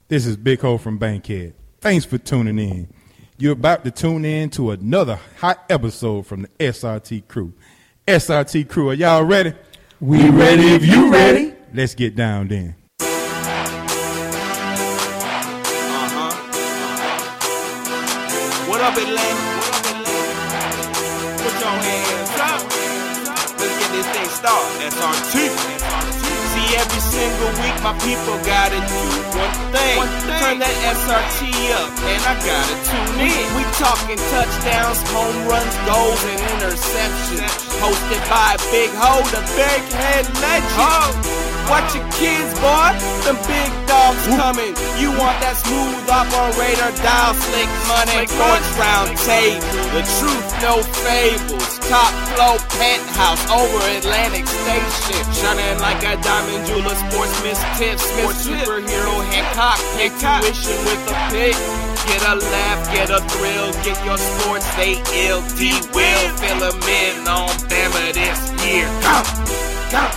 This is Big Ho from Bankhead. Thanks for tuning in. You're about to tune in to another hot episode from the SRT crew. SRT crew, are y'all ready? We ready if you ready. Let's get down then. What up, Atlanta? Put your hands up. Let's get this thing started. SRT. See, every single week my people gotta do one thing. Turn that SRT up, and I gotta tune in. We talking touchdowns, home runs, goals, and interceptions. Hosted by Big Ho, the big head legend. Watch your kids, boy. Them big dogs coming. You want that smooth operator, dial slick money. Sports round table. The truth, no fables. Top flow penthouse over Atlantic Station. Shining like a diamond jeweler. Sportsman Tiff Smith, superhero Hancock. Pay tuition with a pick. Get a laugh, get a thrill. Get your sports, they ill. D-Will, fill them in on Bama this year. Go.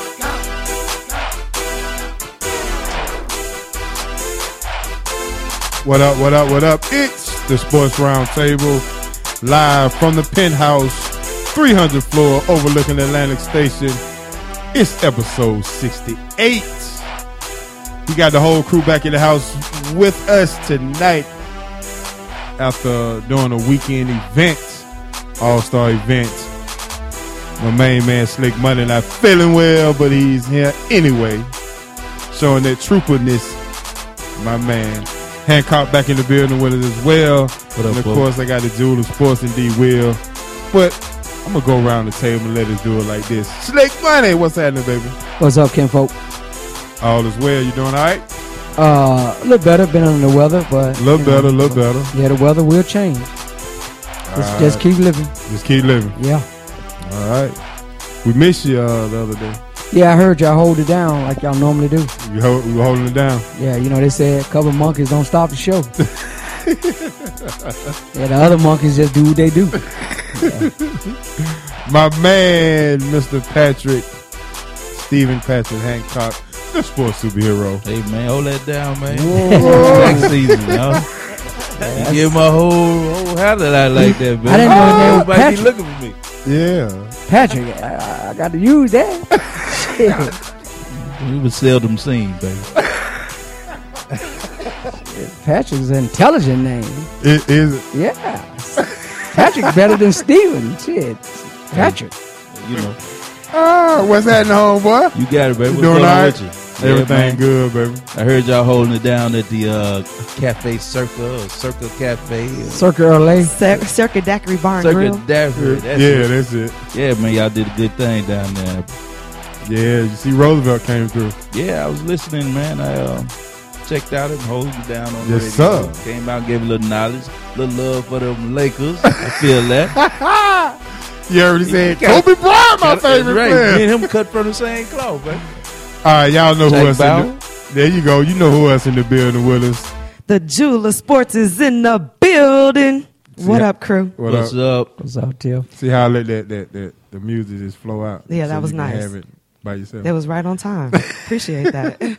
What up, what up, what up? It's the Sports Roundtable, live from the penthouse, 300th floor, overlooking Atlantic Station. It's episode 68. We got the whole crew back in the house with us tonight after doing a weekend event, all-star event. My main man, Slick Money, not feeling well, but he's here anyway, showing that trooperness, my man. Hancock back in the building with us as well. What up, and of course, I got the Jewel of Sports and D-Will. But I'm going to go around the table and let us do it like this. Slick Money, what's happening, baby? What's up, kinfolk? All is well. You doing all right? A little better. Been under the weather, but... A little better. Yeah, the weather will change. Just keep living. Just keep living. Yeah. All right. We missed you the other day. Yeah, I heard y'all hold it down like y'all normally do. We were holding it down. Yeah, you know, they said a couple of monkeys don't stop the show. Yeah, the other monkeys just do what they do. Yeah. My man, Mr. Patrick, Stephen Patrick Hancock, the sports superhero. Hey, man, hold that down, man. Whoa. Season, yo. You give my whole handle out like that, man. I didn't know his name was Everybody Patrick. be looking for me. Yeah. Patrick, I got to use that. We were seldom seen, baby. Patrick's an intelligent name. It is. Yeah. Patrick's better than Steven. Shit. Patrick. You know. What's happening, homeboy? You got it, baby. What's doing going all on right? with you? Everything man. good, baby. I heard y'all holding it down at the Cafe Circa or Circa Cafe. Circa LA. Circa Daiquiri Bar and Circa Grill. Daiquiri. That's it. Yeah, man, y'all did a good thing down there. Yeah, you see Roosevelt came through. Yeah, I was listening, man. I checked out and holding it down on the Yes, radio. sir. Came out and gave a little knowledge, a little love for them Lakers. I feel that. You already said Kobe Bryant, my favorite right. player. Me and him cut from the same cloth, man. All right, y'all know who Jack else Bauer. in the... There you go. You know who else in the building with us. The Jewel of Sports is in the building. What up, crew? What's up? What's up, Tiff? See how I let the music just flow out. Yeah, that so was you can nice. have it by yourself. That was right on time. Appreciate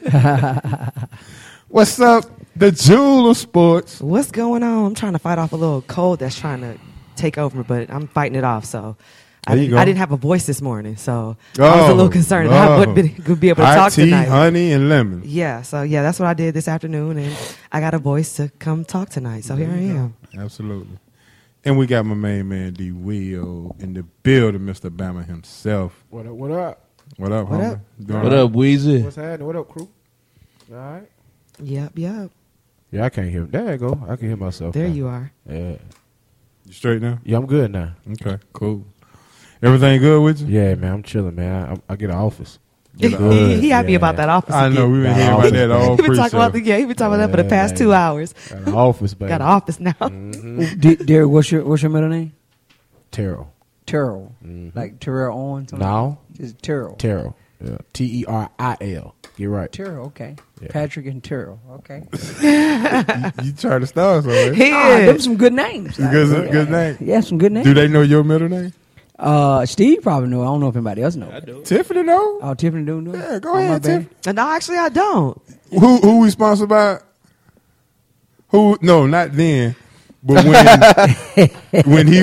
that. What's up? The Jewel of Sports. What's going on? I'm trying to fight off a little cold that's trying to take over me, but I'm fighting it off. So I There you go. didn't have a voice this morning, so I was a little concerned that I wouldn't be able to talk tea, tonight. honey, and lemon. Yeah, so yeah, that's what I did this afternoon, and I got a voice to come talk tonight. So here I am. Absolutely. And we got my main man, D-Will, in the building, Mr. Bama himself. What up, what up? What up, What homie? up? Doing What all up, Weezy? What's happening? What up, crew? All right. Yep. Yeah, I can't hear. There you go. I can hear myself. There now. you are. Yeah. You straight now? Yeah, I'm good now. Okay, cool. Everything good with you? Yeah, man, I'm chilling, man. I get an office. He happy Yeah. about that office. I know, again. we've been Got hearing an about that all He been talking about pre-show. he been talking about that for the Yeah, past man. 2 hours. Got an office, baby. Got an office now. Mm-hmm. Derek, what's your middle name? Terrell. Terrell. Mhm. Like Terrell Owens? No. It's Terrell. Terrell. Yeah. Terril. Get right. Terrell, okay. Yeah. Patrick and Terrell, okay. You trying to start something? He Them is. some good names. Good name. Yeah, some good names. Do they know your middle name? Steve probably know. I don't know if anybody else knows. Tiffany know? Oh, Tiffany do know? Yeah, go Oh, my ahead, bad. Tiff. No, actually, I don't. Who we sponsored by? Who? No, not then. But when he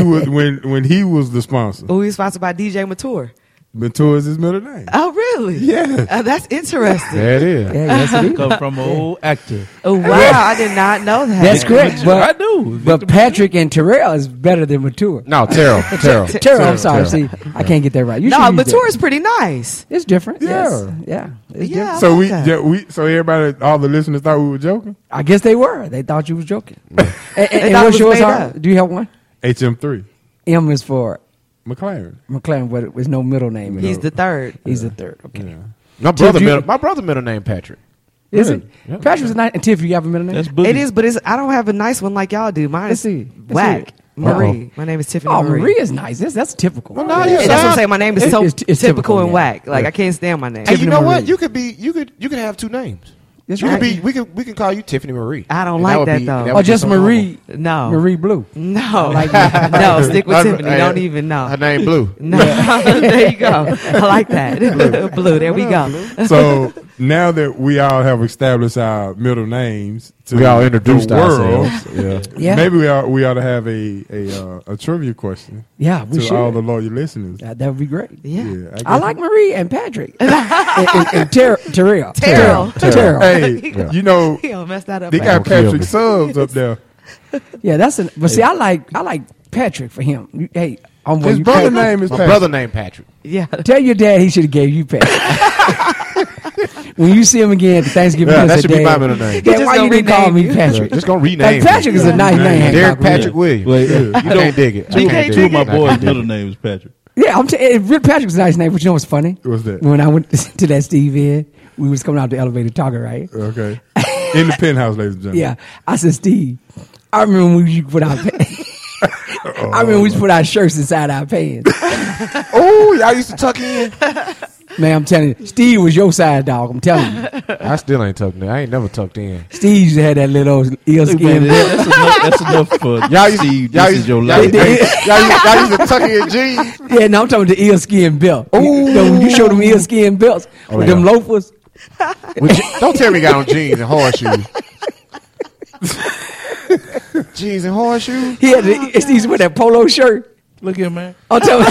was the sponsor, Who is sponsored by DJ Mature? Mature is his middle name. Oh, really? Yeah. That's interesting. There it is. Yeah, yes, it is. Come from an old actor. Oh, wow. I did not know that. That's correct. I But, do. but Patrick and Terrell is better than Mature. No, Terrell. Terrell, I'm sorry. See, I can't get that right. You No, should use Mature that. is pretty nice. It's different. Yeah. Yes. Yeah. It's Yeah. different. So I like that. so everybody, all the listeners thought we were joking. I guess they were. They thought you was joking. and thought it what's was yours? made Har? up. Do you have one? HM3, M is for McLaren. McLaren, but there's no middle name. in He's it. the third. He's the third. Okay. Yeah. My brother middle name Patrick. Is Really? it? Yeah. Patrick's a nice. And Tiff, you have a middle name? That's Boogie. It is, but I don't have a nice one like y'all do. Mine Let's is see. Let's whack. see. Marie. My name is Tiffany Oh, Marie. Marie is nice. That's typical. Well, no, And you that's what I'm sound- saying. My name is so it's typical and yeah. whack. Like I can't stand my name. Hey, you Tiffany know Marie. what? You could have two names. That's You right. could be we can call you Tiffany Marie. I don't And like would that, be- though. would Or be just so Marie. No. Marie Blue. No. Like that. No, stick with Tiffany. Hey, Don't even know. Her name Blue. No. There you go. I like that. Blue. There we go. So now that we all have established our middle names, to We all introduced the world, ourselves. Yeah. Yeah. maybe we ought to have a trivia question Yeah, we to should. all the loyal listeners. That would be great. Yeah. guess- I like Marie and Patrick. and Terrell. Terrell. Terrell. Hey, you know He gonna mess that up. they man. got Don't kill Patrick me. Subs up there. Yeah, that's an. But see, I like Patrick for him. Hey, His brother name is My Patrick. brother named Patrick. Yeah. Tell your dad he should have gave you Patrick. When you see him again at Thanksgiving, Yeah, dinner, that say, should be my Dad, middle name. Dad, just why you gonna didn't call rename me you. Patrick? Just gonna rename Like, Patrick him. is a nice name. Derek Patrick Williams. Wait, I can't dig it. I Two, can't two dig of my it. I boys' can't dig middle it. name is Patrick. Yeah, Rick Patrick's a nice name, but you know what's funny? What's that? When I went to that Steve Inn, we was coming out the elevator talking, right? Okay. In the penthouse, ladies and gentlemen. Yeah. I said, Steve, I remember when we used to put our I remember we used to put our shirts inside our pants. Oh, y'all used to tuck in. Man, I'm telling you, Steve was your side dog. I'm telling you. I still ain't tucked in. I ain't never tucked in. Steve used to have that little eel Look, skin. man, that's enough for Y'all used, Steve. y'all This used, is your y'all life. used, y'all used to tuck in jeans. Yeah, no, I'm talking the eel skin belt. When you show them eel skin belts with them yeah. loafers. Don't tell me you got on jeans and horseshoes. Jeans and horseshoes. He had Steve with that polo shirt. Look here, man. I'm telling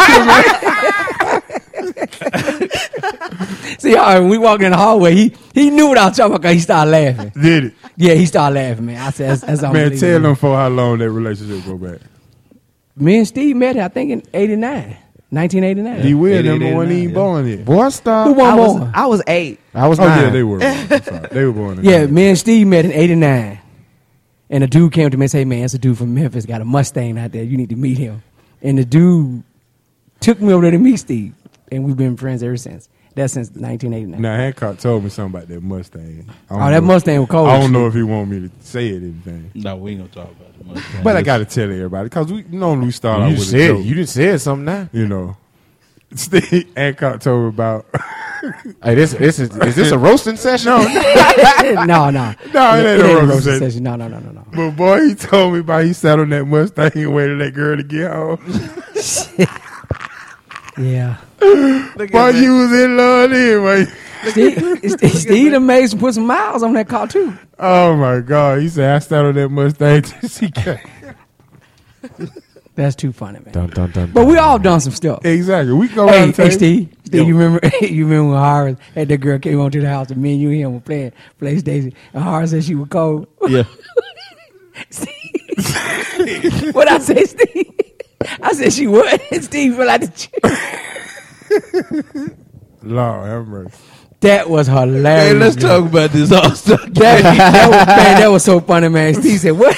you. See, all right, when we walked in the hallway, he knew what I was talking about 'cause he started laughing. Did it? Yeah, he started laughing, man. I said, that's Man, unbelievable. tell them for how long that relationship go back. Me and Steve met, I think, in 1989. D. Will, them 88, one ain't 89, born yet. Boy, stop. Who won more? I was 8. I was Oh, 9. yeah, they were. I'm sorry. They were born in Yeah, me and Steve met in 89. And a dude came to me and said, hey, man, it's a dude from Memphis, got a Mustang out there. You need to meet him. And the dude took me over there to meet Steve. And we've been friends ever since. That's since 1989. Now, Hancock told me something about that Mustang. I don't Oh, that know- Mustang was cold. I don't know if he want me to say it anything. No, we ain't gonna talk about it much. But I got to tell everybody because we normally start out You with just a said joke. you just said something now. You know, Steve Hancock told me about. Hey, is this a roasting session? no. No, it ain't a roasting session. No. But boy, he told me about he sat on that Mustang and waited for that girl to get home. Yeah. Boy, you was in love anyway. Steve done made some put some miles on that car too. Oh my God! He said I sat on that Mustang till she came. That's too funny, man. Dun, dun, dun, But we all done some stuff. Exactly. We go Hey, around the table. Steve, Yo. you remember when Horace had that girl came on to the house and me and you and him were playing PlayStation and Horace said she was cold. Yeah. What I say, Steve? I said she would. Steve fell out the chair. Lord have mercy. That was hilarious. Hey, let's dude. talk about this all stuff. That was so funny, man. Steve said, "What?"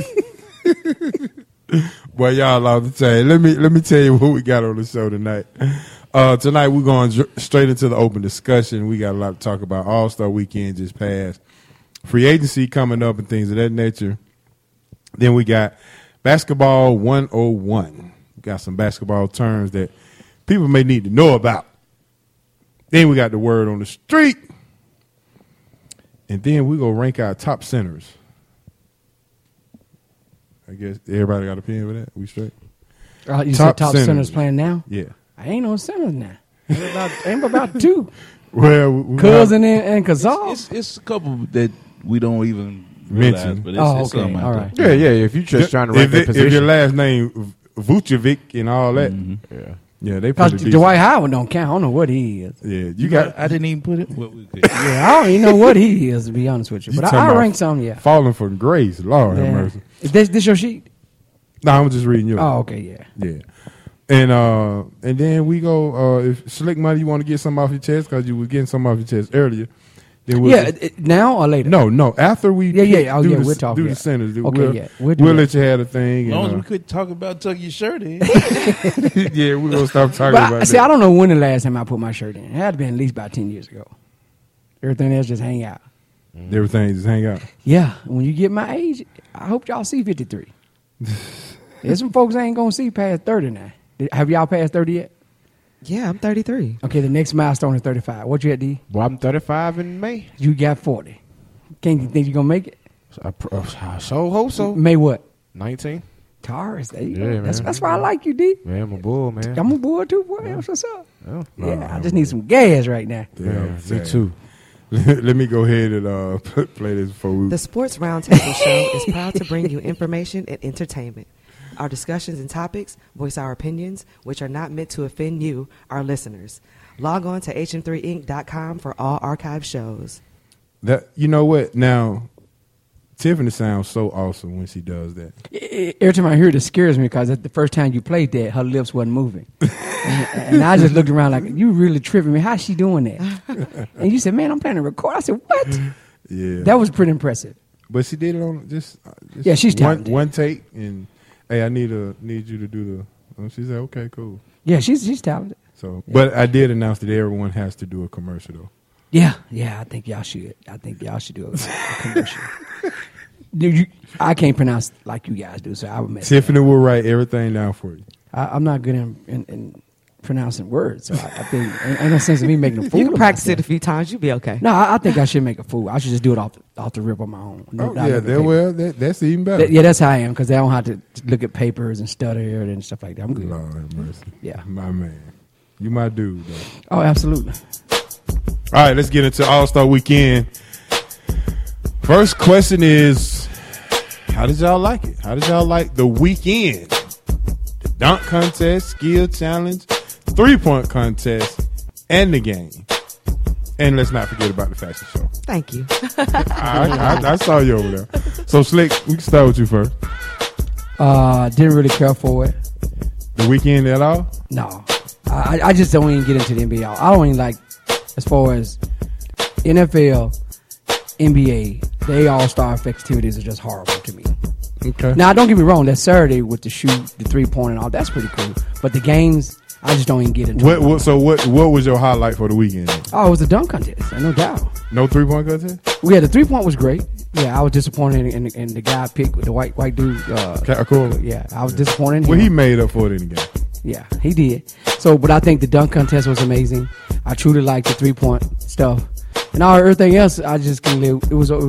Boy, y'all off the chain. Let me tell you what we got on the show tonight. Tonight we're going straight into the open discussion. We got a lot to talk about. All-Star Weekend just passed. Free agency coming up and things of that nature. Then we got Basketball 101. We got some basketball terms that people may need to know about. Then we got the word on the street. And then we go rank our top centers. I guess everybody got a pen for that? We straight? You Top said top centers. centers playing now? Yeah. I ain't on centers now. Ain't about two. Well, we Cousin and Kazal. It's a couple that we don't even mention. but Oh, it's okay. something All out right. there. Yeah. If you just trying to rank their If your position. last name Vucevic and all that, Yeah. yeah, they Because pretty decent. Dwight Howard don't count. I don't know what he is. Yeah, you got I didn't even put it. What we could. Yeah, I don't even know what he is, to be honest with you. You But talking I about rank some, yeah. falling from grace. Lord have Yeah. mercy. Is this your sheet? No, I'm just reading yours. Oh, okay, yeah. Yeah. And then we go, if Slick Money, you want to get something off your chest because you were getting something off your chest earlier. Then we'll Yeah, now or later? No. After we Yeah. Oh, do yeah, the, we'll talk, do yeah. the centers, Okay, we'll, yeah. We'll do we'll that. let you have the thing. As long as And, we could talk about tuck your shirt in. yeah, we're going to stop talking But about see, that. I don't know when the last time I put my shirt in. It had to be at least about 10 years ago. Everything else just hang out. Everything just hang out. Yeah, when you get my age, I hope y'all see 53. There's some folks ain't going to see past 30 now. Have y'all passed 30 yet? Yeah, I'm 33. Okay, the next milestone is 35. What you at, D? Well, I'm 35 in May. You got 40. Can you think you're going to make it? I so hope so. May what? 19. Taurus. There you Yeah, go. That's man. why I like you, D. Man, I'm a bull, man. I'm a boy too, boy. What's up? Oh, Yeah, I just need some gas right now. Yeah, me too. Let me go ahead and play this for we. The Sports Roundtable Show is proud to bring you information and entertainment. Our discussions and topics voice our opinions, which are not meant to offend you, our listeners. Log on to hm3inc.com for all archive shows. That you know what? Now, Tiffany sounds so awesome when she does that. Every time I hear it, it scares me because the first time you played that, her lips wasn't moving. and I just looked around like, you really tripping me. How's she doing that? And you said, man, I'm planning to record. I said, what? Yeah, That was pretty impressive. but she did it on just Yeah, she's one talented. take. And hey, I need you to do the. And she said, okay, cool. Yeah, she's talented. So, but I did announce that everyone has to do a commercial though. Yeah, I think y'all should. I think y'all should do a commercial. I can't pronounce like you guys do, so I would mess it up. Tiffany will write everything down for you. I'm not good in pronouncing words, so I think ain't no sense in me making a fool. You can of practice myself. it a few times. You'll be okay. No, I think I should make a fool. I should just do it off the rip on my own. Oh Not yeah, look at there. paper. Well, that's even better. Yeah, that's how I am because they don't have to look at papers and stutter and stuff like that. I'm good. Lord have mercy. Yeah. My man, you my dude though. Oh, absolutely. All right, let's get into All-Star Weekend. First question is, how did y'all like it? How did y'all like the weekend? The dunk contest, skill challenge, 3-point contest, and the game. And let's not forget about the fashion show. Thank you. I saw you over there. So, Slick, we can start with you first. Didn't really care for it. The weekend at all? No, I just don't even get into the NBA. I don't even like, as far as NFL, NBA, they all-star festivities are just horrible to me. Okay. Now, don't get me wrong. That Saturday with the shoot, the 3-point and all, that's pretty cool. But the games, I just don't even get into it. What was your highlight for the weekend? Oh, it was a dunk contest, no doubt. No 3-point contest? Yeah, the 3-point was great. Yeah, I was disappointed in the guy picked with the white dude. Cool. Yeah, I was disappointed in him. Well, he made up for it in the game. Yeah, he did. So, but I think the dunk contest was amazing. I truly liked the 3-point stuff, and everything else. I just can live.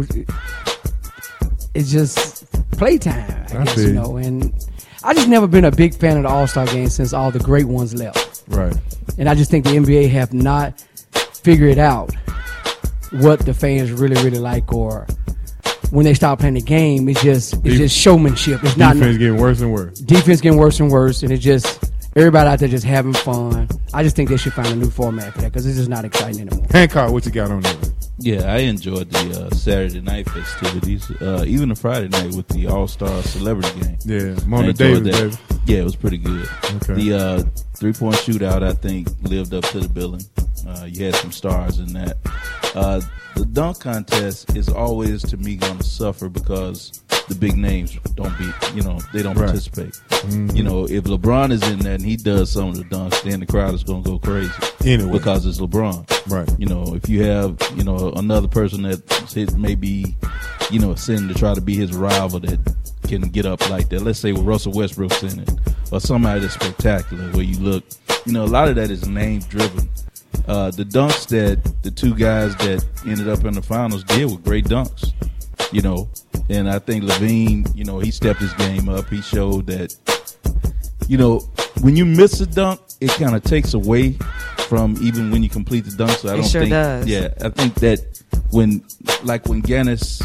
It's just playtime, I guess, feel you you. know. And I just never been a big fan of the All-Star game since all the great ones left. Right. And I just think the NBA have not figured out what the fans really, really like, or when they start playing the game, it's just showmanship. It's not Defense getting worse and worse. defense getting worse and worse, and it's just everybody out there just having fun. I just think they should find a new format for that because it's just not exciting anymore. Hancock, what you got on that? Yeah, I enjoyed the Saturday night festivities, even the Friday night with the All-Star Celebrity Game. Yeah, I Mona enjoyed Davis, that. baby. Yeah, it was pretty good. Okay. The 3-point shootout, I think, lived up to the billing. You had some stars in that. The dunk contest is always, to me, going to suffer because the big names they don't Right. participate. You know, if LeBron is in there and he does some of the dunks, then the crowd is going to go crazy. Anyway. Because it's LeBron. Right. You know, if you have, another person that maybe, sitting to try to be his rival that can get up like that. Let's say Russell Westbrook's in it. Or somebody that's spectacular where you look, a lot of that is name driven. The dunks that the two guys that ended up in the finals did were great dunks, and I think Levine, he stepped his game up. He showed that, when you miss a dunk, it kind of takes away from even when you complete the dunk. So I It don't sure think, does. yeah, I think that when Giannis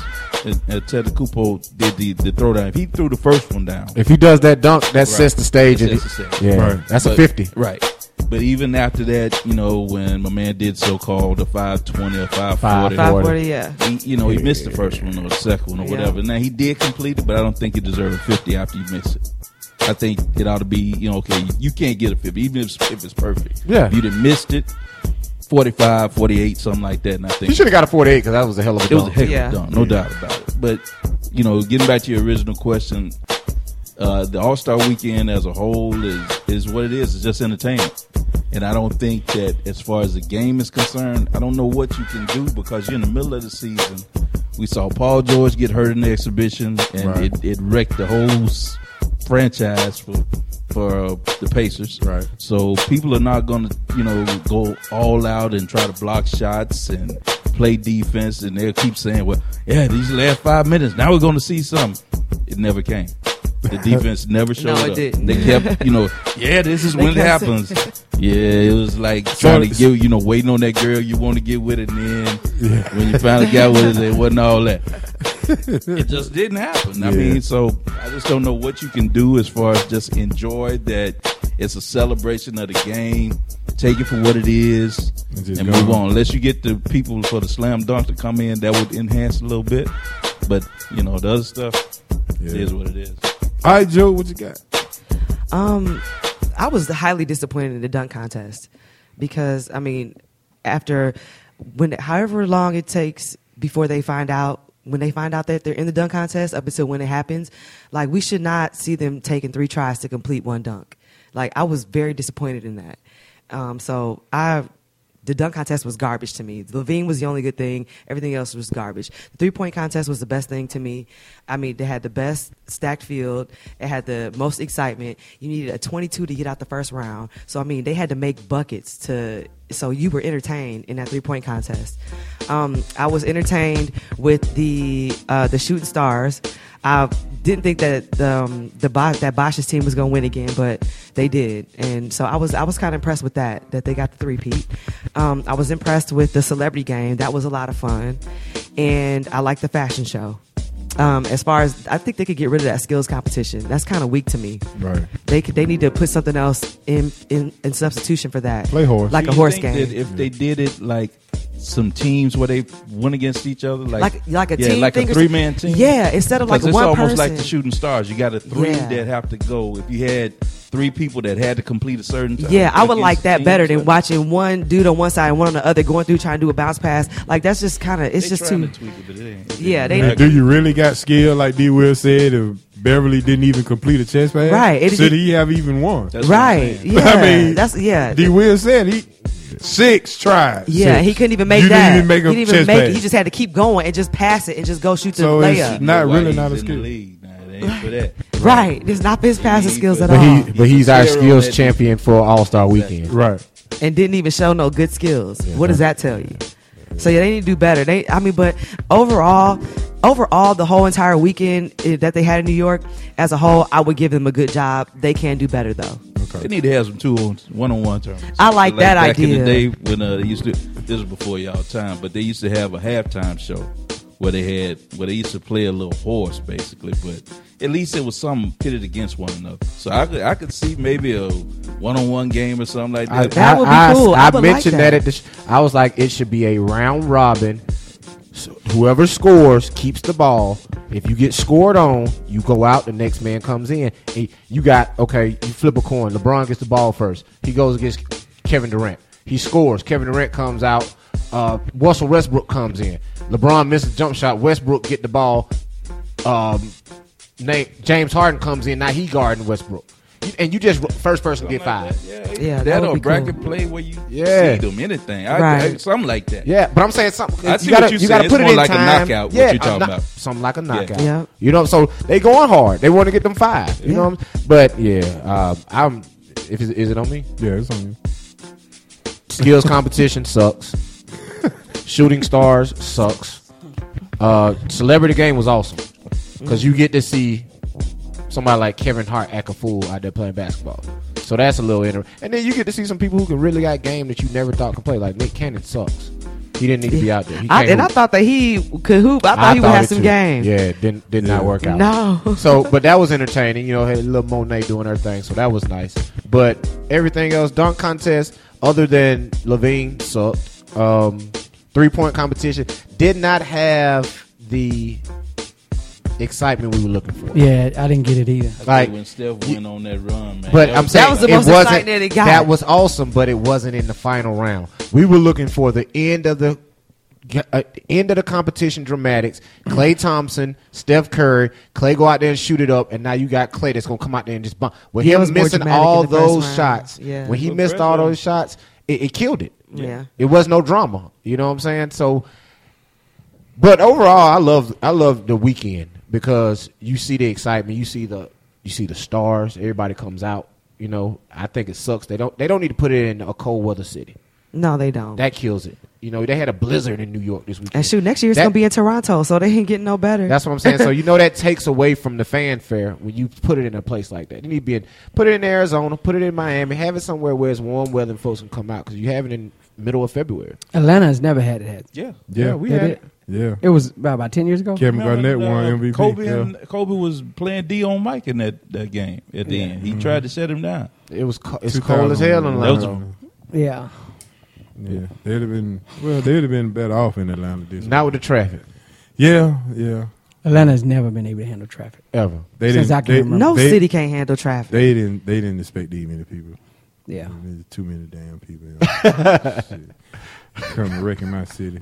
Antetokounmpo did the throwdown. If he threw the first one down, If he does that dunk, that sets the stage. That and sets the stage. Yeah, Right. that's a But- 50. Right. But even after that, when my man did so-called the 520 or 540, 540, yeah. he missed the first one or the second one or Yeah. whatever. Now, he did complete it, but I don't think he deserved a 50 after you miss it. I think it ought to be, okay, you can't get a 50, even if it's perfect. Yeah. If you done missed it, 45, 48, something like that. And I think He should have got a 48 because that was a hell of a it was a dunk. heck Yeah. of a dunk, no doubt about it. But, getting back to your original question, the All-Star Weekend as a whole is what it is. It's just entertainment. And I don't think that as far as the game is concerned, I don't know what you can do because you're in the middle of the season. We saw Paul George get hurt in the exhibition, and Right. it wrecked the whole franchise for the Pacers. Right. So people are not going to, go all out and try to block shots and play defense, and they'll keep saying, well, yeah, these last 5 minutes, now we're going to see something. It never came. The defense never showed No, it up. didn't. They kept, yeah, this is They when it kept happens. Yeah, it was like trying to get, waiting on that girl you want to get with it, and then when you finally got with it, it wasn't all that. It just didn't happen. I mean, so I just don't know what you can do as far as just enjoy that it's a celebration of the game. Take it for what it is And just and go move on. on. Unless you get the people for the slam dunk to come in, that would enhance a little bit. But, the other stuff it is what it is. All right, Joe, what you got? I was highly disappointed in the dunk contest because after however long it takes before they find out that they're in the dunk contest up until when it happens, like we should not see them taking 3 tries to complete one dunk. Like I was very disappointed in that. The dunk contest was garbage to me. Levine was the only good thing. Everything else was garbage. The 3-point contest was the best thing to me. They had the best stacked field. It had the most excitement. You needed a 22 to get out the first round. So, they had to make buckets so you were entertained in that 3-point contest. I was entertained with the Shooting Stars. I didn't think that that Bosch's team was going to win again, but they did, and so I was kind of impressed with that they got the three-peat. I was impressed with the celebrity game. That was a lot of fun, and I liked the fashion show. As far as I think they could get rid of that skills competition. That's kind of weak to me. Right. They need to put something else in substitution for that. Play horse. like Do a you horse think game. that if they did it like some teams where they went against each other, like a team like thing a or 3-man team. Yeah, instead of like 'Cause it's one almost person. like the Shooting Stars. You got a 3 Yeah. that have to go. If you had 3 people that had to complete a certain time. Yeah, I would like against that teams, better than so watching one dude on one side and one on the other going through trying to do a bounce pass. Like that's just kind of it's they just trying too. to tweak it, but it ain't. Yeah, they- And do you really got skill like D. Will said if Beverly didn't even complete a chest pass? Right. Should he have even won? That's what I'm Right. saying. Yeah. I mean, D. D. Will said he 6 tries. Yeah, 6. he couldn't even make you that. Didn't even make a he didn't even chest make pass. it. He just had to keep going and just pass it and just go shoot the So it's layup. not Why really he's not a in the skill. league. Nah, it ain't for that. Right. It's not his passing He- skills at but all. But he's our zero skills that- champion for All-Star Weekend. Right. And didn't even show no good skills. What does that tell you? So yeah, they need to do better. But overall, the whole entire weekend that they had in New York, as a whole, I would give them a good job. They can do better though. They need to have some 1-on-1 tournaments. I like that back idea. in the day when they used to. This was before y'all time, but they used to have a halftime show where they used to play a little horse basically, but at least it was something pitted against one another. So I could see maybe a 1-on-1 game or something like that. That would be cool. I I would mentioned like that that. I was like, it should be a round robin. So whoever scores keeps the ball. If you get scored on, you go out. The next man comes in. And you flip a coin. LeBron gets the ball first. He goes against Kevin Durant. He scores. Kevin Durant comes out. Russell Westbrook comes in. LeBron misses a jump shot. Westbrook get the ball. James Harden comes in. Now he guarding Westbrook. And you just first person get 5. Yeah, that that would or be bracket cool. play where you Yeah. see them anything. Right. Something like that. Yeah, but I'm saying something. I see you gotta, what you're you gotta saying. put It's it more in like a time. knockout, what Yeah, you're talking about. Something like a knockout. Yeah. You know, so they going hard. They want to get them 5. You know, but yeah, is it on me? Yeah, it's on you. Skills competition sucks. Shooting Stars sucks. Celebrity game was awesome because you get to see somebody like Kevin Hart act a fool out there playing basketball. So that's a little interesting. And then you get to see some people who can really got game that you never thought could play. Like Nick Cannon sucks. He didn't need to be out there. He I can't hoop. thought that he could hoop. I thought he would thought have it some too. game. Yeah, did not work out. No. So, but that was entertaining. You know, had a little Monet doing her thing, so that was nice. But everything else, dunk contest, other than Levine sucked. 3-point competition did not have the excitement we were looking for. Yeah, I didn't get it either. Like, when Steph went on that run, man. but I'm saying was the it most wasn't. exciting that it got. That was awesome, but it wasn't in the final round. We were looking for the end of the competition dramatics. Klay Thompson, Steph Curry. Klay go out there and shoot it up, and now you got Klay that's gonna come out there and just bump. With Yeah, it him was more missing dramatic all in the first those round. shots, Yeah. when he The missed first all round. those shots, it killed it. Yeah. It was no drama. You know what I'm saying? So, but overall, I love the weekend because you see the excitement, you see the stars. Everybody comes out. You know, I think it sucks. They don't need to put it in a cold weather city. No, they don't. That kills it. You know, they had a blizzard in New York this weekend. And shoot, next year it's That- gonna be in Toronto, so they ain't getting no better. That's what I'm saying. So you know that takes away from the fanfare when you put it in a place like that. You need to put it in Arizona, put it in Miami, have it somewhere where it's warm weather and folks can come out because you have it in middle of February. Atlanta has never had it. Yeah. we They had did. it. Yeah. It was about 10 years ago. Kevin Garnett won MVP. Kobe was playing D on Mike in that game at the end. He tried to shut him down. It was it's cold as hell in That was Atlanta. Yeah. Yeah, they'd have been better off in Atlanta this Not with the traffic Yeah. Atlanta's never been able to handle traffic. ever. They Since didn't. I can remember. no they- city can't handle traffic. They didn't expect these many people. Yeah. There's too many damn people. Shit. Come wrecking my city.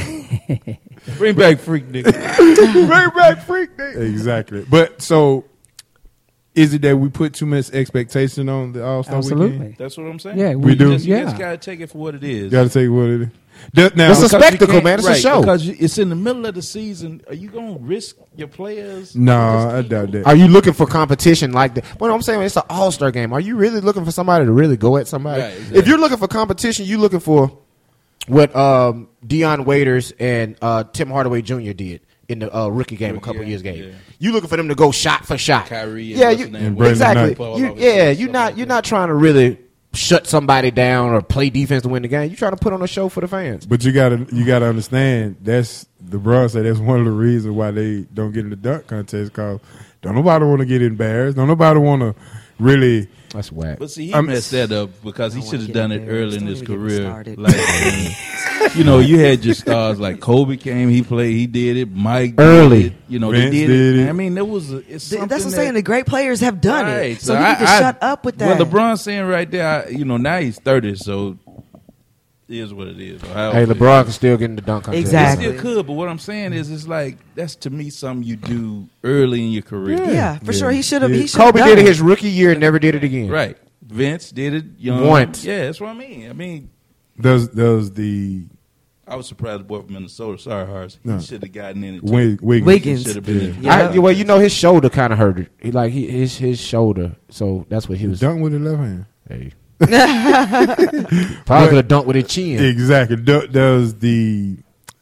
Bring back Freak Nick. Bring back Freak Day. Exactly. But so, is it that we put too much expectation on the All Star Absolutely. weekend? That's what I'm saying. Yeah, We do. You just Yeah. got to take it for what it is. Got to take what it is. Now, It's a Because you spectacle, can't- man. It's a right, show. Because it's in the middle of the season. Are you going to risk your players? no, Just I keep- doubt that. Are you looking for competition like that? Well, I'm saying it's an all-star game. Are you really looking for somebody to really go at somebody? Right, exactly. If you're looking for competition, you're looking for what Deion Waiters and Tim Hardaway Jr. did in the rookie game a couple years ago. yeah. You looking for them to go shot for shot. Kyrie and yeah, what's you, his name? And Brandon exactly. Knight. You, yeah, you're not trying to really shut somebody down or play defense to win the game. You're trying to put on a show for the fans. But you gotta understand that's the Bronx say that's one of the reasons why they don't get in the dunk contest because don't nobody want to get embarrassed. Don't nobody want to really. That's whack. But see, he I'm- messed that up because he I don't should have wanna done get it early in embarrassed. his Don't even get me career. started. Like, you had your stars like Kobe came, he played, he did it. Mike Early. did it. Vince They did did it. it. I mean, there was it's something That's what I'm that- saying. The great players have done Right. it, so he need to shut up with that. Well, LeBron's saying right there, now he's 30, so it is what it is. Hey, LeBron can still get in the dunk contest. He Exactly. still could, but what I'm saying is, it's like that's to me something you do early in your career. yeah, for sure. He should have. Yeah. He should have Kobe done did it it. his rookie year and never did it again. Right. Vince did it young. Once. Yeah, that's what I mean. Does the I was surprised the boy from Minnesota. Sorry, Hars. No. He should have gotten in it. too. Wiggins? Wiggins. Should have been in. Yeah. Well, his shoulder kind of hurt it. His shoulder, so that's what he was. Dunk with the left hand. Hey. Probably could have dunked with his chin. Exactly. Does the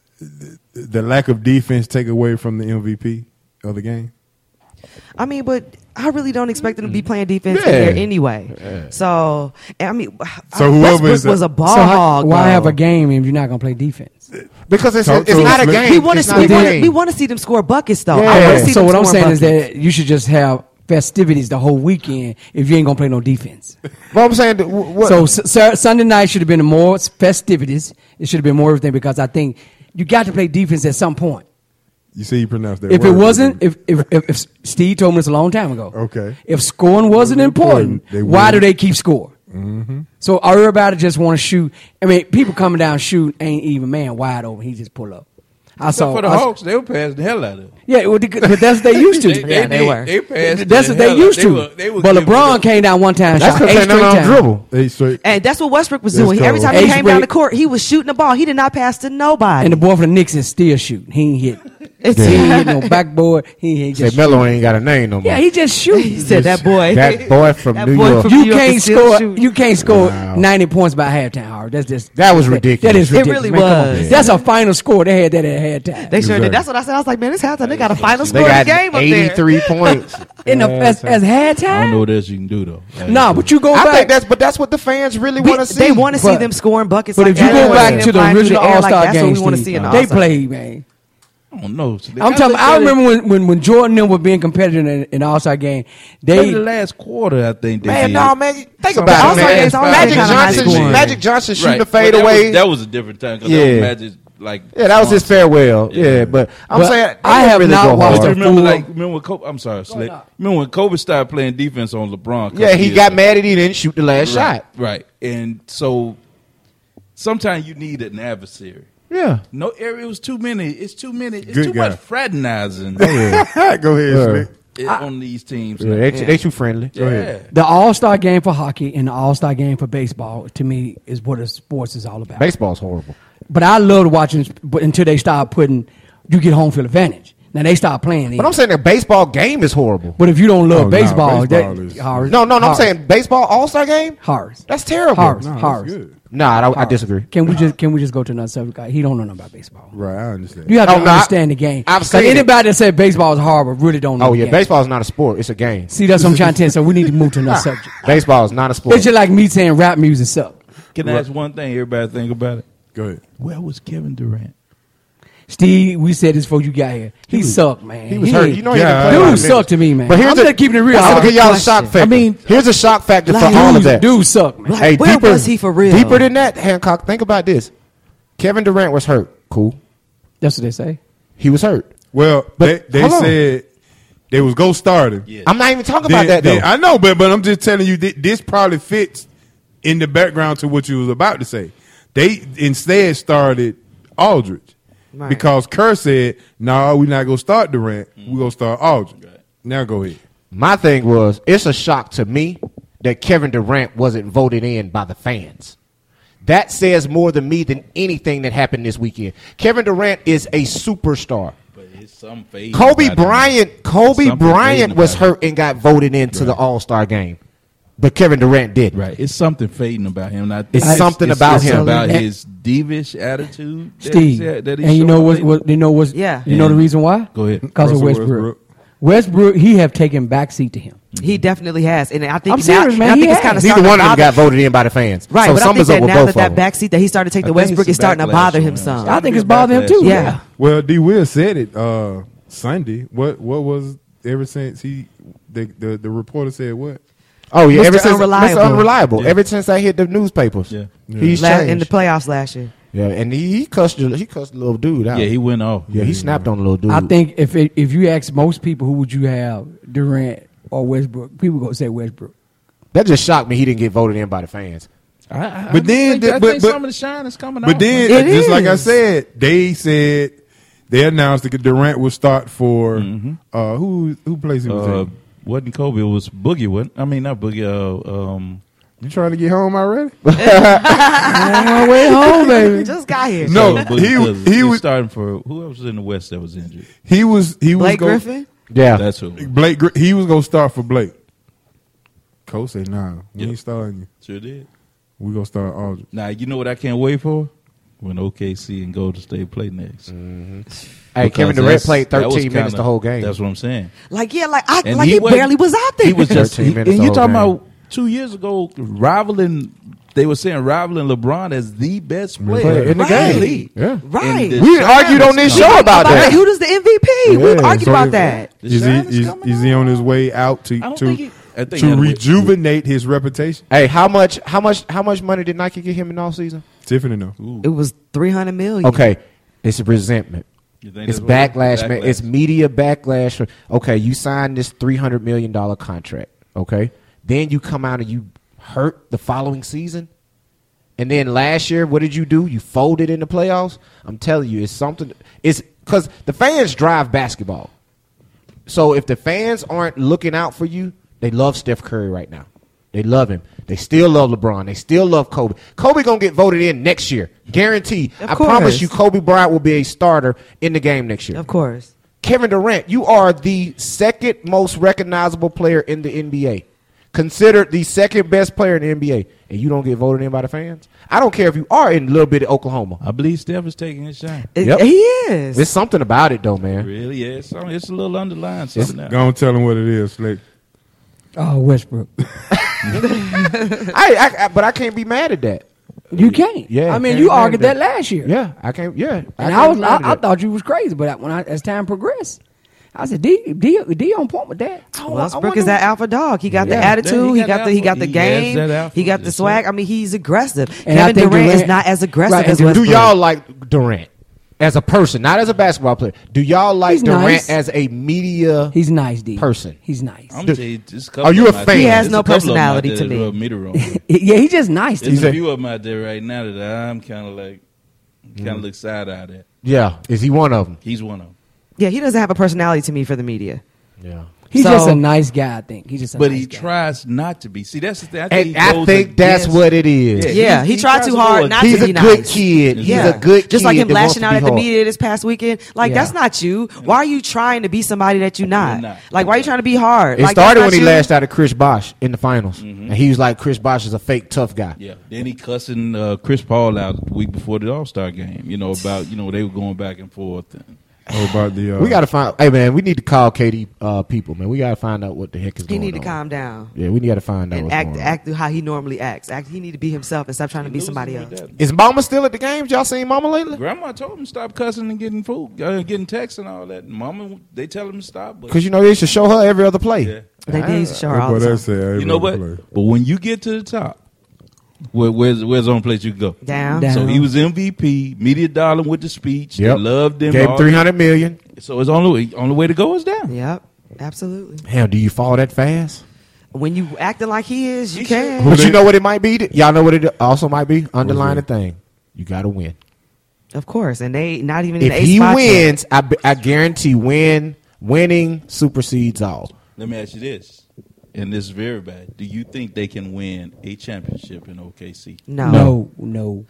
lack of defense take away from the MVP of the game? I mean, but I really don't expect them to be playing defense in Yeah. there anyway. So, I mean, So whoever Westbrook is was a ball So hog. why though. have a game if you're not going to play defense? Because it's Talk to not us, a man. game. We want It's to not a see. game. We want to see them score buckets, though. Yeah. I want to see So them what I'm scoring saying is buckets. that you should just have festivities the whole weekend if you ain't going to play no defense. Well, I'm saying, what, So Sunday night should have been more festivities. It should have been more everything because I think you got to play defense at some point. You see, you pronounce that. If it word, wasn't, didn't if Steve told me this a long time ago. Okay. If scoring wasn't important, They why do wouldn't. they keep score? Mm-hmm. So everybody just want to shoot. I mean, people coming down shooting ain't even man wide open. He just pull up. Except for the Hawks, they were passing the hell out of it. Yeah, well, but that's what they used to. Yeah, they were. They passed That's the what they hell used out. to. They were But giving it LeBron up. came down one time, that's shot because 8 they straight know times. dribble. they straight. And that's what Westbrook was That's doing. Every cold. time he Ace came down break. the court, he was shooting the ball. He did not pass to nobody. And the boy from the Knicks is still shooting. He ain't hit. It's He ain't hitting no backboard. He ain't Say just Melo ain't got a name no more. yeah, he just he shoots. said that boy. That boy from That New boy York. from- You New York can't can still score. shoot. You can't score Wow. 90 points by halftime, Howard. That's just That was ridiculous. That is It ridiculous. really man. Come on. was. That's a final score. They had that at halftime. They sure Exactly. did. That's what I said. I was like, man, this halftime. They got a final They score of got the game up there. 83 points. In the as I don't know halftime. what else you can do though. Nah, but you go I back. think that's what the fans really want to see. They want to see But- them scoring buckets. But like if you that. go They wanna back see to them the flying through original the air All like Star that's games, what we want to see in the they All-Star. played, man. I don't know. I'm talking. I remember when Jordan and them were being competitive in the All Star game. Maybe the They last quarter, I think they Man, did. no, man. Think Some about it, All-Star man. games always Magic kinda high Johnson, scoring. Magic Johnson shooting Right. the fade But away. That was a different time. 'Cause Yeah. that was Magic, like Yeah, that was his farewell. Yeah. Yeah, but I'm But saying I they have really not go watched hard. a remember, full- like, remember when Kobe? I'm sorry, Slick. no. Remember when Kobe started playing defense on LeBron? a couple Yeah, he years got ago? mad that he didn't shoot the last shot. Right, and so sometimes you need an adversary. Yeah. No, it was too many. It's too many. It's Good too guy. much fraternizing Go ahead, Yeah. Slick. on these teams. Yeah, they too friendly. Yeah. the All Star game for hockey and the All Star game for baseball to me is what a sports is all about. Baseball's horrible. But I loved watching, but until they start putting, you get home field advantage. Now they start playing. But I'm saying the baseball game is horrible. But if you don't love Oh, no, baseball, baseball that is- hard. No, I'm saying baseball All-Star game? Hars. That's terrible. Hars. No, that's Hars. good. Nah, I disagree. Can we just go to another subject? He don't know nothing about baseball. Right, I understand. You have to Oh, no, understand the game. I've 'Cause seen it. anybody that said baseball is horrible really don't know. Oh, the yeah, game. baseball is not a sport. It's a game. See, that's what I'm trying to tell you. So we need to move to another subject. Baseball is not a sport. It's just like me saying rap music suck. Can I ask one thing? Everybody think about it. Go ahead. Where was Kevin Durant? Steve, we said this before you got here. He sucked, man. He was hurt. You know he Yeah, didn't play a lot of Dude minutes. sucked to me, man. But here's I'm a- just keeping it real. I'm gonna give y'all a Question. shock factor. I mean, here's a shock factor for like, all of Dude, that. dude sucked, man. Like, where was he for real? Deeper than that, Hancock. Think about this. Kevin Durant was hurt. Cool. That's what they say. He was hurt. Well, But they hold on. said they was go starting. Yeah. I'm not even talking about that though. I know, but I'm just telling you this probably fits in the background to what you was about to say. They instead started Aldridge Right. because Kerr said, "No, we're not gonna start Durant. We're gonna start Aldridge." Right. Now go ahead. My thing was, it's a shock to me that Kevin Durant wasn't voted in by the fans. That says more to me than anything that happened this weekend. Kevin Durant is a superstar. But it's some fade Kobe about him. Bryant Something Bryant fading was about him. hurt and got voted into the All-Star game. But Kevin Durant didn't. Right, it's something fading about him. I think It's something about it's him. about And- his divish attitude. that Steve, he's- that he and you showed know lately. what? You know what's? Yeah. You know the reason why? Go ahead. Because of Russell Westbrook. Westbrook, he have taken backseat to him. He definitely has, and I think I'm now, serious, man. and I He think it's has. kind of Neither one of them got voted in by the fans. right. So but I think something's up that with now both that of them. backseat that he started to take the I think Westbrook it's is starting to backlash bother on him him. some. I think it's bothering him too. Yeah. Well, D. Will said it Sunday. What was ever since the reporter said what? Oh yeah, Mr. ever since Unreliable. Mr. Unreliable. Yeah. Ever since I hit the newspapers, Yeah. he's in changed. the playoffs last year. Yeah, and he cussed the little dude out. Yeah, he went off. Yeah, he snapped on the little dude. I think if you ask most people who would you have, Durant or Westbrook, people gonna say Westbrook. that just shocked me. He didn't get voted in by the fans. But then- I but- think but- some of the shine is coming But off. then, It just like I is. said, they announced that Durant will start for who plays him? wasn't Kobe? It was Boogie. Wasn't? I mean, not Boogie. You trying to get home already? On my way home, baby. Just got here. No, Boogie, he he was starting for who else was in the West that was injured? he was Blake gonna- Griffin. Yeah, That's who. He was gonna start for Blake. Coach said, "Nah, we ain't starting you. Sure did. We gonna start Aldridge." Now you know what I can't wait for when OKC and Golden State play next. Hey, Kevin Because Durant played that was 13 minutes kinda- the whole game. That's what I'm saying. Like he wasn't- barely was out there. He was just 13 minutes and the you whole talking game. about 2 years ago rivaling. They were saying rivaling LeBron as the best Player player in the Right. game. Yeah. right. And We argued on this show about that. Who was the MVP? We Yeah, argued so about if- that. The Is shine he coming is he on his way out I don't think he- I think to he- rejuvenate his reputation? Hey, how much money did Nike get him in all season? Tiffany, no. Ooh. It was $300 million. Okay, it's resentment. You think It's that's what it is? backlash, man. It's media backlash. Okay, you signed this $300 million contract. Okay, then you come out and you hurt the following season, and then last year, what did you do? You folded in the playoffs. I'm telling you, it's something. It's because the fans drive basketball. So if the fans aren't looking out for you, they love Steph Curry right now. They love him. They still love LeBron. They still love Kobe. Kobe gonna get voted in next year, guaranteed. Of I course. promise you, Kobe Bryant will be a starter in the game next year. Of course. Kevin Durant, you are the second most recognizable player in the NBA. Considered the second best player in the NBA, and you don't get voted in by the fans? I don't care if you are in a little bit of Oklahoma. I believe Steph is taking his shine. Yep. He is. There's something about it, though, man. Really, yeah. It's a little underlying something now. Go on, tell him what it is, Slick. Oh, Westbrook. But I can't be mad at that. You can't. Yeah, I mean, can't you be mad argued at that last year. Yeah, I can't. Yeah, And can't be mad at I that. thought you was crazy, but as time progressed, I said, D on point with that. Westbrook is that alpha dog. He got the Yeah. attitude. He He got got the alpha. He game. has that alpha. He got the That's swag. right. I mean, he's aggressive. And I Kevin think Durant is Durant- not as aggressive Right, as and Westbrook. Do y'all like Durant as a person, not as a basketball player? Do y'all like He's Durant nice. as a media? He's nice, D. Person. He's nice. I'm gonna tell you, just a couple Are you of a them out fan? there. He has There's no a couple of them out personality there to that me. rub me the wrong way. Yeah, he's just nice. There's D. a few of them out there right now that I'm kind of like, look side eye at. Yeah, is he one of them? He's one of them. Yeah, he doesn't have a personality to me for the media. Yeah. He's So- just a nice guy, I think. He's just a But nice he guy. tries not to be. See, that's the thing. And I goes think that's against- what it is. Yeah, he tried tries too to hard go not He's to a be good nice. kid. He's Yeah. a good Just kid. like him that wants lashing to out be at the hard. media this past weekend. Like, Yeah. that's not you. Why are you trying to be somebody that you're not? You're not. Like, why are you trying to be hard? It Like, started that's when he not you. lashed out at Chris Bosh in the finals, and he was like, "Chris Bosh is a fake tough guy." Yeah. Then he cussing Chris Paul out the week before the All-Star game. About they were going back and forth. And How about the? We got to find. Hey man, we need to call KD people, man. We got to find out what the heck is He going on. need to calm down Yeah, we got to find out and what's act going on. act how he normally acts. He need to be himself and stop trying to be somebody else. Is Mama still at the games? Y'all seen Mama lately? Grandma told him stop cussing and getting food, getting texts and all that. Mama, they tell him to stop. But Because they should show her every other play. Yeah. They need to show her That's all what the they time. say. You know what? But when you get to the top, where's the only place you can go? Down. Down. So he was MVP, media darling with the speech. Yep. They loved him. Gave him all $300 million. that. So his only way to go is down. Yep. Absolutely. Damn, do you fall that fast? When you acting like he is, you He can. But you know what it might be? Y'all know what it also might be? Underlining thing. You got to win. Of course, and they not even in If the he spot wins, I guarantee winning supersedes all. Let me ask you this, and this is very bad. Do you think they can win a championship in OKC? yet. No. No.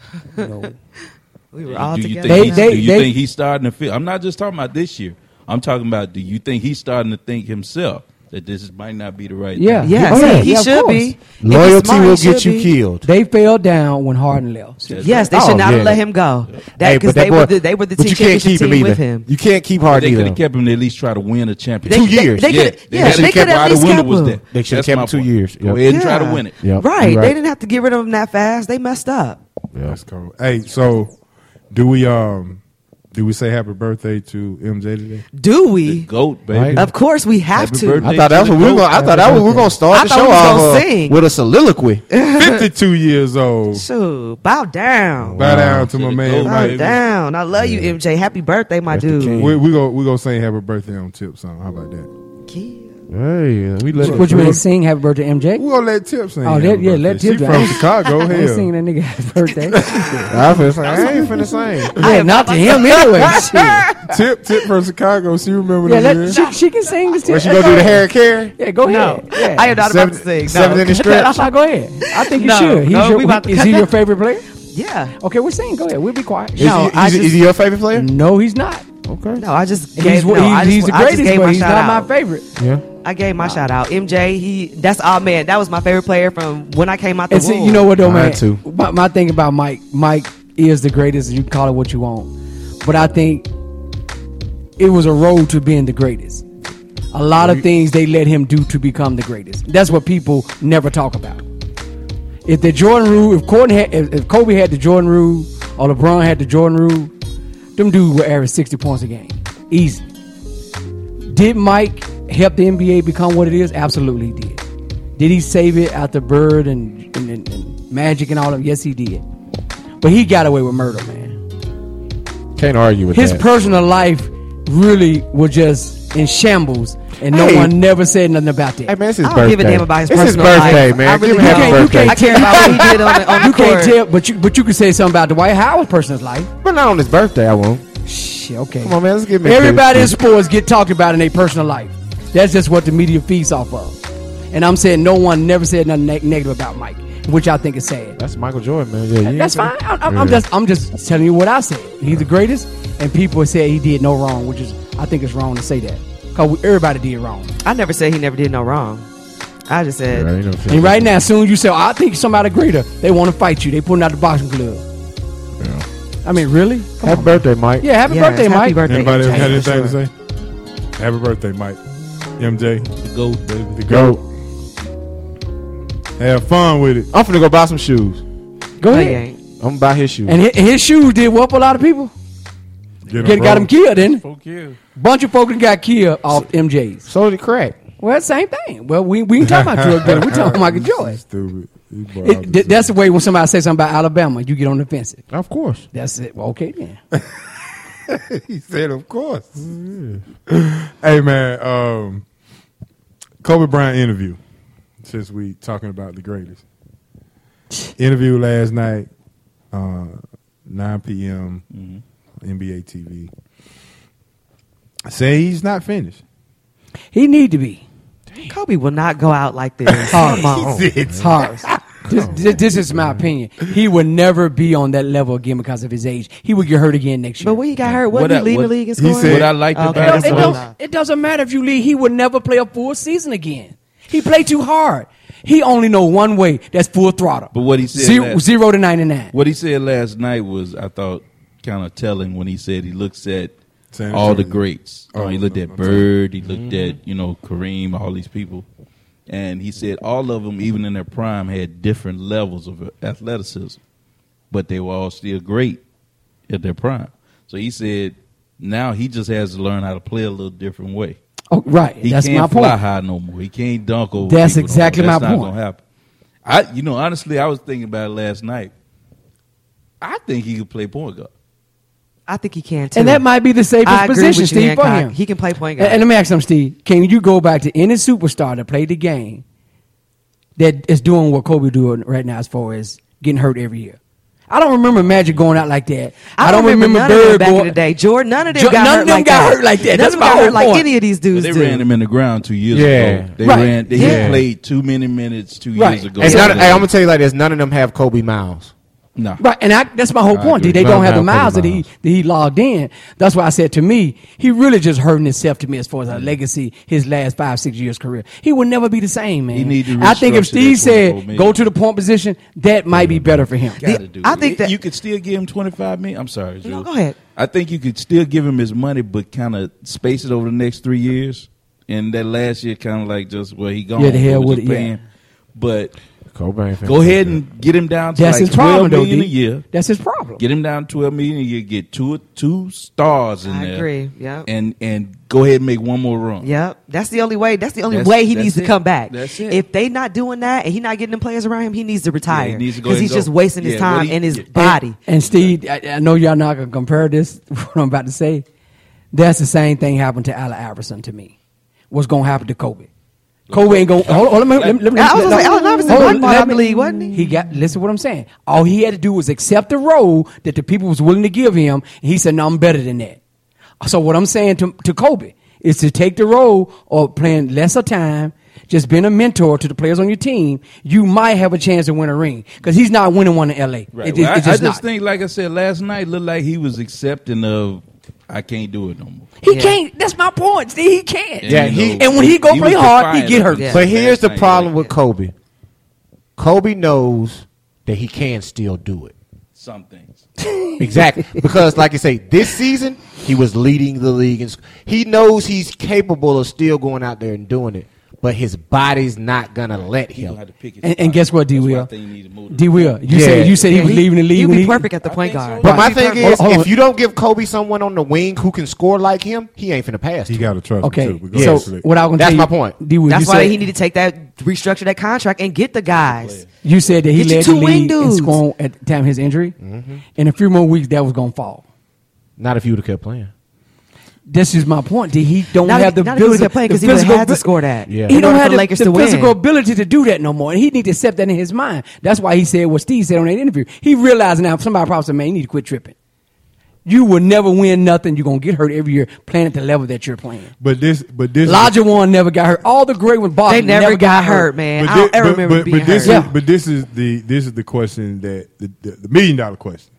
We were all do you together. think, They- do you they- think he's starting to feel? I'm not just talking about this year. I'm talking about, do you think he's starting to think himself that this might not be the right Yeah. thing? Yes, Oh, yeah, he yeah, of should course. be. If he's Loyalty smart, he will should get you be. killed. They fell down when Harden left. That's Yes, they Oh, should not yeah. have let him go. Hey, Because but that they boy- were they were the but team you can't championship keep him team either. with him. You can't keep But Harden they could either. have kept him to at least try to win a championship. 2 years. They Yeah, could, they yes, had they to could keep at while the least window kept was him. there. They should have That's kept my him 2 point. years. Go Yep. ahead and try to win it. Yep. Right. You're They didn't have to get rid of him that fast. They messed up. That's cool. Hey, so do we say happy birthday to MJ today? Do The we? GOAT, baby. Right. Of course we have Happy to. birthday. I thought that's what we were going. I thought that was we were going to start I the thought show we was off gonna sing. with a soliloquy. 52 years old. Shoot, bow down. Bow down to To my the man. GOAT, Bow Mike. baby. down. I love you, MJ. Happy birthday, my That's the dude. king. We gonna sing happy birthday on Tip song. How about that? Yeah. Hey, we let What you mean sing happy birthday, MJ? We gonna let Tip sing. Oh, happy let birthday. Tip She sing. from Chicago. I ain't Hell, singing that nigga happy birthday. I ain't finna sing. Yeah, not to him anyway. Shit. Tip from Chicago. She remember Yeah, that? she can sing this. Where she gonna do the Harry Carey? Yeah, go No, ahead. Yeah. I am not about to sing. Seven in No. the stretch. I'll go ahead. I think you No, should. no, we about to Is cut he your that. favorite player? Yeah. Okay, we're singing. Go ahead. We'll be quiet. No, I is just- he your favorite player? No, he's not. Okay. No, I just He's, gave. No, I he's just, the I just greatest, gave but my he's shout not out. my favorite. Yeah. I gave my shout out. MJ, that's all man. That was my favorite player from when I came out the And see, womb. you know what though, Mine man? too. My thing about Mike is the greatest. You can call it what you want, but I think it was a road to being the greatest. A lot of things they let him do to become the greatest. That's what people never talk about. If the Jordan rule, if Kobe had the Jordan rule, or LeBron had the Jordan rule, them dudes would average 60 points a game, easy. Did Mike help the NBA become what it is? Absolutely, he did. Did he save it after Bird and Magic and all of them? Yes, he did. But he got away with murder, man. Can't argue with His that. personal life really was just in shambles, and no Hey. one never said nothing about that. Hey man, it's his I don't birthday. give a damn about his It's his personal birthday, life. man. I really Give him happy don't. birthday. I care about what he did on the You can't court. tell, but you can say something about Dwight Howard's personal life. But not on his birthday, I won't. Shit, okay. Come on, man. Let's give me Everybody in sports get talked about in their personal life. That's just what the media feeds off of. And I'm saying no one never said nothing negative about Mike, which I think is sad. That's Michael Jordan, man. Yeah, That's fine. I'm just telling you what I said. He's the greatest, and people say he did no wrong, which is I think it's wrong to say that because everybody did wrong. I never said he never did no wrong. I just said, and right now, as soon as you say, I think somebody greater, they want to fight you. They pulling out the boxing glove. Yeah. I mean, really? Happy birthday, Mike. Yeah, happy birthday, Mike. Birthday, Anybody else MJ, got for anything sure. to say? Happy birthday, Mike. MJ, The GOAT, baby. the GOAT. Have fun with it. I'm finna go buy some shoes. Go No, he ahead. ain't. I'm gonna buy his shoes. And his shoes did what for a lot of people? Got him killed, didn't it? Fuck yeah. Bunch of folks got killed off MJs. So did crack. Well, same thing. Well, we ain't talking about drug dealer. We're talking about Michael Jordan. Stupid. That's the way when somebody says something about Alabama, you get on the defensive. Of course. That's it. Well, okay then. He said, of course. Hey, man. Kobe Bryant interview, since we talking about the greatest. Interview last night, 9 p.m., NBA TV. Say he's not finished. He need to be. Kobe will not go out like this. Hard. Come on. Horace. This is my opinion. He would never be on that level again because of his age. He would get hurt again next year. But when he got hurt, wasn't he leading the league in scoring? said- What I liked Okay, about that's it what was I- It doesn't matter if you leave. He would never play a full season again. He played too hard. He only know one way. That's full throttle. But what he said 0 to 99. What he said last night was, I thought, kind of telling when he said he looks at San all the Antonio. greats. Oh, He looked at I'm Bird, he looked at, Kareem, all these people. And he said all of them, even in their prime, had different levels of athleticism. But they were all still great at their prime. So he said now he just has to learn how to play a little different way. Oh, right. He That's can't my fly point. high no more. He can't dunk over That's people no more. exactly my That's not point. gonna happen. Honestly, I was thinking about it last night. I think he could play point guard. I think he can too. And that might be the safest I agree position, with you, Steve, for Hancock. him. He can play point guard. And let me ask him, Steve. Can you go back to any superstar that played the game that is doing what Kobe doing right now as far as getting hurt every year? I don't remember Magic going out like that. I don't remember none of them Bird back going in the day. Jordan, none of them None got of hurt them like got that. hurt like that. None That's of them my got whole hurt like point. any of these But dudes they do. ran him in the ground 2 years Yeah. ago. Right. He Yeah. played too many minutes 2 Right. years ago. And I'm gonna tell you like this: none of them have Kobe Miles. No. Right, and that's my whole I point. agree. They don't have the None of miles them that have he logged in. That's why I said to me, he really just hurting himself to me as far as a legacy. His last 5-6 years career, he will never be the same, man. He need to I think if restructure Steve that said 24 million. go to the point position, that might be better for him. Gotta do I it. think that- you could still give him $25 million. I'm sorry, Drew. No, go ahead. I think you could still give him his money, but kind of space it over the next 3 years. And that last year, kind of like just he gone. Yeah, the hell we with just it, yeah. paying. But Kobe ain't finna go do ahead that. and get him down to That's like his problem, 12 though. million D. a year. That's his problem. Get him down to 12 million a year. Get two stars in I there. agree. Yep. And go ahead and make one more run. Yep. That's the only way. That's the only That's- way he that's needs to it. come back. That's it. If they not doing that and he not getting them players around him, he needs to retire. he needs to go Because ahead he's and just go. wasting his Yeah, time what he- and his yeah. body. And Steve, I know y'all not gonna compare this what I'm about to say. That's the same thing happened to Allen Iverson to me. What's gonna happen to Kobe? Kobe ain't going. Hold on, let me. I was gonna say, Allen Iverson hold on, wasn't let out the me- league, wasn't he? He got. Listen to what I'm saying. All he had to do was accept the role that the people was willing to give him, and he said, "No, I'm better than that." So what I'm saying to Kobe is to take the role of playing lesser time, just being a mentor to the players on your team. You might have a chance to win a ring because he's not winning one in L.A. Right. It Well, I just just not. think, like I said last night, looked like he was accepting of I can't do it no more. He Yeah. can't. That's my point. Steve. He can't. Yeah, you he- And when he go play was hard, he defiant get of hurt. it. Yeah. But here's the Last night, problem like with Kobe. Kobe knows that he can still do it. some things. Exactly. Because, like I say, this season, he was leading the league. He knows he's capable of still going out there and doing it. But his body's not going to let He gonna him. have to pick his And spot. guess what, D. That's why Will? I think he needs to move to D. Will, you Yeah. said he was leaving the league. He'd when be he- perfect at the I point think so. guard. But my He'd be thing perfect. is, Hold on. if you don't give Kobe someone on the wing who can score like him, he ain't finna pass. He to got him. to trust Okay, him, too. But go Yes. so ahead, what I was going to That's tell my you, point. D. Will, That's you why said, he need to take that, restructure that contract and get the guys. You said that he Get you led two the wing league in dudes. scoring at the time of his injury. In a few more weeks, that was going to fall. Not if you would have kept playing. This is my point. He don't Not have the if he would physical have played because the he would have physical had to abi- score that. Yeah. He In don't order have for the, Lakers the to win. physical ability to do that no more, and he need to accept that in his mind. That's why he said what Steve said on that interview. He realized now. Somebody probably said, "Man, you need to quit tripping." You will never win nothing. You're gonna get hurt every year playing at the level that you're playing. But this Elijah Warren never got hurt. All the great ones, Boston, They never got hurt, man. I don't ever remember being hurt. But this is the question that the $1 million question.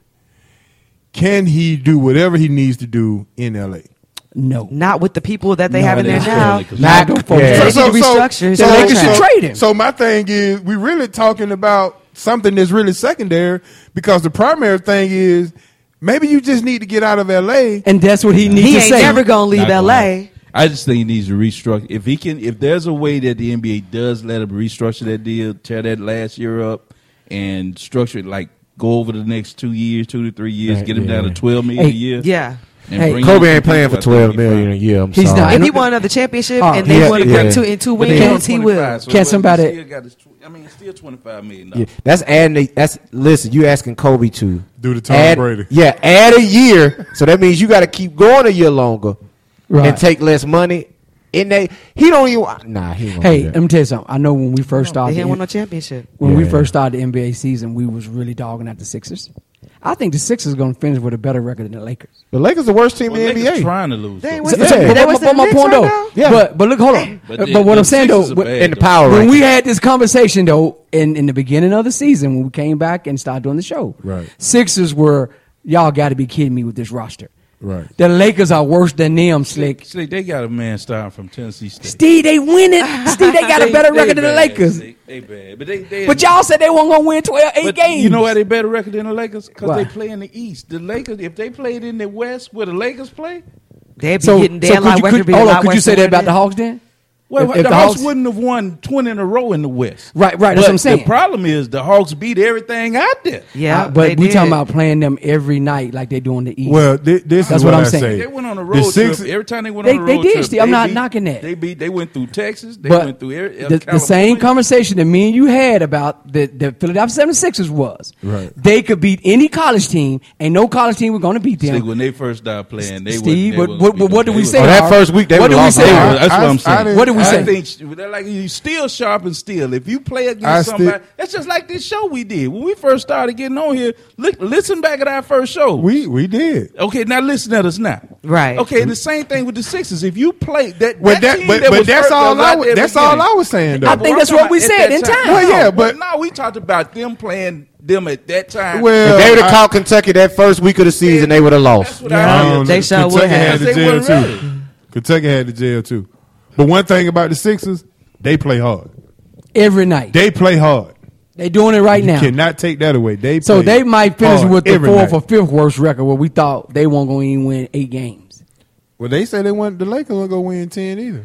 Can he do whatever he needs to do in LA? No, Not with the people that they No, have in there that's now. fairly not them folks. Yeah. They need to restructure. The Lakers should trade him. So my thing is, we really talking about something that's really secondary, because the primary thing is maybe you just need to get out of LA. and that's what he needs He to ain't say. never gonna leave Not gonna LA. happen. I just think he needs to restructure. If there's a way that the NBA does let him restructure that deal, tear that last year up, and structure it like go over the next 2 years, 2 to 3 years, Right, get him down to yeah. $12 million Hey, a year. Yeah. and Hey, bring Kobe in ain't playing for people, I think $12 million a he's year. I'm He's sorry. not. If he won another championship Oh, and they yeah, want to yeah. bring in two But they wins, got he 25, will. so Can somebody- still got his it's still $25 million. Yeah, that's adding. Listen. You asking Kobe to Do the Tom add, Brady. Yeah, add a year. So that means you got to keep going a year longer Right. and take less money. In that, he don't even. Nah, he won't Hey, do let that. me tell you something. I know when we first They started, didn't win no championship. when we Yeah. first started the NBA season, we was really dogging at the Sixers. I think the Sixers going to finish with a better record than the Lakers. The Lakers the worst team Well, in the Lakers NBA. trying to lose. They though. ain't So, win- so, They but worse than my the point Knicks though, right now? but look, hold on. But But what I'm saying though, Sixers are bad, In the though. power when we ranking. had this conversation though in the beginning of the season when we came back and started doing the show, Right. Sixers were y'all got to be kidding me with this roster. Right. The Lakers are worse than them, Slick. Slick, they got a man starting from Tennessee State. Steve, they winning. Steve, they got a better record than the bad, Lakers. Slick. They bad, but they. But y'all said they weren't gonna win 8 But games. you know why they better record than the Lakers? Because Why? they play in the East. The Lakers, if they played in the West, where the Lakers play, They'd be So, getting so daylight could weather you, be a hold on, lot could you worse say than that what about it the is. Hawks then? well, If the the Hawks Hawks- wouldn't have won 20 in a row in the West. Right, that's But what I'm saying. The problem is the Hawks beat everything out there. Yeah, But they we did. talking about playing them every night like they do in the East. Well, this That's is what what I'm I saying. say. They went on a The road Six- trip. Every time they went They- on a they road did, trip, Steve. I'm they not beat- knocking that. They went through Texas. They but went through the same conversation that me and you had about the Philadelphia 76ers was Right. they could beat any college team, and no college team was going to beat them. when they first started playing, they Steve, wasn't- what they did we was- say? Oh, that Harv? first week they What were did we lost. say? They Harv? were- That's what I'm saying. didn't- What did we I say? think they're like you still sharp and still. If you play I against still- somebody, that's just like this show we did when we first started getting on here. Listen back at our first show. We did. Okay, now listen at us now. Right. Okay, the same thing with the Sixers. If you play that, Well, that team but was that's hurt, all that was out I there that's beginning. all I was saying though. I think that's what we said in time. Well, yeah, but but- now we talked about them playing them at that time. Well, If they would have I- caught Kentucky that first week of the season, they would have That's lost. what Yeah. I don't They know. sure would Kentucky have. had the They jail wasn't too. ready. Kentucky had the jail too. But one thing about the Sixers, they play hard. Every night. They play hard. They doing it right You now. cannot take that away. They So play they might finish hard with the every fourth night. or fifth worst record where we thought they weren't going to even win 8 games. Well, they say they want the Lakers weren't gonna win 10 either.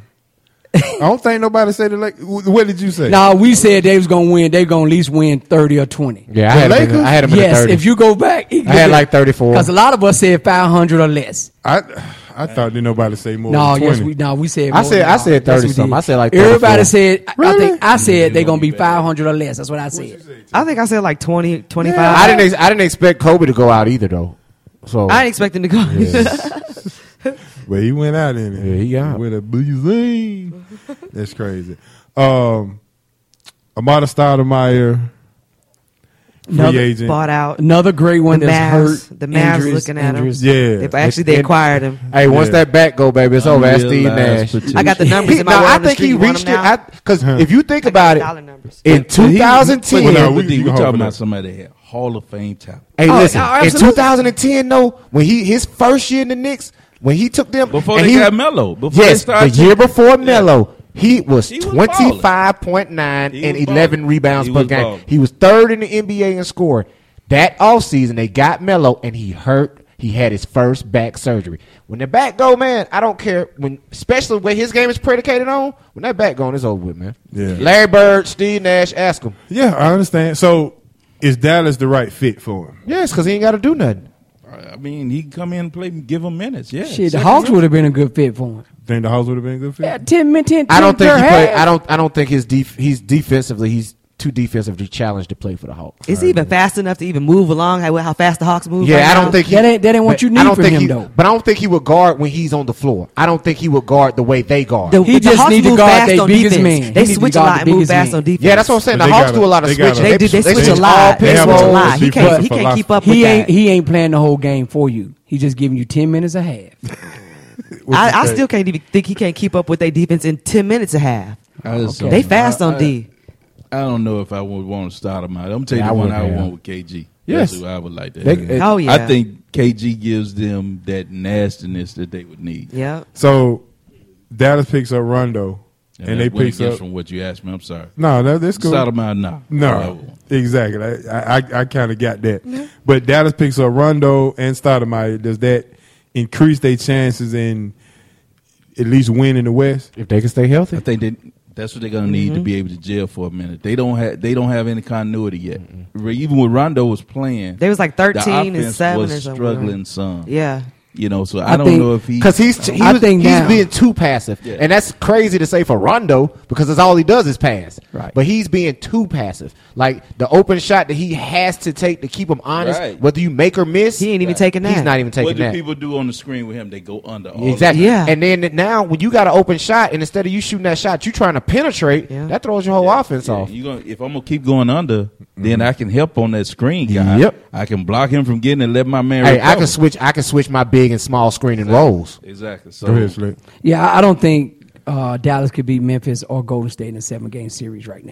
I don't think nobody said the Lakers. What did you say? Now we said they was going to win. They going to at least win 30 or 20. Yeah, The I Lakers? had them in Yes, the 30. if you go back, I had like 34. Because a lot of us said 500 or less. I thought didn't nobody say more No, than 20. yes, we said. I more said- than I said that. Yes, 30 we something. did. I said like everybody 34. said. Really? I said they're gonna be 500 or less. That's what I said. I think I said like 20, 25. I didn't expect Kobe to go out either though. So I ain't expecting to go. But he went out in it. Yeah, he got. With a blazing. That's crazy. Amada Stoudemire, free Another agent. Bought out. Another great one The that's Mavs- hurt. the Mavs injuries, looking at him. injuries. Yeah. They acquired him. hey, once Yeah. that back go, baby, it's over. That's Steve Unrealized Nash. potential. I got the numbers in my No, word I on the think street. he You want reached them now? it because if you think about it, Dollar numbers. in But he- 2010, Well, no, we you can talking hold about it. somebody that had Hall of Fame talent. hey, Oh, listen, no, in absolutely. 2010 though, when his first year in the Knicks, when he took them Before and they he- got Melo. Before they yes, the started year taking- before Yeah. Melo, he was He was 25.9 He and was 11 balling. rebounds He per was game. balling. He was third in the NBA in scoring. That offseason, they got Melo, and he hurt. He had his first back surgery. When the back go, man, I don't care. Especially when his game is predicated on, when that back gone, it's over with, man. Yeah. Larry Bird, Steve Nash, ask him. Yeah, I understand. So is Dallas the right fit for him? Yes, because he ain't got to do nothing. I mean, he can come in and play, give him minutes. Yeah, Shit, the Second Hawks minute. would have been a good fit for him. Think the Hawks would have been a good fit? Yeah, 10 minutes. I don't think he played. I don't think he's defensively. He's too defensively challenged to play for the Hawks. Is he even fast enough to even move along? How fast the Hawks move? Yeah, right I now? don't think That ain't what you need I don't from think him, he, though. But I don't think he would guard when he's on the floor. I don't think he would guard the way they guard. He just Hawks need to move guard fast their on biggest defense. man. They He need to switch a guard lot the and move biggest fast man. on defense. Yeah, that's what I'm saying. But The they Hawks gotta- do a lot of they switching. gotta- They switch a all lot. They pick switch a roll. lot. He can't Defensive keep up with He that. ain't playing the whole game for you. He just giving you 10 minutes a half. I still can't even think he can't keep up with their defense in 10 minutes a half. I just Okay. don't They know. fast on D. I don't know if I would want to start him out. I'm telling Yeah, you I one would, I would yeah. want with KG. Yes. That's who I would like to They- have. Oh yeah. I think KG gives them that nastiness that they would need. Yeah. So Dallas picks up Rondo, and they that went picks against up. from what you asked me. I'm sorry. No, that's cool. Start him out now. No, exactly. I kind of got that. But Dallas picks up Rondo and Stoudemire. Does that increase their chances in at least winning the West? If they can stay healthy. I think that's what they're gonna need to be able to gel for a minute. They don't have any continuity yet. Even when Rondo was playing, They was like the 13 and offense 7 was or something. struggling some. Yeah. You know, so I I don't think- know if he Because he's I think now- being too passive, Yeah. and that's crazy to say for Rondo because that's all he does is pass. Right. But he's being too passive. Like the open shot that he has to take to keep him honest, Right. whether you make or miss, He ain't even taking that. he's not even taking what do that. people do on the screen with him? They go under all Exactly. Yeah. And then now when you got an open shot, and instead of you shooting that shot, you trying to penetrate, Yeah. that throws your whole offense off. If I'm gonna keep going under, then I can help on that screen guy. Yep. I can block him from getting and let my man. Hey, recover. I can switch my big and small screen and rolls. Exactly. So Go ahead, Slick. Yeah, I don't think Dallas could beat Memphis or Golden State in a 7-game series right now.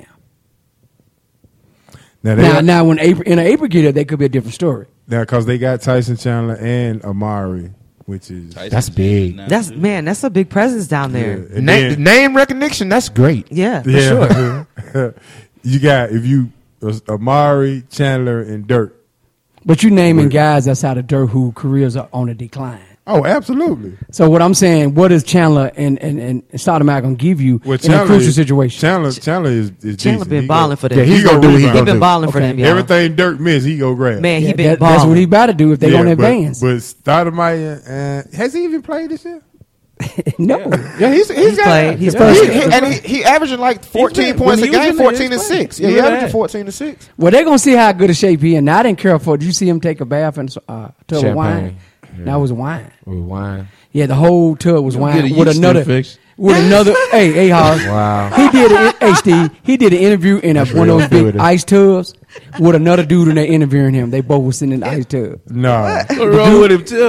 Now, when April get there, that could be a different story. because they got Tyson Chandler and Amari, which is Tyson That's big. now- That's a big presence down there. yeah. And Name, then- name recognition, that's great. Yeah, for sure. you got Amari, Chandler, and Dirk. But you naming guys outside of Dirk who careers are on a decline. Oh, absolutely. So what I'm saying, what is Chandler and Stoudemire going to give you Well, in a crucial situation? Chandler is Chandler decent. been He balling for them. Yeah, He he's gonna do what he He gonna been do. balling for Okay. them, y'all. Everything Dirk missed, he go grab. Man, he Yeah, been that's balling. what he about to do if they Yeah, don't but- advance. But Stoudemire, has he even played this year? No. Yeah, he's He's got played. He's he- played. he- and he averaging like 14 played. points a When he was game, in there, 14 and he's playing. 6. Yeah, He he was averaging that. 14 and 6. Well, they're going to see how good a shape he in. Now, I didn't care for it. Did you see him take a bath in a tub of wine? Yeah. That was wine. With wine. Yeah, the whole tub was Get wine a with yeast another. infection. With another, hey, Howard. Wow. He did he did an interview in one of those big good. ice tubs with another dude and they interviewing him. They both were sitting in the ice tub. No. What's wrong with him too?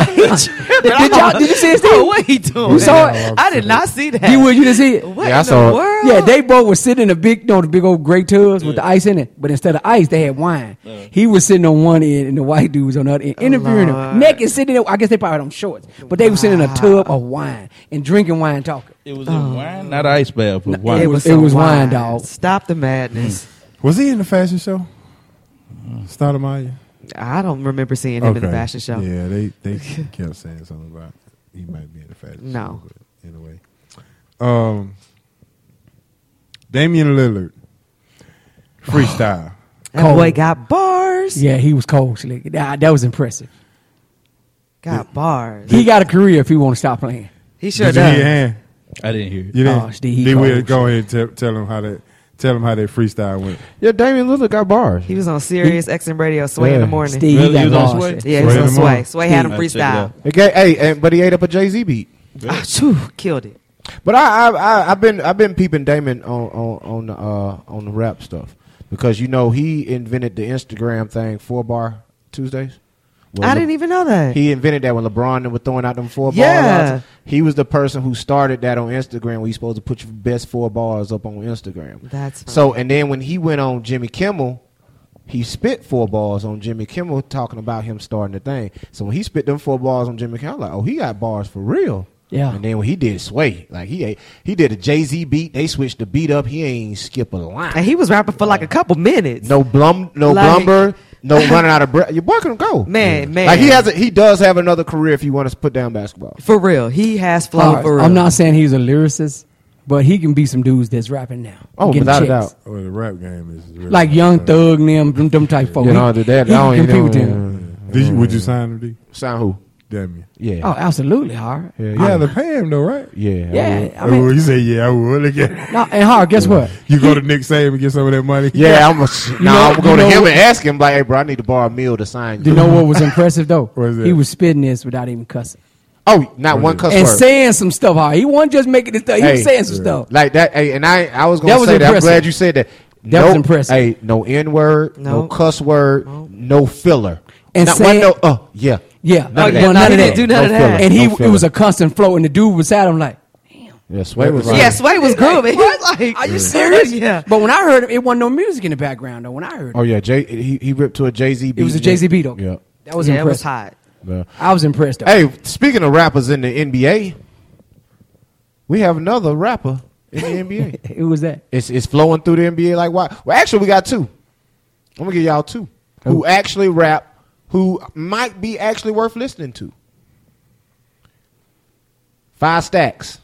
Did you see it, Steve? Oh, what he doing? You saw it? I did not see that. You didn't see it? What Yeah, I in saw the it. world? Yeah, they both were sitting in the big old gray tubs with the ice in it. But instead of ice, they had wine. He was sitting on one end and the white dude was on the other end, interviewing him. Lord. Naked, sitting there. I guess they probably had on shorts. But they were sitting in a tub of wine and drinking wine, talking. It was in wine, not ice bath, but It wine. was some wine, dog. Stop the madness. Was he in the fashion show? Stoudemire? I don't remember seeing him in the fashion show. Yeah, they kept saying something about he might be in the fashion No. show. But anyway. Damian Lillard. Freestyle. That boy got bars. Yeah, he was cold, slick. That was impressive. Got bars. He got a career if he want to stop playing. He sure Did you hear does. your hand? I didn't hear it. You didn't? Oh, Steve, he They will cold. go ahead and tell him how that freestyle went. Yeah, Damian Lillard got bars. He was on Sirius XM Radio, Sway in Yeah. the morning. Steve, Really? he He was got on bars, Sway? shit. Yeah, he Sway was in on the Sway. morning. Sway had him I'll check it freestyle. out. But he ate up a Jay-Z beat. Ah, phew, killed it. But I've been peeping Damon on the rap stuff because he invented the Instagram thing 4-bar Tuesdays. Well, I didn't even know that. He invented that when LeBron was throwing out them 4 bars. Yeah. He was the person who started that on Instagram where you're supposed to put your best 4 bars up on Instagram. That's fine. So, and then when he went on Jimmy Kimmel, he spit 4 bars on Jimmy Kimmel talking about him starting the thing. So when he spit them 4 bars on Jimmy Kimmel, I'm like, oh, he got bars for real. Yeah. And then when he did Sway, like he did a Jay-Z beat, they switched the beat up. He ain't skip a line. And he was rapping for like a couple minutes. No Like- blumber, no running out of breath. Your boy can go. Man. Like he does have another career if he wants to put down basketball. For real. He has flow All right, for real. I'm not saying he's a lyricist, but he can be some dudes that's rapping now. Oh, Getting without a checks. doubt. Well, the rap game is really Like Young Thug and them type folks. You know, He that I can don't compete even with them. Would you sign him, D? Sound who? damn you. Yeah. Oh, absolutely, hard. Yeah, You have to pay him though, right? Yeah. Yeah, I would. You say, yeah, I would. Look at No, and hard. Guess what? you go to Nick Saban and get some of that money. Yeah, I'm gonna go to him what- and ask him like, hey, bro, I need to borrow a meal to sign You know what was impressive though? What is that? He was spitting this without even cussing Oh, not one cuss and word. saying some stuff. Hard. He wasn't just making this stuff. He was Hey, saying some stuff. Like that. Hey, and I was That gonna was say that. I'm impressive. glad you said that. That was impressive. Hey, no N word, no No. cuss word, no filler. And not saying- one, no. Yeah. Yeah, None of that. well, No, none he of didn't that. do none of No that. filler. And No it was filler. a constant flow, and the dude beside him like, Yeah, Sway was right. Yeah, Sway was grooving. He was like, "Are you serious?" Yeah. But when I heard him, it wasn't no music in the background though. When I heard it, Oh yeah, he ripped to a Jay-Z beat. it was a Jay-Z beat though. Yeah. That was Yeah, it was impressive. hot. Yeah. I was impressed though. Hey, speaking of rappers in the NBA, we have another rapper in the NBA. Who was that? It's flowing through the NBA like why? Well, actually, we got two. I'm gonna give y'all two who actually rap, who might be actually worth listening to. 5 Stacks.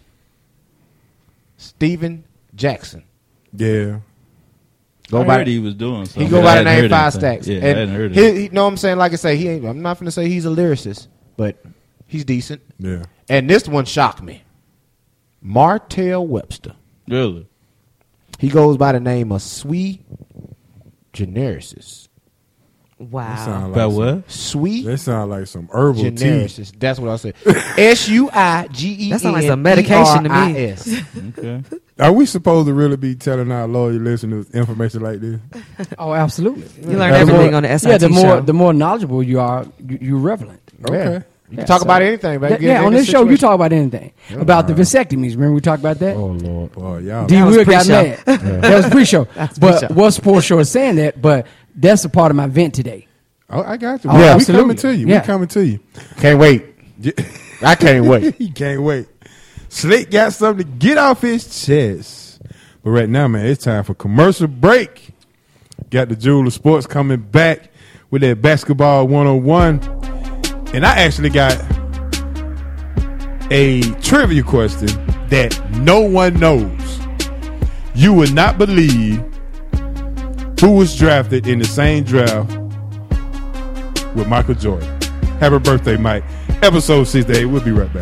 Steven Jackson. Yeah. Go I by heard he was doing something. he go but by I the hadn't name heard 5 anything. Stacks. Yeah, And I hadn't heard he, it. you know what I'm saying? Like I say, he ain't. I'm not gonna say he's a lyricist, but he's decent. Yeah. And this one shocked me. Martell Webster. Really? He goes by the name of Sui Generis. Wow. About what? Sui That sound like some herbal tea. Generis. That's what I said. SUIGEN. That sound like some medication to me. Okay. Are we supposed to really be telling our loyal listeners information like this? Oh, absolutely. You learn The everything more- on the SIT Yeah, show. the more knowledgeable you are, you're relevant. Okay. You can talk about anything, man. Yeah, on this show you talk about anything. About the vasectomies. Remember we talked about that? Oh Lord. Boy, y'all. D. was Will got pre-show. mad. That was pre-show. But pre-show. What's Sports Show is saying that, but that's a part of my vent today. Oh, I got you. Oh, we absolutely. coming to you. Yeah. We coming to you. Can't wait. Yeah. I can't wait. He can't wait. Slick got something to get off his chest. But right now, man, it's time for commercial break. Got the Jewel of Sports coming back with that basketball 101. And I actually got a trivia question that no one knows. You would not believe who was drafted in the same draft with Michael Jordan. Happy birthday, Mike. Episode 68. We'll be right back.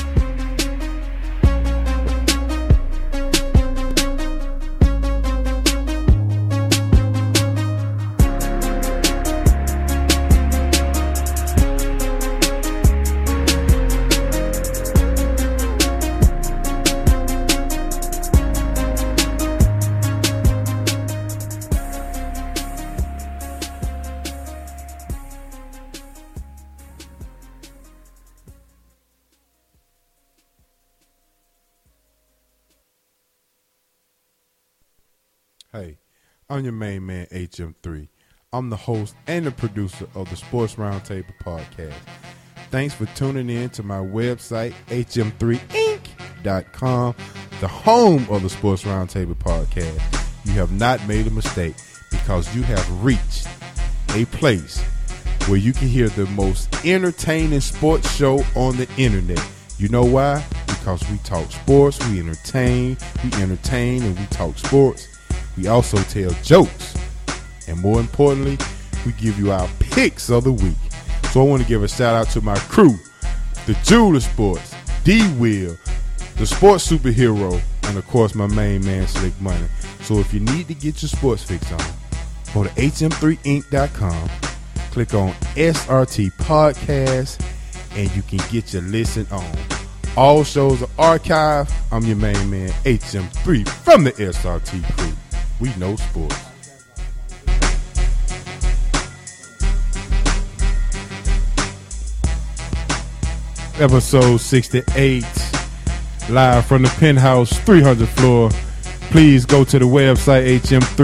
Hey, I'm your main man, HM3. I'm the host and the producer of the Sports Roundtable podcast. Thanks for tuning in to my website, hm3inc.com, the home of the Sports Roundtable podcast. You have not made a mistake because you have reached a place where you can hear the most entertaining sports show on the internet. You know why? Because we talk sports, we entertain, and we talk sports. We also tell jokes. And more importantly, we give you our picks of the week. So I want to give a shout out to my crew, the Jewel of Sports, D. Will, the sports superhero, and of course my main man, Slick Money. So if you need to get your sports fix on, go to hm3inc.com, click on SRT Podcast, and you can get your listen on. All shows are archived. I'm your main man, HM3 from the SRT crew. We know sports. Episode 68, live from the penthouse, 300th floor. Please go to the website,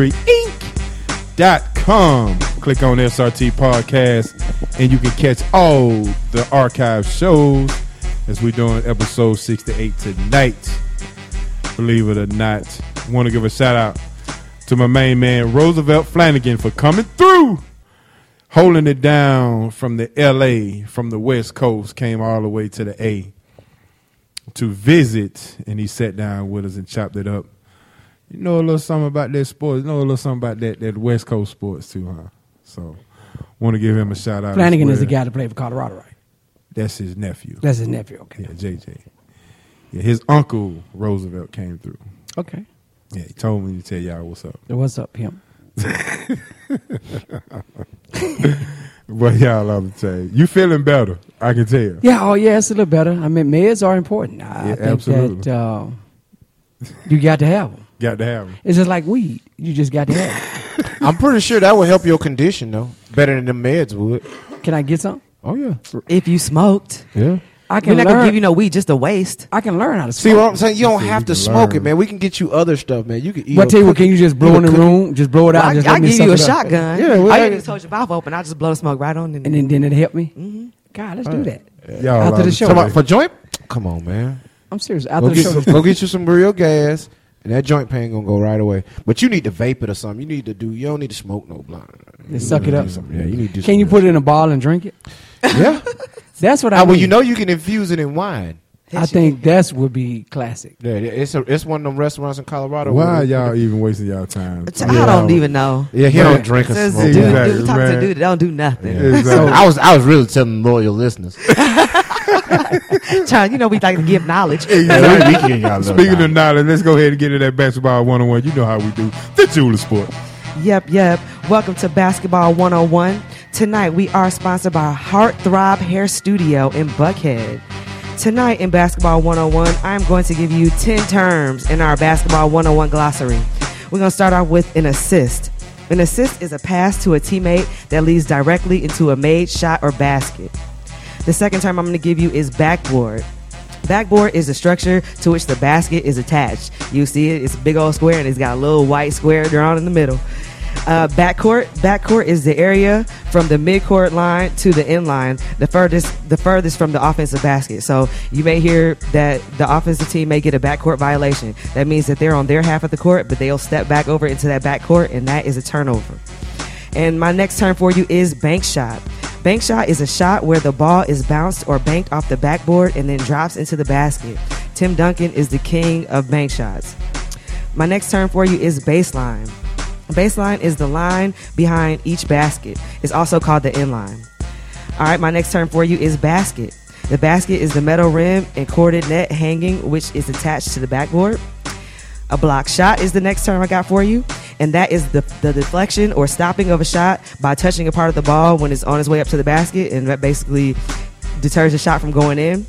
hm3inc.com. Click on SRT Podcast, and you can catch all the archive shows as we're doing episode 68 tonight. Believe it or not, want to give a shout out to my main man, Roosevelt Flanagan, for coming through, holding it down from the LA, from the West Coast, came all the way to the A to visit, and he sat down with us and chopped it up. You know a little something about that sports, you know a little something about that West Coast sports too, huh? So, want to give him a shout out. Flanagan as is the well. guy that played for Colorado, right? That's his nephew. That's his nephew. Okay. Yeah, JJ. Yeah, his uncle Roosevelt came through. Okay. Yeah, he told me to tell y'all what's up. What's up, him? But y'all love to say you feeling better. I can tell. Yeah. Oh, yeah. It's a little better. I mean, meds are important. I think absolutely. that you got to have them. Got to have him. It's just like weed. You just got to have them. I'm pretty sure that would help your condition though, better than the meds would. Can I get some? Oh yeah, If you smoked, yeah. I we're can not gonna learn. give you no weed, just a waste. I can learn how to See smoke. what I'm saying? You don't have to can smoke it, learn. man. We can get you other stuff, man. You can eat. But a tell you what, cookie- can you just blow in the cookie- room? Just blow it out. I just let me give suck you a it up. shotgun. Yeah, well, All I- you just hold your mouth open. I just blow the smoke right on in. And then it help me. God, let's do that. Y'all After love the to show. say. Come on, for joint? Come on, man. I'm serious. After Go the show, get, go get you some real gas, and that joint pain gonna go right away. But you need to vape it or something. You need to do. You don't need to smoke no blunt. Just suck it up. Yeah, you need to. Do Can you put it in a bottle and drink it? Yeah. That's what I Well, mean. you know you can infuse it in wine. I think that's would be classic. Yeah, it's one of them restaurants in Colorado. Why where- are y'all even wasting y'all time? I don't even know. Yeah, he Yeah. don't drink or Says smoke. dude, Exactly, dude, talk to man. a dude that don't do nothing. Exactly. I was really telling loyal listeners. Child, you know we like to give knowledge. Speaking of knowledge, let's go ahead and get into that basketball 101. You know how we do. The Jeweler Sport. Yep. Welcome to Basketball 101. Tonight we are sponsored by Heartthrob Hair Studio in Buckhead. Tonight in Basketball 101, I'm going to give you 10 terms in our Basketball 101 glossary. We're going to start off with an assist. An assist is a pass to a teammate that leads directly into a made shot or basket. The second term I'm going to give you is backboard. Backboard is the structure to which the basket is attached. You see it, it's a big old square and it's got a little white square drawn in the middle. Backcourt is the area from the midcourt line to the end line, the furthest from the offensive basket. So you may hear that the offensive team may get a backcourt violation. That means that they're on their half of the court, but they'll step back over into that backcourt, and that is a turnover. And my next term for you is bank shot. Bank shot is a shot where the ball is bounced or banked off the backboard and then drops into the basket. Tim Duncan is the king of bank shots. My next term for you is baseline. Baseline is the line behind each basket. It's also called the end line. All right, my next term for you is basket. The basket is the metal rim and corded net hanging, which is attached to the backboard. A block shot is the next term I got for you, and that is the deflection or stopping of a shot by touching a part of the ball when it's on its way up to the basket, and that basically deters the shot from going in.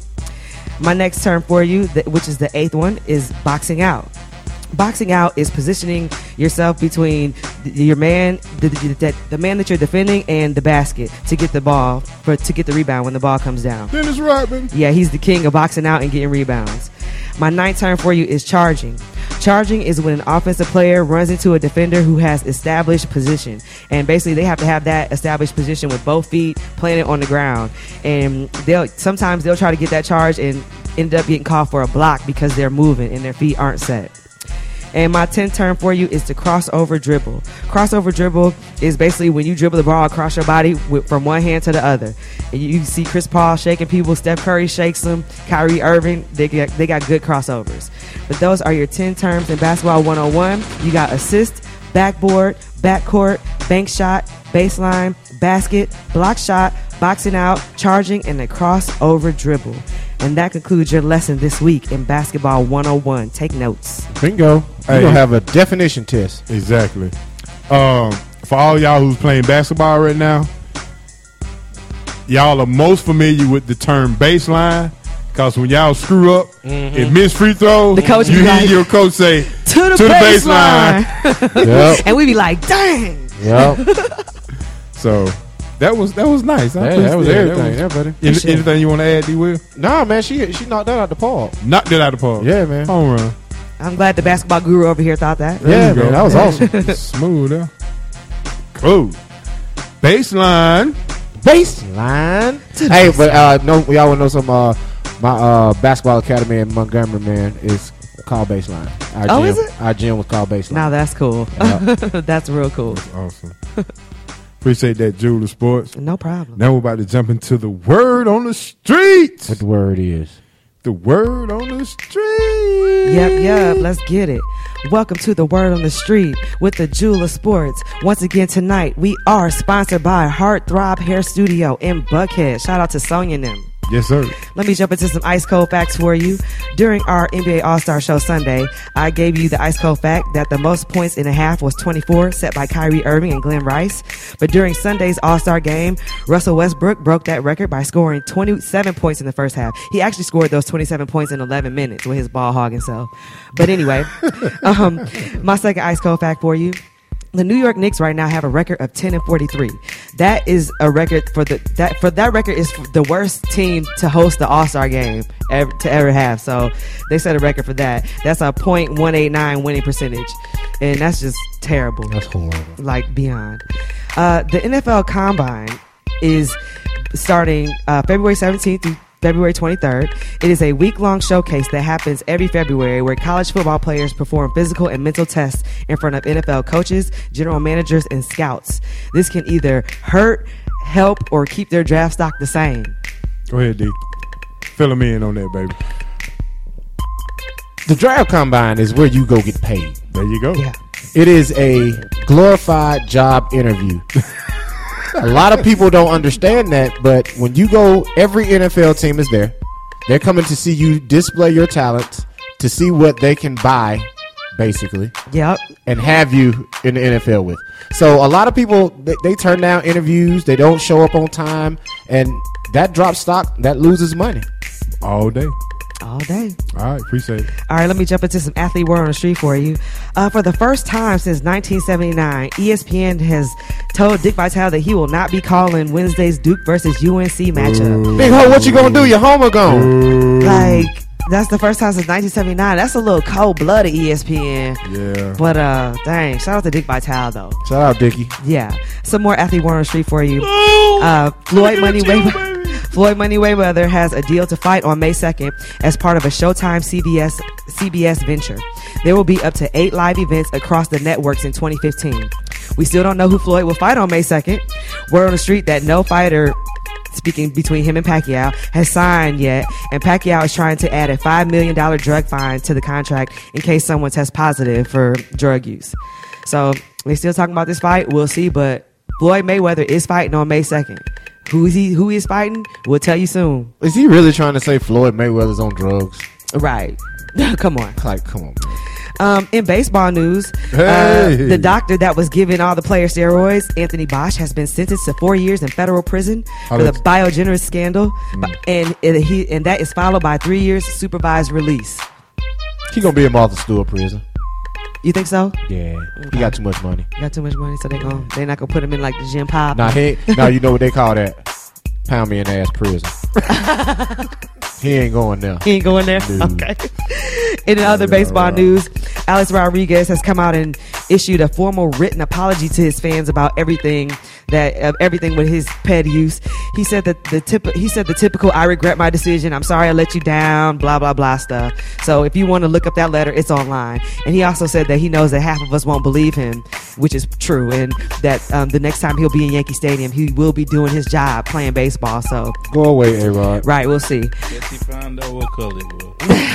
My next term for you, which is the eighth one, is boxing out. Boxing out is positioning yourself between your man, the man that you're defending, and the basket to get the ball, to get the rebound when the ball comes down. Dennis Rodman. Yeah, he's the king of boxing out and getting rebounds. My ninth term for you is charging. Charging is when an offensive player runs into a defender who has established position. And basically they have to have that established position with both feet planted on the ground. And sometimes they'll try to get that charge and end up getting called for a block because they're moving and their feet aren't set. And my 10th term for you is the crossover dribble. Crossover dribble is basically when you dribble the ball across your body from one hand to the other. And you see Chris Paul shaking people, Steph Curry shakes them, Kyrie Irving, they got good crossovers. But those are your 10 terms in Basketball 101. You got assist, backboard, backcourt, bank shot, baseline, basket, block shot, boxing out, charging, and a crossover dribble. And that concludes your lesson this week in Basketball 101. Take notes. Bingo. Hey. You're going to have a definition test. Exactly. For all y'all who's playing basketball right now, y'all are most familiar with the term baseline, because when y'all screw up and miss free throws, The coach you be hear like, your coach say, To the baseline. Yep. And we be like, dang. Yep. So that was nice. I That was appreciate it. everything. Yeah, buddy. Anything you want to add, D. Will? Nah, man, she knocked that out the park. Knocked it out of the park. Yeah, man. Home run. I'm glad the basketball guru over here thought that. There Yeah, you go. man, that was awesome. Smooth, huh? Cool. Baseline. Baseline. Hey, but no, y'all want to know some? My basketball academy in Montgomery, man, is called Baseline. Our Oh, gym, is it? Our gym was called Baseline. Now that's cool. Yeah. That's real cool. Awesome. Appreciate that, Jeweler Sports. No problem. Now we're about to jump into the word on the streets. What the word is? The word on the street. Yep. Let's get it. Welcome to the Word on the Street with the Jeweler Sports. Once again tonight, we are sponsored by Heartthrob Hair Studio in Buckhead. Shout out to Sonya and them. Yes, sir. Let me jump into some ice cold facts for you. During our NBA All-Star Show Sunday, I gave you the ice cold fact that the most points in a half was 24, set by Kyrie Irving and Glenn Rice. But during Sunday's All-Star game, Russell Westbrook broke that record by scoring 27 points in the first half. He actually scored those 27 points in 11 minutes with his ball hogging self. But anyway, my second ice cold fact for you. The New York Knicks right now have a record of 10-43. That is a record that record is the worst team to host the All-Star game to ever have. So they set a record for that. That's a .189 winning percentage, and that's just terrible. That's horrible. Like beyond. The NFL Combine is starting February 17th through February 23rd. It is a week-long showcase that happens every February where college football players perform physical and mental tests in front of NFL coaches, general managers, and scouts. This can either hurt, help, or keep their draft stock the same. Go ahead, D. Fill them in on that, baby. The draft combine is where you go get paid. There you go. Yeah. It is a glorified job interview. A lot of people don't understand that, but when you go, every NFL team is there. They're coming to see you display your talents, to see what they can buy, basically, Yep. and have you in the NFL with. So a lot of people, they turn down interviews. They don't show up on time, and that drops stock. That loses money. All day. All day. All right, appreciate it. All right, let me jump into some athlete word on the street for you. For the first time since 1979, ESPN has told Dick Vitale that he will not be calling Wednesday's Duke versus UNC matchup. Big Ho, what you gonna do? Your homer gone. Like, that's the first time since 1979. That's a little cold-blooded ESPN. Yeah. But, dang, shout out to Dick Vitale, though. Shout out, Dickie. Yeah. Some more athlete word on the street for you. Floyd Money Mayweather has a deal to fight on May 2nd as part of a Showtime CBS venture. There will be up to 8 live events across the networks in 2015. We still don't know who Floyd will fight on May 2nd. Word on the street that no fighter, speaking between him and Pacquiao, has signed yet, and Pacquiao is trying to add a $5 million drug fine to the contract in case someone tests positive for drug use. So we're still talking about this fight. We'll see, but Floyd Mayweather is fighting on May 2nd. Who he is fighting? We'll tell you soon. Is he really trying to say Floyd Mayweather's on drugs? Right. Come on. Like, come on, man. In baseball news, Hey. the doctor that was giving all the players steroids, Anthony Bosch, has been sentenced to 4 years in federal prison for the biogenesis scandal, and that is followed by 3 years supervised release. He gonna be in Martha Stewart prison. You think so? Yeah, he got too much money. Got too much money, so they're not gonna put him in like the gym pop. Nah, you know what they call that? Pound me in the ass prison. He ain't going there. He ain't going there? Dude. Okay. In other baseball news, Alex Rodriguez has come out and issued a formal written apology to his fans about everything with his pet use. He said that the typical "I regret my decision, I'm sorry I let you down," blah blah blah stuff. So if you want to look up that letter, it's online. And he also said that he knows that half of us won't believe him, which is true, and that the next time he'll be in Yankee Stadium, he will be doing his job playing baseball. So Go away, A-Rod. right, we'll see. Guess he found out what color it was.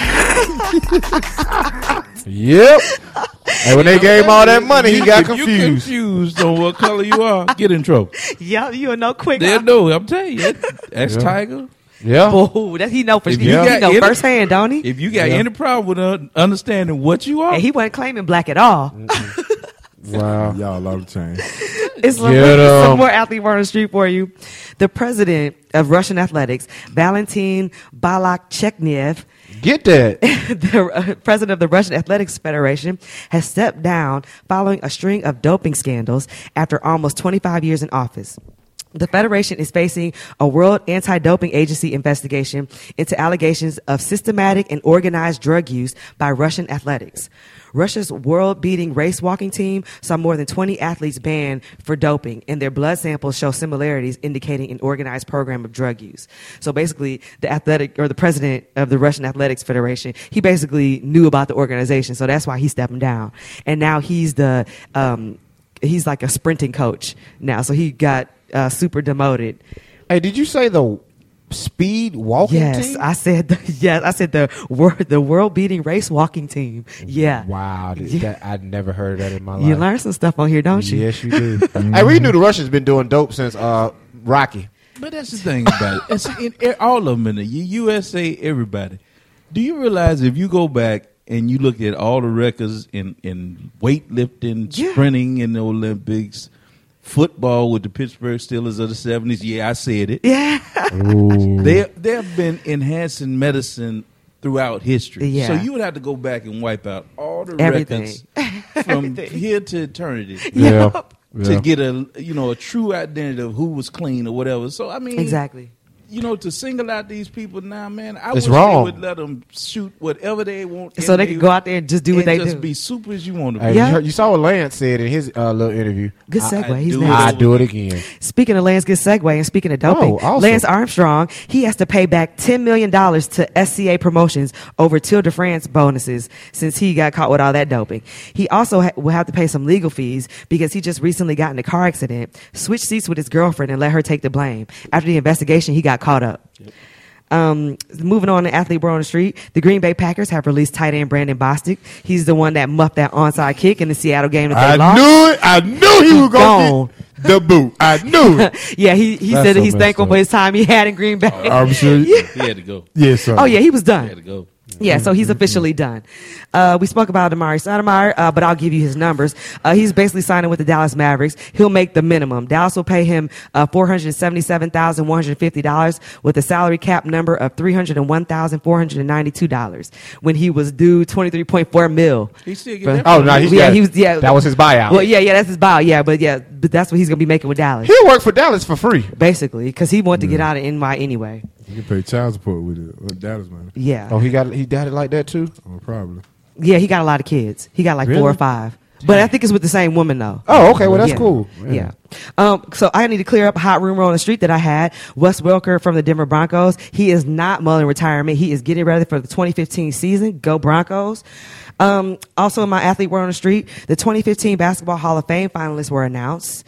Yep. And when they gave him all that money, he got If you confused. confused on what color you are, get in trouble. Yeah, you'll know quick. They'll know. I'm telling you. Ex-Tiger. Yeah. Oh, that he know for If he you got know any- firsthand, don't he? If you got any problem with understanding what you are, And he wasn't claiming black at all. Wow. Y'all out of chain. It's Get 'em. some more athlete word on the street for you. The president of Russian athletics, Valentin Balakcheknev, Get that. the president of the Russian Athletics Federation, has stepped down following a string of doping scandals after almost 25 years in office. The federation is facing a World Anti-Doping Agency investigation into allegations of systematic and organized drug use by Russian athletics. Russia's world-beating race walking team saw more than 20 athletes banned for doping, and their blood samples show similarities indicating an organized program of drug use. So basically, the president of the Russian Athletics Federation, he basically knew about the organization, so that's why he's stepping down. And now he's he's like a sprinting coach now, so he got super demoted. Hey, did you say the speed walking Yes, team? I said the world beating race walking team. Yeah. Wow. I'd never heard of that in my life. You learn some stuff on here, don't you? Yes, you do. Hey, we knew the Russians been doing dope since Rocky. But that's the thing about it. It's all of them in the USA, everybody. Do you realize if you go back and you look at all the records in weightlifting, sprinting in the Olympics, football with the Pittsburgh Steelers of the 70s, yeah, I said it. Yeah. They have been enhancing medicine throughout history. Yeah. So you would have to go back and wipe out all the Everything. records from here to eternity. Yeah. To get a true identity of who was clean or whatever. So I mean, Exactly. To single out these people now, man, I It's wish wrong. they would let them shoot whatever they want, So they could go out there and just do what they just do. be super as you want to Hey, be. Yeah. you saw what Lance said in his little interview. Good segue. He's do next. it. I do it again. Speaking of Lance, good segue. And speaking of doping, Oh, awesome. Lance Armstrong, he has to pay back $10 million to SCA Promotions over Tour de France bonuses since he got caught with all that doping. He also will have to pay some legal fees because he just recently got in a car accident, switched seats with his girlfriend, and let her take the blame. After the investigation, he got caught up. Moving on to Athlete World on the Street, the Green Bay Packers have released tight end Brandon Bostic. He's the one that muffed that onside kick in the Seattle game that they lost. knew it. I knew he was going to get the boot. I knew it. Yeah, he That's said that so he's messed thankful up. for his time he had in Green Bay. I'm sure. He had to go. Yes, sir. Oh yeah, he was He had done. to go. Yeah, so he's officially done. We spoke about Amari Stoudemire, but I'll give you his numbers. He's basically signing with the Dallas Mavericks. He'll make the minimum. Dallas will pay him $477,150 with a salary cap number of $301,492 when he was due $23.4 million. He still get But- that. Oh no, that was his buyout. Well, yeah, that's his buyout. Yeah, but that's what he's gonna be making with Dallas, He'll work for Dallas for free. basically, because he wanted to get out of NY anyway. You can pay child support with it. With Dallas, man. Yeah, Oh, he got it like that too. Oh, probably. yeah, he got a lot of kids. He got like 4 or Really? 5, but I think it's with the same woman though. Oh, okay. Well, that's Yeah. cool. Yeah. So I need to clear up a hot rumor on the street that I had. Wes Welker from the Denver Broncos. He is not mulling retirement. He is getting ready for the 2015 season. Go Broncos. Also in my Athlete World on the Street, the 2015 Basketball Hall of Fame finalists were announced.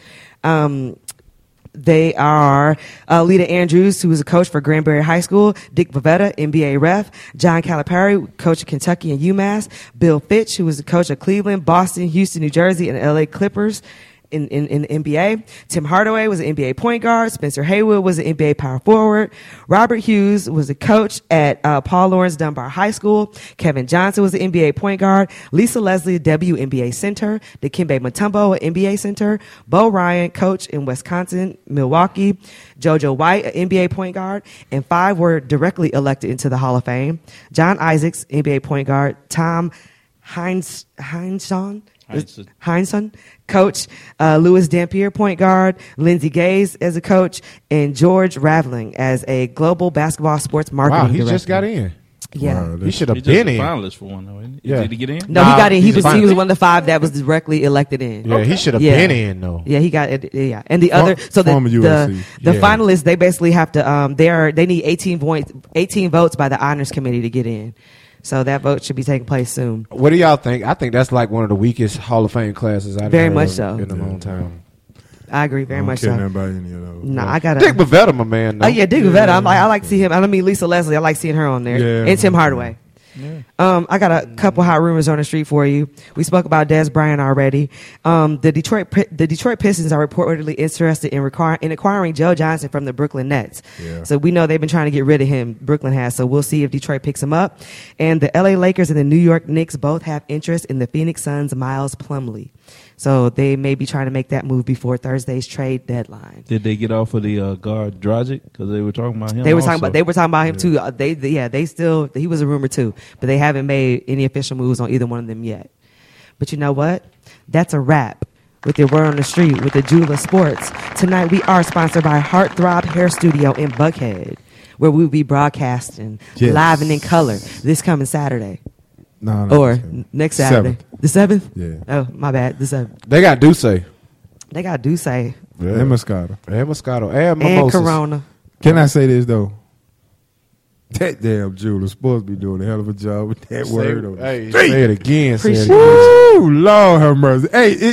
They are Lita Andrews, who was a coach for Granbury High School, Dick Bavetta, NBA ref, John Calipari, coach of Kentucky and UMass, Bill Fitch, who was the coach of Cleveland, Boston, Houston, New Jersey, and LA Clippers in the NBA. Tim Hardaway was an NBA point guard. Spencer Haywood was an NBA power forward. Robert Hughes was a coach at Paul Lawrence Dunbar High School. Kevin Johnson was an NBA point guard. Lisa Leslie, WNBA center. Dikembe Mutombo, an NBA center. Bo Ryan, coach in Wisconsin, Milwaukee. JoJo White, an NBA point guard. And 5 were directly elected into the Hall of Fame. John Isaacs, NBA point guard. Tom Heinsohn, coach, Louis Dampier, point guard, Lindsey Gaze as a coach, and George Raveling as a global basketball sports marketing Wow, he director. just got in. Yeah. Wow, He should He have just been a in. finalist for one, though, isn't he? Yeah. Did he get in? No, he got in. He he's was a one finalist. of the 5 that was directly elected in. Yeah, he should have Yeah. been in though. Yeah, he got it. Yeah, and the other, so former the USC. Yeah. finalists, they basically have to, they need 18 votes by the honors committee to get in. So that vote should be taking place soon. What do y'all think? I think that's like one of the weakest Hall of Fame classes I've Very heard much of so. in a long time. I agree very I don't much care so. nothing about any of those. Nah, I got Dick Bavetta, my man. Oh yeah, Dick Bavetta. I like to see him. I mean Lisa Leslie. I like seeing her on there. Yeah. And Tim Hardaway. I got a couple hot rumors on the street for you. We spoke about Des Bryant already. The Detroit Pistons are reportedly interested in acquiring Joe Johnson from the Brooklyn Nets. Yeah. So we know they've been trying to get rid of him. Brooklyn has. So we'll see if Detroit picks him up. And the LA Lakers and the New York Knicks both have interest in the Phoenix Suns' Miles Plumlee. So they may be trying to make that move before Thursday's trade deadline. Did they get off of the guard Dragic? Because they were talking about him. They were also. talking about him too. They still, he was a rumor too, but they haven't made any official moves on either one of them yet. But you know what? That's a wrap with your Word on the Street with the Jula Sports. Tonight we are sponsored by Heartthrob Hair Studio in Buckhead, where we'll be broadcasting Yes. live and in color this coming Saturday. No, Or it's okay. next Saturday. 7th. The 7th? Yeah. Oh, my bad. The 7th. They got Duce They got Duce And Moscato. and Moscato and and Mimosas. Corona. Can I say this though? That damn jeweler supposed to be doing a hell of a job with that word on the Hey, street. say it again. Say it Appreciate again. Woo, Lord have mercy. Hey,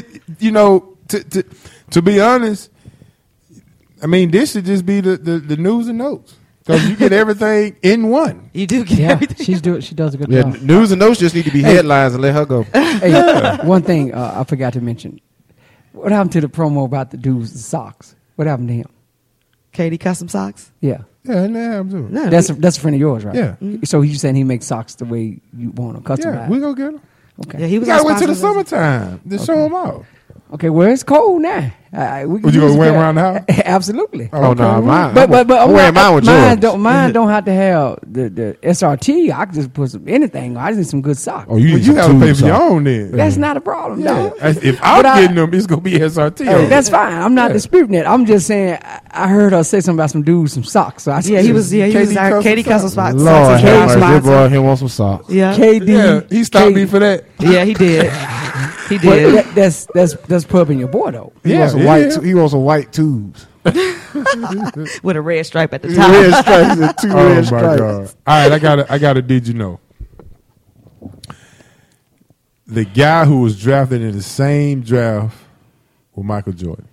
to be honest, I mean, this should just be the news and notes because you get everything in one. You do get Yeah, everything. she does a good Yeah, job. news and notes just need to be headlines and let her go. Hey, one thing I forgot to mention. What happened to the promo about the dude's socks? What happened to him? Katie Custom Socks? Yeah. Yeah, and they have too. No, That's a friend of yours, right? Yeah. So he's saying he makes socks the way you want them, customized. Yeah, we go get them. Okay. yeah, he We was. gotta our wait till the sponsor. summertime to show them out. Okay, well, it's cold now. We Would you go use wear that. them around the house? Absolutely. Oh, no, mine. But I'm wearing mine with mine Jordans. don't have to have the SRT. I can just put some anything. I just need some good socks. Oh, you Well, need you some gotta pay tube for your socks. own then. That's not a problem. Yeah. No. If I'm But getting them, it's gonna be SRT. Hey, on that's it. fine. I'm not Yeah. disputing it. I'm just saying I heard her say something about some dudes, some socks. So I Yeah, he was. Yeah, he was. KD Our Custom Katie Socks. Custom Socks. Lord, Socks is our have mercy, this sponsor. boy, he wants some socks. Yeah, KD. Yeah, he stopped KD. me for that. yeah, he did. He But did. that's pumping your boy though. He wants some yeah, white. yeah. He wants some white tubes. With a red stripe at the top. Red stripes and two Oh red my stripes. god! All right, I got a. Did you know? The guy who was drafted in the same draft with Michael Jordan.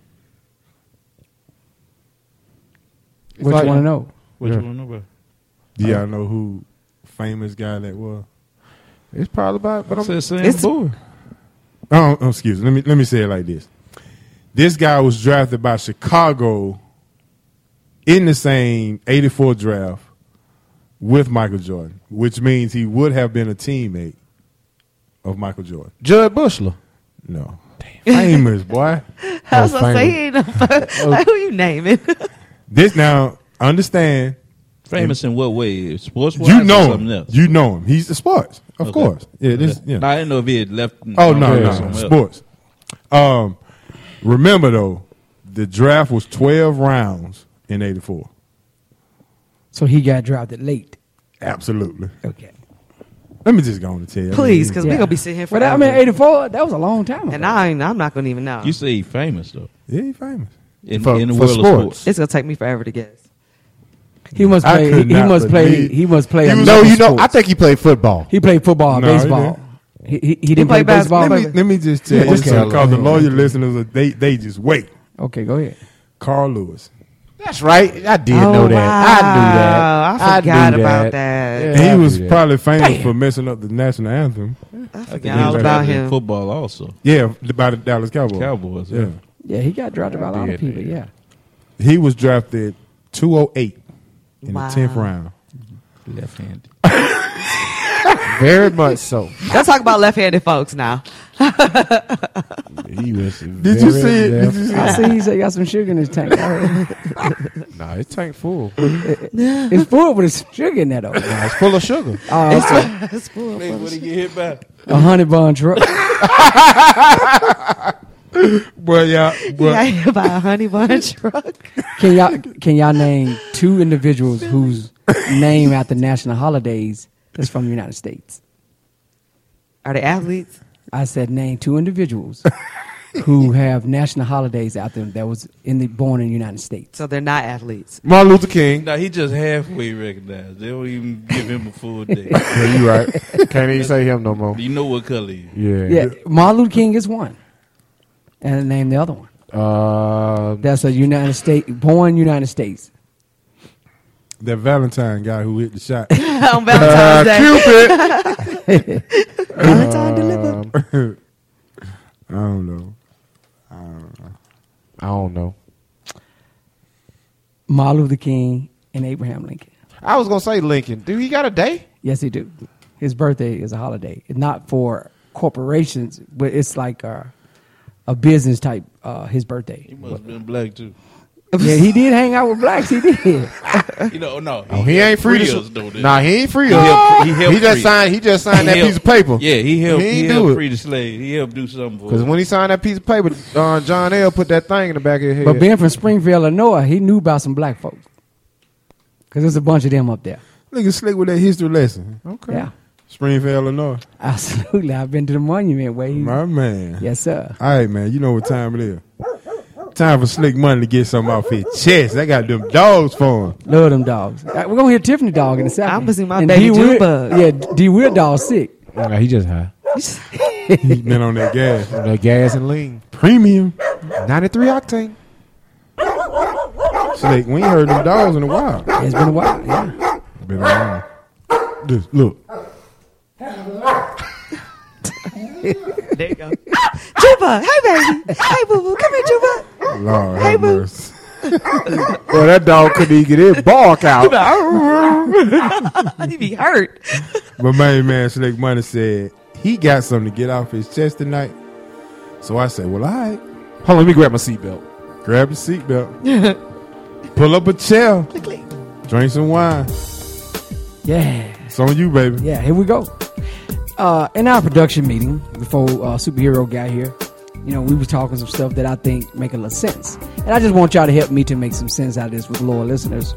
What like- you want to know? What Yeah. you want to know about? Do y'all know who famous guy that was? It's probably about. But I I'm, said Sam It's- Bowie. Oh, excuse me. Let me say it like this. This guy was drafted by Chicago in the same 84 draft with Michael Jordan, which means he would have been a teammate of Michael Jordan. Judd Bushler. No. Famous, boy. I was gonna famous. say he ain't no. Like, who you naming? This now, understand, Famous in what way? Sports wise you or know something him. else? You know him. He's the sports. Of Okay. course. Yeah, this yeah. No, I didn't know if he had left. Oh no, Okay. no, somewhere else. sports. Remember though, the draft was 12 rounds in '84. So he got drafted late. Absolutely. Okay. Let me just go on and tell you. Please, because we Yeah. gonna be sitting here Well, forever. I mean, 84. That was a long time ago. and I'm not gonna even know. You say he famous though Yeah, he's famous. in For- the for world of sports. sports. It's gonna take me forever to guess. he must I play. could He not must play. believe- He must play. He was- No, another you know. I sports. think he played football. he played football, No, he baseball. He didn't played play baseball. Let me just tell you Okay. something, because the lawyer listeners, they just wait. Okay, go ahead. Carl Lewis. That's right. I did Oh, know that. wow. I knew that. I forgot knew about that. Yeah, And he I was knew that. probably famous for messing up the national anthem. I I think forgot he all was about drafted in him. football also. Yeah, by the Dallas Cowboys. Cowboys. Yeah. Yeah, he got drafted by a lot of did, people. yeah. Yeah. He was drafted 208 in Wow. the 10th round. Left-handed. Very much so. Let's talk about left-handed folks now. He was. Did you see it? Did you see I it? see he said he got some sugar in his tank. I heard. Nah, his tank full. It's full, but it's sugar in there though. Nah, it's full of sugar. It's full of What did he get hit by? A honey bun truck. But yeah, but yeah, hit by a honey bun truck. Can y'all name two individuals whose name after national holidays is from the United States? Are they athletes? I said name two individuals who have national holidays after them that was born in the United States. So they're not athletes. Martin Luther King. No, he just halfway recognized. They don't even give him a full day. Yeah, you right. Can't even say him no more. You know what color he is. Yeah. Yeah, Martin Luther King is one, and name the other one. That's a born United States. that Valentine guy who hit the shot. On Valentine's Day. Cupid. Valentine delivered. I don't know. I don't know. Martin Luther King and Abraham Lincoln. I was gonna say Lincoln. Do he got a day? Yes, he do. His birthday is a holiday. It's not for corporations, but it's like a business type. His birthday. He must have been black too. Yeah, he did hang out with blacks. He did. You know, no. Oh, he ain't free us, to. though, didn't Nah, he ain't free. He helped- he helped He just free. signed. He just signed that helped- piece of paper. Yeah, he helped. He He ain't do helped it. free the slave. He helped do something for Because us. when he signed that piece of paper, John L. put that thing in the back of his head. But being from Springfield, Illinois, he knew about some black folks. Because there's a bunch of them up there. Nigga slick with that history lesson. okay. Yeah, Springfield, Illinois. absolutely. I've been to the monument where he. My man. Yes, sir. All right, man. You know what time it is. Time for Slick Money to get something off his chest. I got them dogs for him. Love them dogs. We're going to hear Tiffany dog in a second. I'm gonna see my And baby D. Will- Junebug. Yeah, D. Will dog sick. Nah, he just high. He's been on that gas. That gas and lean. Premium. 93 octane. Slick, we ain't heard them dogs in a while. It's been a while, yeah. Been a while. Just look. There you go. Juba, hey baby. Hey boo boo, come here, Juba. Lord Hey, have boo. mercy. Well, that dog couldn't even get his bark out. He be hurt. My main man, Slick Money, said he got something to get off his chest tonight. So I said, well, all right. Hold on, let me grab my seatbelt. Grab your seatbelt. Pull up a chair. Drink some wine. Yeah. It's on you, baby. Yeah, here we go. In our production meeting before Superhero got here, you know, we was talking some stuff that I think make a little sense. And I just want y'all to help me to make some sense out of this with loyal listeners.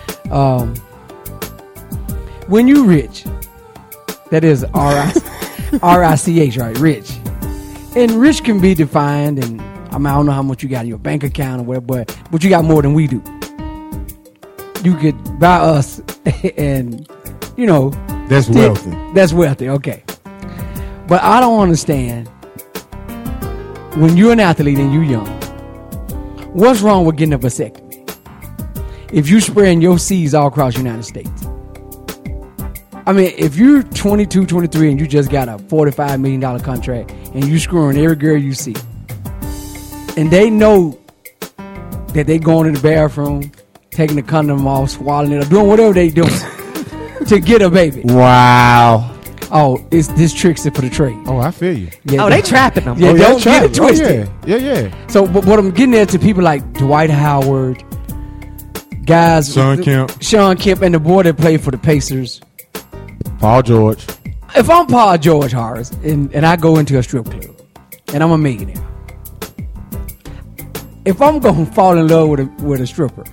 When you rich, that is R-I-C-H, right? Rich. And rich can be defined, and I don't know how much you got in your bank account or whatever, but you got more than we do. You could buy us and, you know. That's wealthy. That's wealthy, okay. But I don't understand, when you're an athlete and you're young, what's wrong with getting a vasectomy? If you spreading your seeds all across the United States. I mean, if you're 22, 23 and you just got a $45 million contract and you screwing every girl you see, and they know that they going to the bathroom, taking the condom off, swallowing it, or doing whatever they doing to get a baby. Wow. Oh, this trick's for the trade. Oh, I feel you. Yeah, They trapping them. Yeah, don't get it twisted. Yeah. So, but what I'm getting at to people like Dwight Howard, guys, Sean Kemp, and the boy that played for the Pacers. Paul George. If I'm Paul George Harris and I go into a strip club and I'm a millionaire, if I'm going to fall in love with a stripper,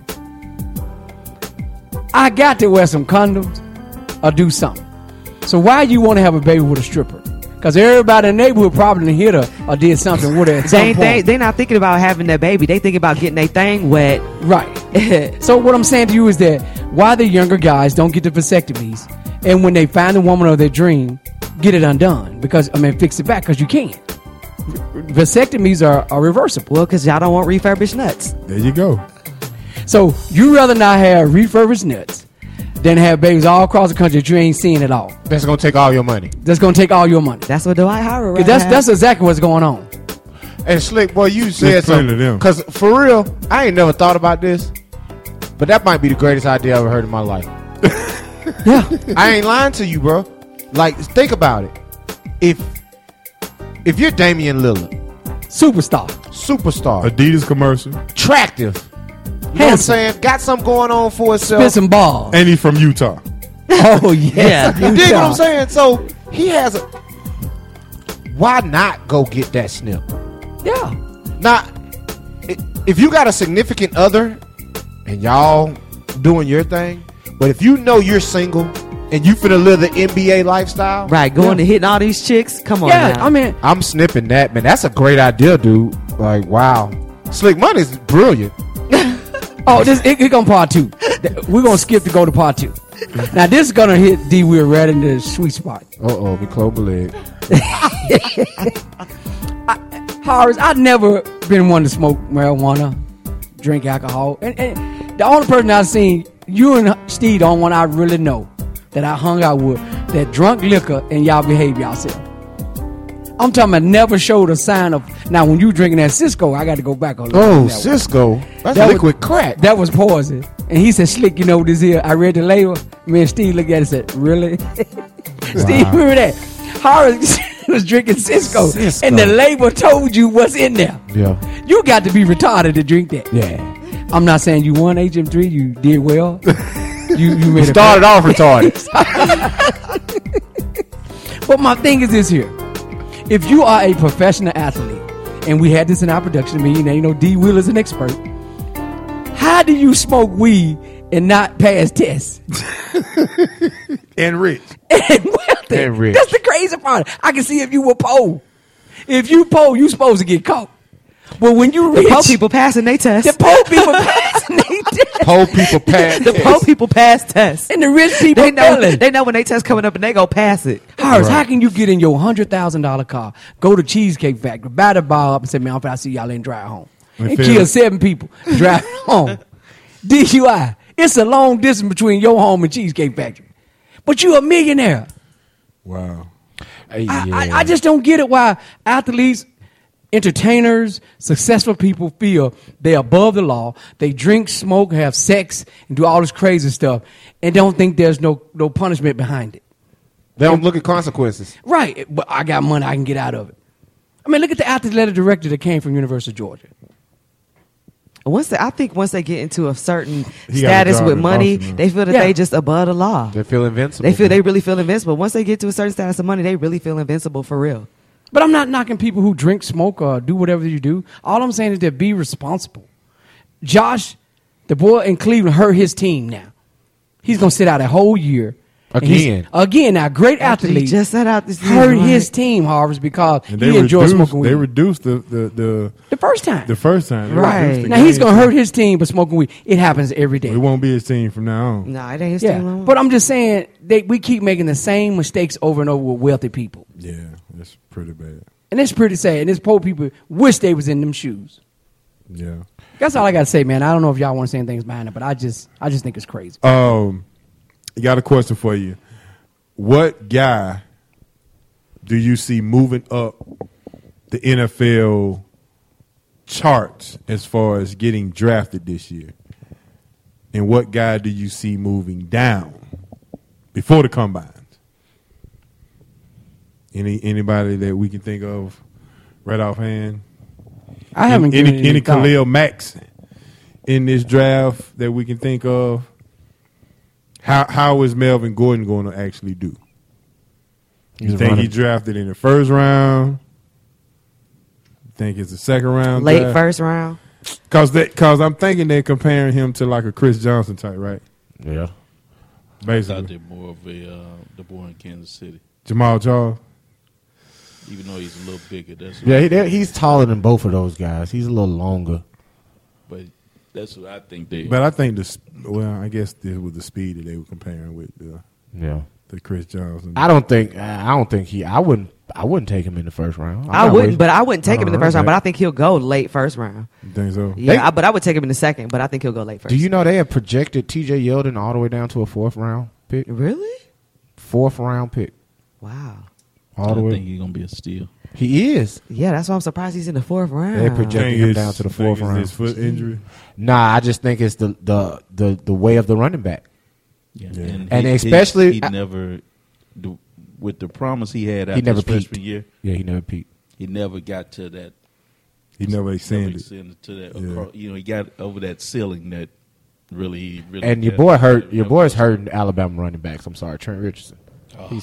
I got to wear some condoms or do something. So why you want to have a baby with a stripper? Because everybody in the neighborhood probably hit her or did something with her at some point. They not thinking about having that baby. They thinking about getting their thing wet. Right. So what I'm saying to you is that why the younger guys don't get the vasectomies, and when they find the woman of their dream, get it undone. Fix it back, because you can't. Vasectomies are reversible. Well, because y'all don't want refurbished nuts. There you go. So you rather not have refurbished nuts than have babies all across the country that you ain't seeing at all. That's going to take all your money. That's going to take all your money. That's what Dwight Howard right That's exactly what's going on. And Slick, boy, you said Explain to something. them. Because for real, I ain't never thought about this, but that might be the greatest idea I ever heard in my life. Yeah. I ain't lying to you, bro. Like, think about it. If you're Damian Lillard, Superstar. Adidas commercial. attractive, you know what I'm Handsome. saying? Got something going on for itself. Spit some balls. And he's from Utah. Oh, yes. Yeah. You dig what I'm saying? So he has a. Why not go get that snip? Yeah. Now, if you got a significant other and y'all doing your thing, but if you know you're single and you finna live the NBA lifestyle, Right, going to hitting all these chicks. Come on Yeah, now. I mean, I'm snipping that, man. That's a great idea, dude. Like, wow. Slick Money's brilliant. it gonna part two. We're gonna skip to go to part two. Now this is gonna hit D Will right in the sweet spot. Uh-oh, me close my leg. Horace, I've never been one to smoke marijuana, drink alcohol, and the only person I've seen, you and Steve, the only one I really know that I hung out with that drunk liquor and y'all behave yourself. I'm talking about never showed a sign of. Now when you drinking that Cisco, I got to go back on. Oh, that Cisco. That's That liquid crack. That was poison. And he said, Slick, you know what this is? I read the label. Me and Steve looked at it and said, really? Steve, remember that? Horace was drinking Cisco, Cisco. and the label told you what's in there. Yeah. You got to be retarded to drink that. Yeah. I'm not saying you won HM3. You did well. You made It started off retarded. But my thing is this here. If you are a professional athlete, and we had this in our production meeting, and you know D. Will is an expert, how do you smoke weed and not pass tests? And rich. And wealthy. And rich. That's the crazy part. I can see if you were poor. If you poor, you supposed to get caught. But when you rich, Poor people passing their test. the poor people passing they test. Poor people pass. The poor people pass tests. And the rich people They know, failing. they know when they test coming up and they go pass it. Horace, how can you get in your $100,000 car, go to Cheesecake Factory, buy the bar up and say, man, I'm finna see y'all and drive home. And fail. kill 7 people, drive home. DUI. It's a long distance between your home and Cheesecake Factory. But you a millionaire. Wow. Hey, I just don't get it why athletes entertainers, successful people feel they're above the law. They drink, smoke, have sex, and do all this crazy stuff, and don't think there's no punishment behind it. They don't look at consequences. Right, but I got money, I can get out of it. I mean, look at the athletic director that came from University of Georgia. I think once they get into a certain He got a status job with in money, Boston, they feel that Yeah. they just above the law. They feel invincible. They really feel invincible. Once they get to a certain status of money, they really feel invincible for real. But I'm not knocking people who drink, smoke, or do whatever you do. All I'm saying is to be responsible. Josh, the boy in Cleveland, hurt his team now. He's going to sit out a whole year. And Again. Now, great After he athlete just set out this hurt season, his right? team, Harvest, because And he enjoyed smoking weed. They reduced the first time. first time. They Right. reduced the Now, he's game going to time. hurt his team, but smoking weed, it happens every day. It won't be his team from now on. Nah, it ain't his Yeah, team. no more. but I'm just saying, we keep making the same mistakes over and over with wealthy people. Yeah, that's pretty bad. And it's pretty sad. And these poor people wish they was in them shoes. Yeah. That's all I got to say, man. I don't know if y'all want to say anything behind it, but I just think it's crazy. Got a question for you. What guy do you see moving up the NFL charts as far as getting drafted this year? And what guy do you see moving down before the combines? Anybody that we can think of right offhand? I haven't given it any thought. Khalil Macks in this draft that we can think of? How is Melvin Gordon going to actually do? You think he drafted in the first round? Think it's the second round? Late draft? first round. Cause I'm thinking they're comparing him to like a Chris Johnson type, right? Yeah. I thought Basically, they're more of the boy in Kansas City, Jamal Charles. even though he's a little bigger. That's He's taller than both of those guys. He's a little longer. but that's what I think they. But I think I guess this was the speed that they were comparing with Yeah. the Chris Johnson. I don't think I wouldn't take him in the first round. I wouldn't take him in the first round. right. But I think he'll go late first round. You think so? Yeah, but I would take him in the second. But I think he'll go late first. Do you know they have projected TJ Yeldon all the way down to a fourth round pick? Really? Fourth round pick. Wow. All the I way. think he's gonna be a steal. He is. Yeah, that's why I'm surprised he's in the fourth round. They projected him Think down to the fourth think round. it's his foot injury. Nah, I just think it's the way of the running back. Yeah, Yeah. And especially- he never with the promise he had He after never his freshman peaked. year. Yeah, he never peaked. He never got to that. He never extended. To that. Yeah. Across, he got over that ceiling that really. And your yeah, boy hurt. Your never boy's was. hurting Alabama running backs. I'm sorry, Trent Richardson. Oh.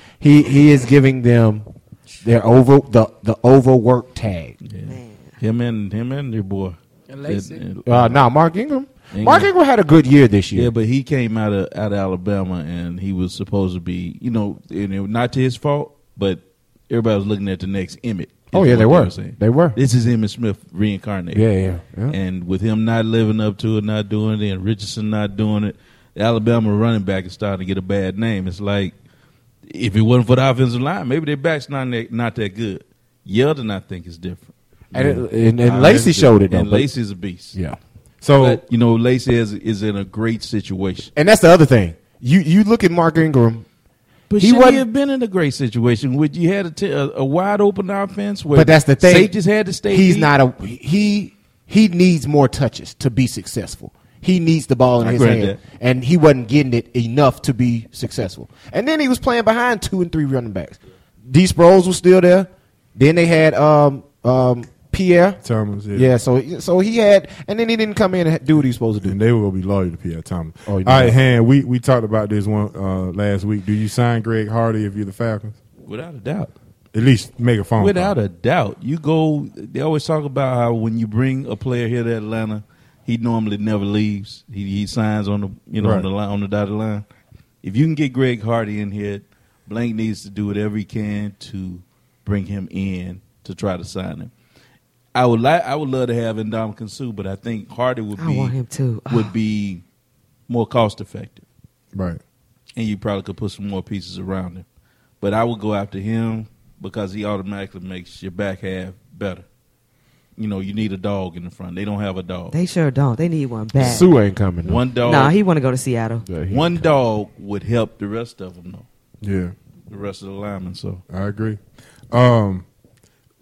He is giving them their the overwork tag. Yeah. Man. Him and your boy. And Lacey. No, Mark Ingram. Mark Ingram had a good year this year. Yeah, but he came out of Alabama and he was supposed to be, and it was not to his fault, but everybody was looking at the next Emmett. Oh, is yeah, what they were. saying. They were. This is Emmett Smith reincarnated. Yeah. And with him not living up to it, not doing it, and Richardson not doing it, the Alabama running back is starting to get a bad name. It's like, if it wasn't for the offensive line, maybe their back's not that good. Yeldon, I think, is different. And Lacey showed it though. And but- Lacey's a beast. Yeah. So But, Lacey is in a great situation. And that's the other thing. You look at Mark Ingram, But He he wasn't- have been in a great situation. Would you had a wide open offense where but that's the thing. safeties had to stay He's deep? not he needs more touches to be successful. He needs the ball in I his grant hand, that. and he wasn't getting it enough to be successful. And then he was playing behind 2 and 3 running backs. D. Sproles was still there. Then they had Pierre. Thomas, Yeah, so he had, and then he didn't come in and do what he was supposed to and do. they were gonna be loyal to Pierre Thomas. Oh, All you know right, that. Han, we talked about this one last week. Do you sign Greg Hardy if you're the Falcons? Without a doubt. At least make a phone Without call. a doubt. You go. They always talk about how when you bring a player here to Atlanta, he normally never leaves. He signs on the Right. on the line, on the dotted line. If you can get Greg Hardy in here, Blank needs to do whatever he can to bring him in to try to sign him. I would love to have Ndamukong Suh, but I think Hardy would I want him too. be more cost effective, Right. and you probably could put some more pieces around him. But I would go after him because he automatically makes your back half better. You need a dog in the front. They don't have a dog. They sure don't. They need one bad. Sue ain't coming. though. One dog. Nah, he want to go to Seattle. Yeah, he one ain't dog would help the rest of them, though. Yeah, The rest of the linemen. So I agree.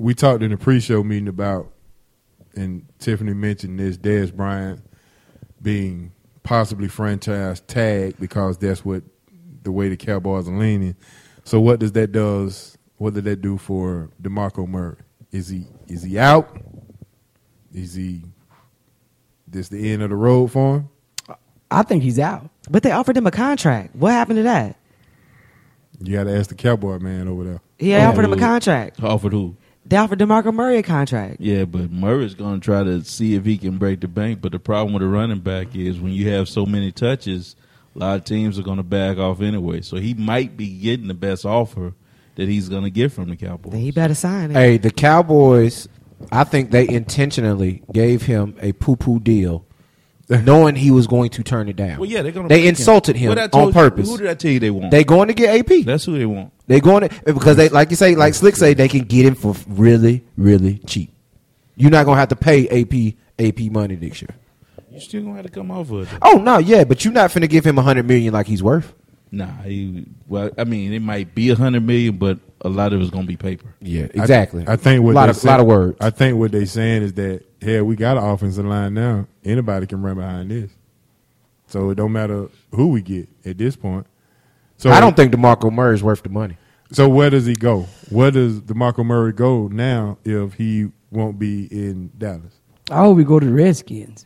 we talked in the pre-show meeting about, and Tiffany mentioned this, Dez Bryant being possibly franchise tagged because that's what the way the Cowboys are leaning. So what did that do for DeMarco Murray? Is he out? Is he this the end of the road for him? I think he's out. But they offered him a contract. What happened to that? You got to ask the Cowboy man over there. He offered him a contract. Offered who? They offered DeMarco Murray a contract. Yeah, but Murray's going to try to see if he can break the bank. But the problem with a running back is when you have so many touches, a lot of teams are going to back off anyway. So he might be getting the best offer that he's going to get from the Cowboys. Then he better sign it. Hey, the Cowboys, I think they intentionally gave him a poo-poo deal, knowing he was going to turn it down. Well, yeah, they're going to. They insulted him on purpose. Who did I tell you they want? They going to get AP. That's who they want. They going to because they like you say, like Slick say, they can get him for really, really cheap. You're not going to have to pay AP money next year. You still going to have to come off of it. Oh no, yeah, but you're not finna give him $100 million like he's worth. Nah, I mean, it might be $100 million, but a lot of it's going to be paper. Yeah, exactly. I think what a lot of words. I think what they saying is that we got an offensive line now. Anybody can run behind this, so it don't matter who we get at this point. So I don't think DeMarco Murray is worth the money. So where does he go? Where does DeMarco Murray go now if he won't be in Dallas? I hope we go to the Redskins.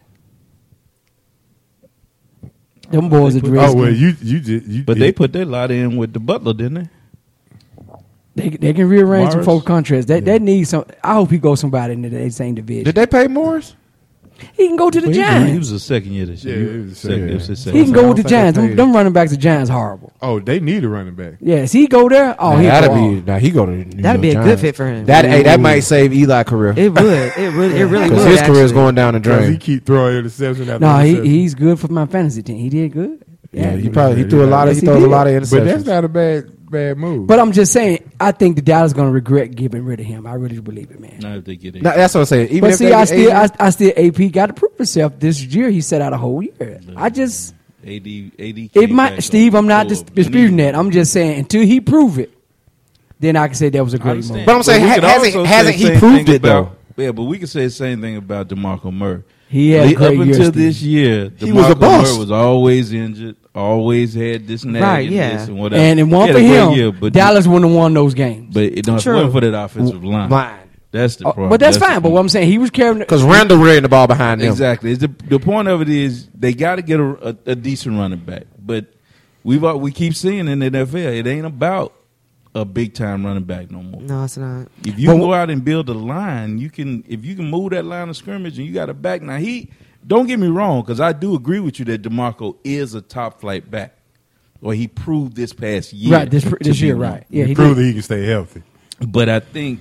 Them boys are the Redskins. Oh well, you But they put their lot in with the Butler, didn't they? They can rearrange some Morris? folk contracts. That needs some. I hope he goes somebody in the same division. Did they pay Morris? He can go to the Well, Giants. he was a second year this year. Yeah, he was a second. It was his He second. can go with the I don't think Giants. they paid Them running backs, the Giants, horrible. Oh, they need a running back. Yes, he go there. Oh, Nah, he that'd go be. off. Now he go to. New That'd be York a good Giants. fit for him. That might save Eli's career It would. It really because would. his career is actually. going down the Because he drain. keep throwing interception after No, interception. he's good for my fantasy team. He did good. Yeah, he threw a lot of. Yes, He he throws a did. lot of interceptions. But that's not a bad move. But I'm just saying, I think the Dallas going to regret getting rid of him. I really believe it, man. Not if they get it. Nah, that's what I'm saying. Even But if see, they I get still AP got to prove himself this year. He set out a whole year. I just AD it came might back Steve. I'm not full disputing knee. that. I'm just saying until he prove it, then I can say that was a great understand. move. But I'm saying, we could hasn't- also say hasn't the he same proved thing it, though? Yeah, but we could say the same thing about DeMarco Murray. He had a Up great year, until Steve. this year, He was a DeMarco bust. Murray was always injured, always had this and that, Right, and yeah. this and whatever. And it He won had for a great him. year, but Dallas wouldn't have won those games. But it don't True. wasn't for that offensive line. That's the problem. But that's fine. But what I'm saying, he was carrying. because Randall ran the ball behind them. Exactly. It's the point of it is they got to get a decent running back. But we keep seeing in the NFL, it ain't about a big time running back no more. No, it's not. If you can go out and build a line, if you can move that line of scrimmage and you got a back. Now don't get me wrong, because I do agree with you that DeMarco is a top flight back, or he proved this past year. Right, this to year, be one. right? Yeah, he he proved did. that he can stay healthy. But I think,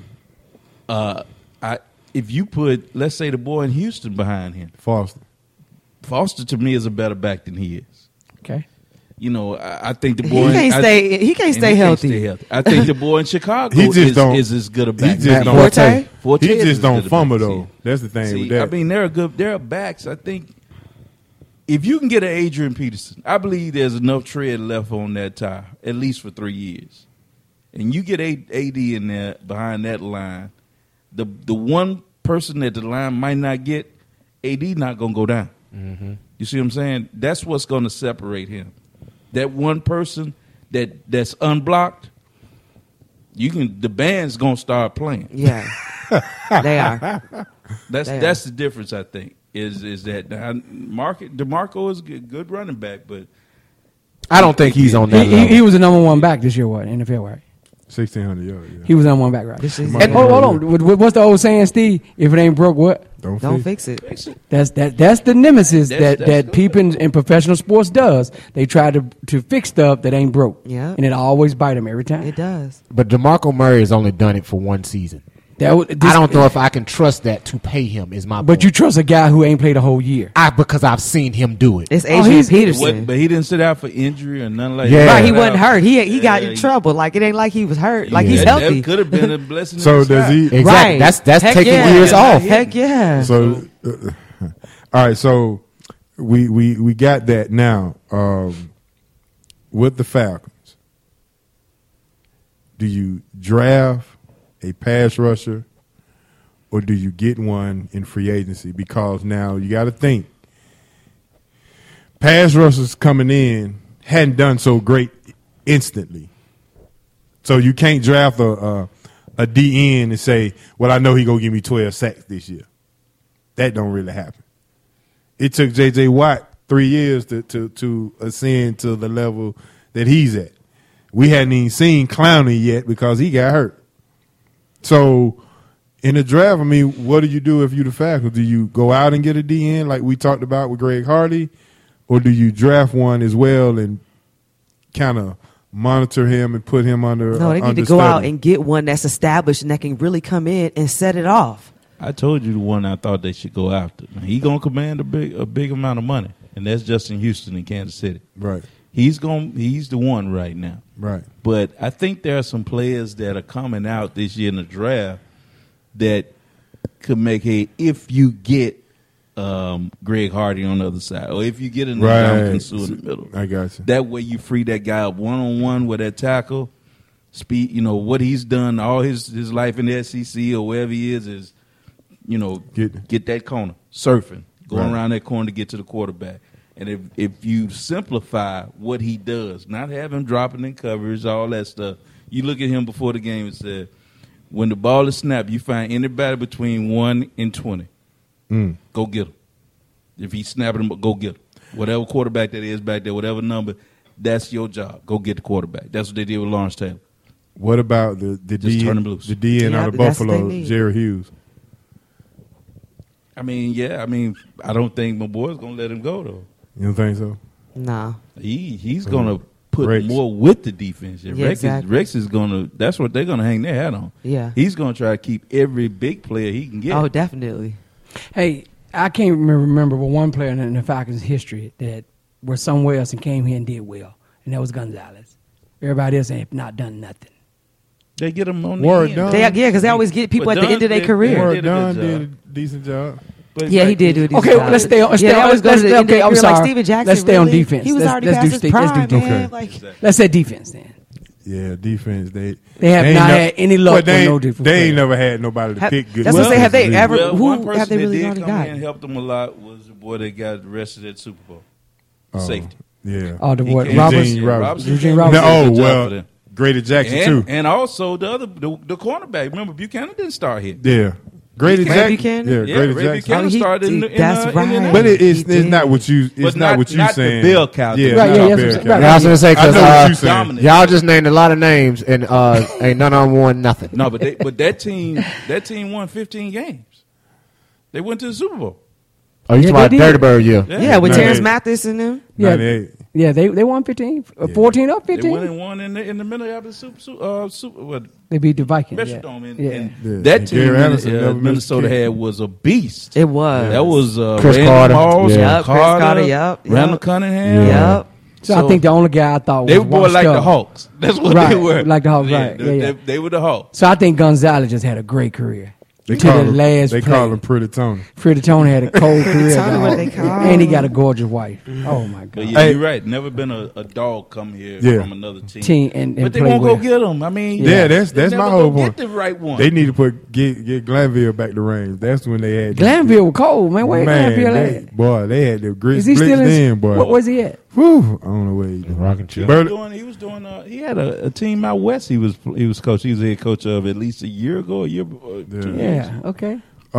if you put, let's say, the boy in Houston behind him, Foster to me is a better back than he is. Okay. You know, I think the He boy can't stay. He can't stay healthy. I think the boy in Chicago He just don't- is as good a back. He just as don't. Forte? Forte He is just as don't good a fumble back as though. he is. That's the thing with See, that. I mean, they're backs. I think if you can get an Adrian Peterson, I believe there's enough tread left on that tire, at least for 3 years. And you get AD in there behind that line, the one person that the line might not get, AD not gonna go down. Mm-hmm. You see what I'm saying? That's what's gonna separate him. That one person that's unblocked, the band's gonna start playing. Yeah, they are. That's the difference, I think. Is that DeMarco is a good running back, but I don't think he's on that level. He was the number one back this year. What NFL, right? 1,600 yards. Yeah. He was number one back, right? This is And- Hold on. What's the old saying, Steve? If it ain't broke, what? Don't fix it. That's the nemesis That's that people in professional sports does. They try to fix stuff that ain't broke. Yeah. And it always bite them every time. It does. But DeMarco Murray has only done it for one season. I don't know if I can trust that to pay him. Is my But point. you trust a guy who ain't played a whole year. because I've seen him do it. It's Oh, Adrian he's- Peterson. but he didn't sit out for injury or nothing like Yeah. that. Right, he wasn't hurt. He got Yeah, in trouble. Like it ain't like he was hurt. Like Yeah. he's That healthy. could have been a blessing. So in does disguise. he? Exactly. Right. That's Heck taking yeah. years off. Heck yeah. So, all right. So we got that now. With the Falcons, do you draft a pass rusher or do you get one in free agency? Because now you got to think, pass rushers coming in hadn't done so great instantly. So you can't draft a DN and say, well, I know he going to give me 12 sacks this year. That don't really happen. It took J.J. Watt 3 years to ascend to the level that he's at. We hadn't even seen Clowney yet because he got hurt. So in the draft, I mean, what do you do if you're the Falcons? Do you go out and get a DN like we talked about with Greg Hardy? Or do you draft one as well and kind of monitor him and put him under No, they need to go out and get one that's established and that can really come in and set it off. I told you the one I thought they should go after. He gonna command a big amount of money, and that's Justin Houston in Kansas City. Right. He's the one right now. Right. But I think there are some players that are coming out this year in the draft that could make if you get Greg Hardy on the other side, or if you get another Ndamukong Suh in the middle. I got you. That way you free that guy up one-on-one with that tackle. Speed, you know, what he's done all his life in the SEC or wherever he is, you know, get that corner, surfing, going around that corner to get to the quarterback. And if you simplify what he does, not have him dropping in coverage, all that stuff, you look at him before the game and say, when the ball is snapped, you find anybody between 1 and 20. Go get him. If he's snapping him, go get him. Whatever quarterback that is back there, whatever number, that's your job. Go get the quarterback. That's what they did with Lawrence Taylor. What about the turn him loose. The DN out of Buffalo, Jerry Hughes? I don't think my boy's going to let him go, though. You don't think so? Nah. He's going to put Rex. more with the defense. Yeah, exactly. Rex is going to – that's what they're going to hang their hat on. Yeah. He's going to try to keep every big player he can get. Oh, definitely. Hey, I can't remember but one player in the Falcons' history that was somewhere else and came here and did well, and that was Gonzalez. Everybody else have not done nothing. They get him on the Word end. done. Because they always get people But at the end of their Dunn career. Ward did a good Dunn job. did a decent job. But Yeah, he did do a decent Okay, job. let's stay on. Let's Yeah, stay they on. always go to the end of Okay, their I'm career, like sorry. Steven Jackson, Let's stay on really? defense. He was already let's past do his state- prime, let's do man. defense. Like, Let's say defense then. Yeah, defense. They have ain't not had any luck with they no ain't- defense They ain't player. never had nobody to pick good. that's what I'm saying. Have they defensive ever- leaders. who one person have they that really did already come got? in and helped them a lot was the boy that got arrested at Super Bowl. Safety. Yeah. Oh, the boy He Roberts. Eugene Roberts. Eugene came Roberts. in and did a Oh good job well, for them. Grady Jackson too. And also the cornerback. Remember, Buchanan didn't start here. Yeah, Grady Ray Jackson. Buchanan? Yeah, Yeah, Grady Ray Jackson. Buchanan started in that's right. Indianapolis. But He it's did. not what you. It's But not what you not the saying. Bill Cowher. Yeah, Right, not yeah, the that's Bill what- Cowher. right. Yeah, I was gonna say I because know what you saying. Dominant. y'all just named a lot of names and ain't none of them won nothing. No, but that team won 15 games. They went to the Super Bowl. Oh, you Yeah, talking about they did. Dirty Bird year? Yeah, with No, Terrence they- Mathis and them. Yeah, 98. yeah, they won 15, 14 up They 15. went and won in the middle of the Super. They beat the Vikings. Yeah. Metrodome, and, Yeah. and Yeah. that And team Gary Anderson never missed a Minnesota kick. had was a beast. It was. That was Chris Randy Carter. Moss, Yeah. Yep, Chris Carter, yep. Randall Cunningham. Yep. So I think the only guy I thought was they were more washed like up. the Hawks. That's what Right, they were. like the Hawks, right. They, Yeah, yeah. They were the Hawks. So I think Gonzalez just had a great career. They to call the him. last They play. call him Pretty Tony. Freddie Tony had a cold career, Tony, what dog. they call and he him. got a gorgeous wife. Oh my But god! yeah, Hey. you're right. Never been a dog come here Yeah. from another team. Team and but they play won't well. go get them. I mean, Yeah, that's they my never whole go point. Get the right one. They need to get Glanville back to range. That's when they had Glanville was cold, man. Where Glanville at? Boy, they had the grits Is he blitz still in? then, boy. What was he at? Whew, I don't know where he Rocking chair. He was doing. He had a team out west. He was coach. He was the head coach of at least a year ago. A year. 2 years. Yeah. Okay.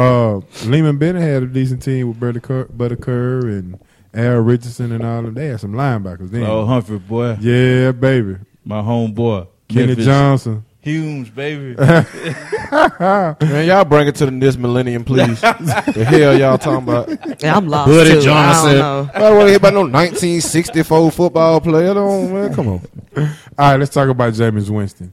Lehman Bennett had a decent team with Buddy Kerr and Al Richardson and all of them. They had some linebackers then. Oh, Humphrey, boy, Yeah, baby. my homeboy, Kenny Memphis Johnson. Humes, baby. Man, y'all bring it to the this millennium, please. The hell y'all talking about? Yeah, I'm lost Buddy too. Johnson. I don't know. I don't want to hear about no 1964 football player. Don't, man, come on. All right, let's talk about Jameis Winston.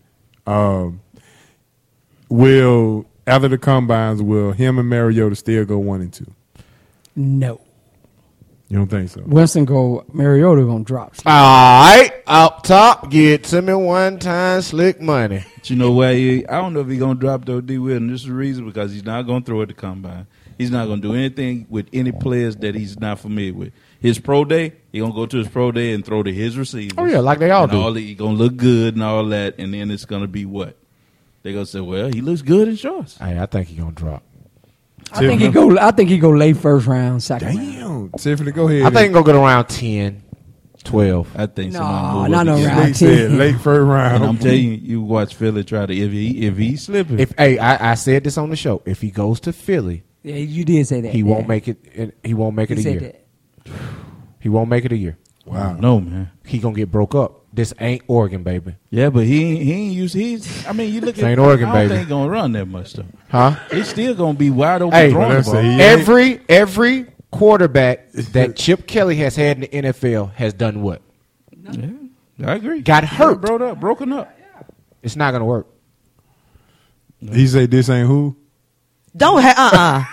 Will after the combines, will him and Mariota still go 1 and 2? No. You don't think so? Winston go. Mariota gonna drop. All right, up top, get to me one time, slick money. But you know why? I don't know if he's gonna drop though. D. Will, and this is the reason because he's not gonna throw at the combine. He's not gonna do anything with any players that he's not familiar with. His pro day, he gonna go to his pro day and throw to his receivers. Oh yeah, like they all and do. he gonna look good and all that, and then it's gonna be what? They gonna say, well, he looks good in shorts. Hey, I think he gonna drop. I think he go late first round, second round. Damn. Tiffany, go ahead. I think he'll go to around 10, 12. I think No, somebody not no move up round against him. They said late first round. And I'm telling you, you watch Philly try to if he slipping. I said this on the show. If he goes to Philly, Yeah, you did say that. he won't make it. He won't make it a said year. that. He won't make it a year. Wow. No, man. He gonna get broke up. This ain't Oregon, baby. Yeah, but he ain't used. I mean, you look at Ain't Oregon, I don't baby. think he gonna run that much though. Huh? He's still gonna be wide open Hey, throwing the let's ball. see. Every quarterback that Chip Kelly has had in the NFL has done what? Yeah, I agree. Got hurt. Broken up. It's not gonna work. He said this ain't who? Don't have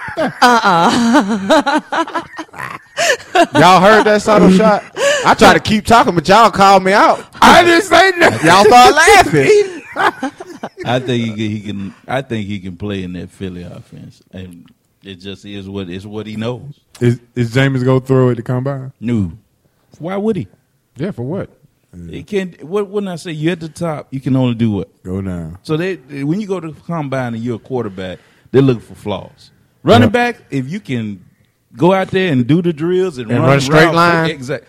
Y'all heard that subtle shot? I try to keep talking, but y'all called me out. I didn't say nothing. Y'all start laughing. I think he can. I think he can play in that Philly offense, and it just is what he knows. Is Jameis go throw at the combine? No, why would he? Yeah, for what? He can't. What when I say you're at the top, you can only do what? Go down. So when you go to the combine and you're a quarterback, they look for flaws. Running back, if you can go out there and do the drills and run a straight routes, line. exactly.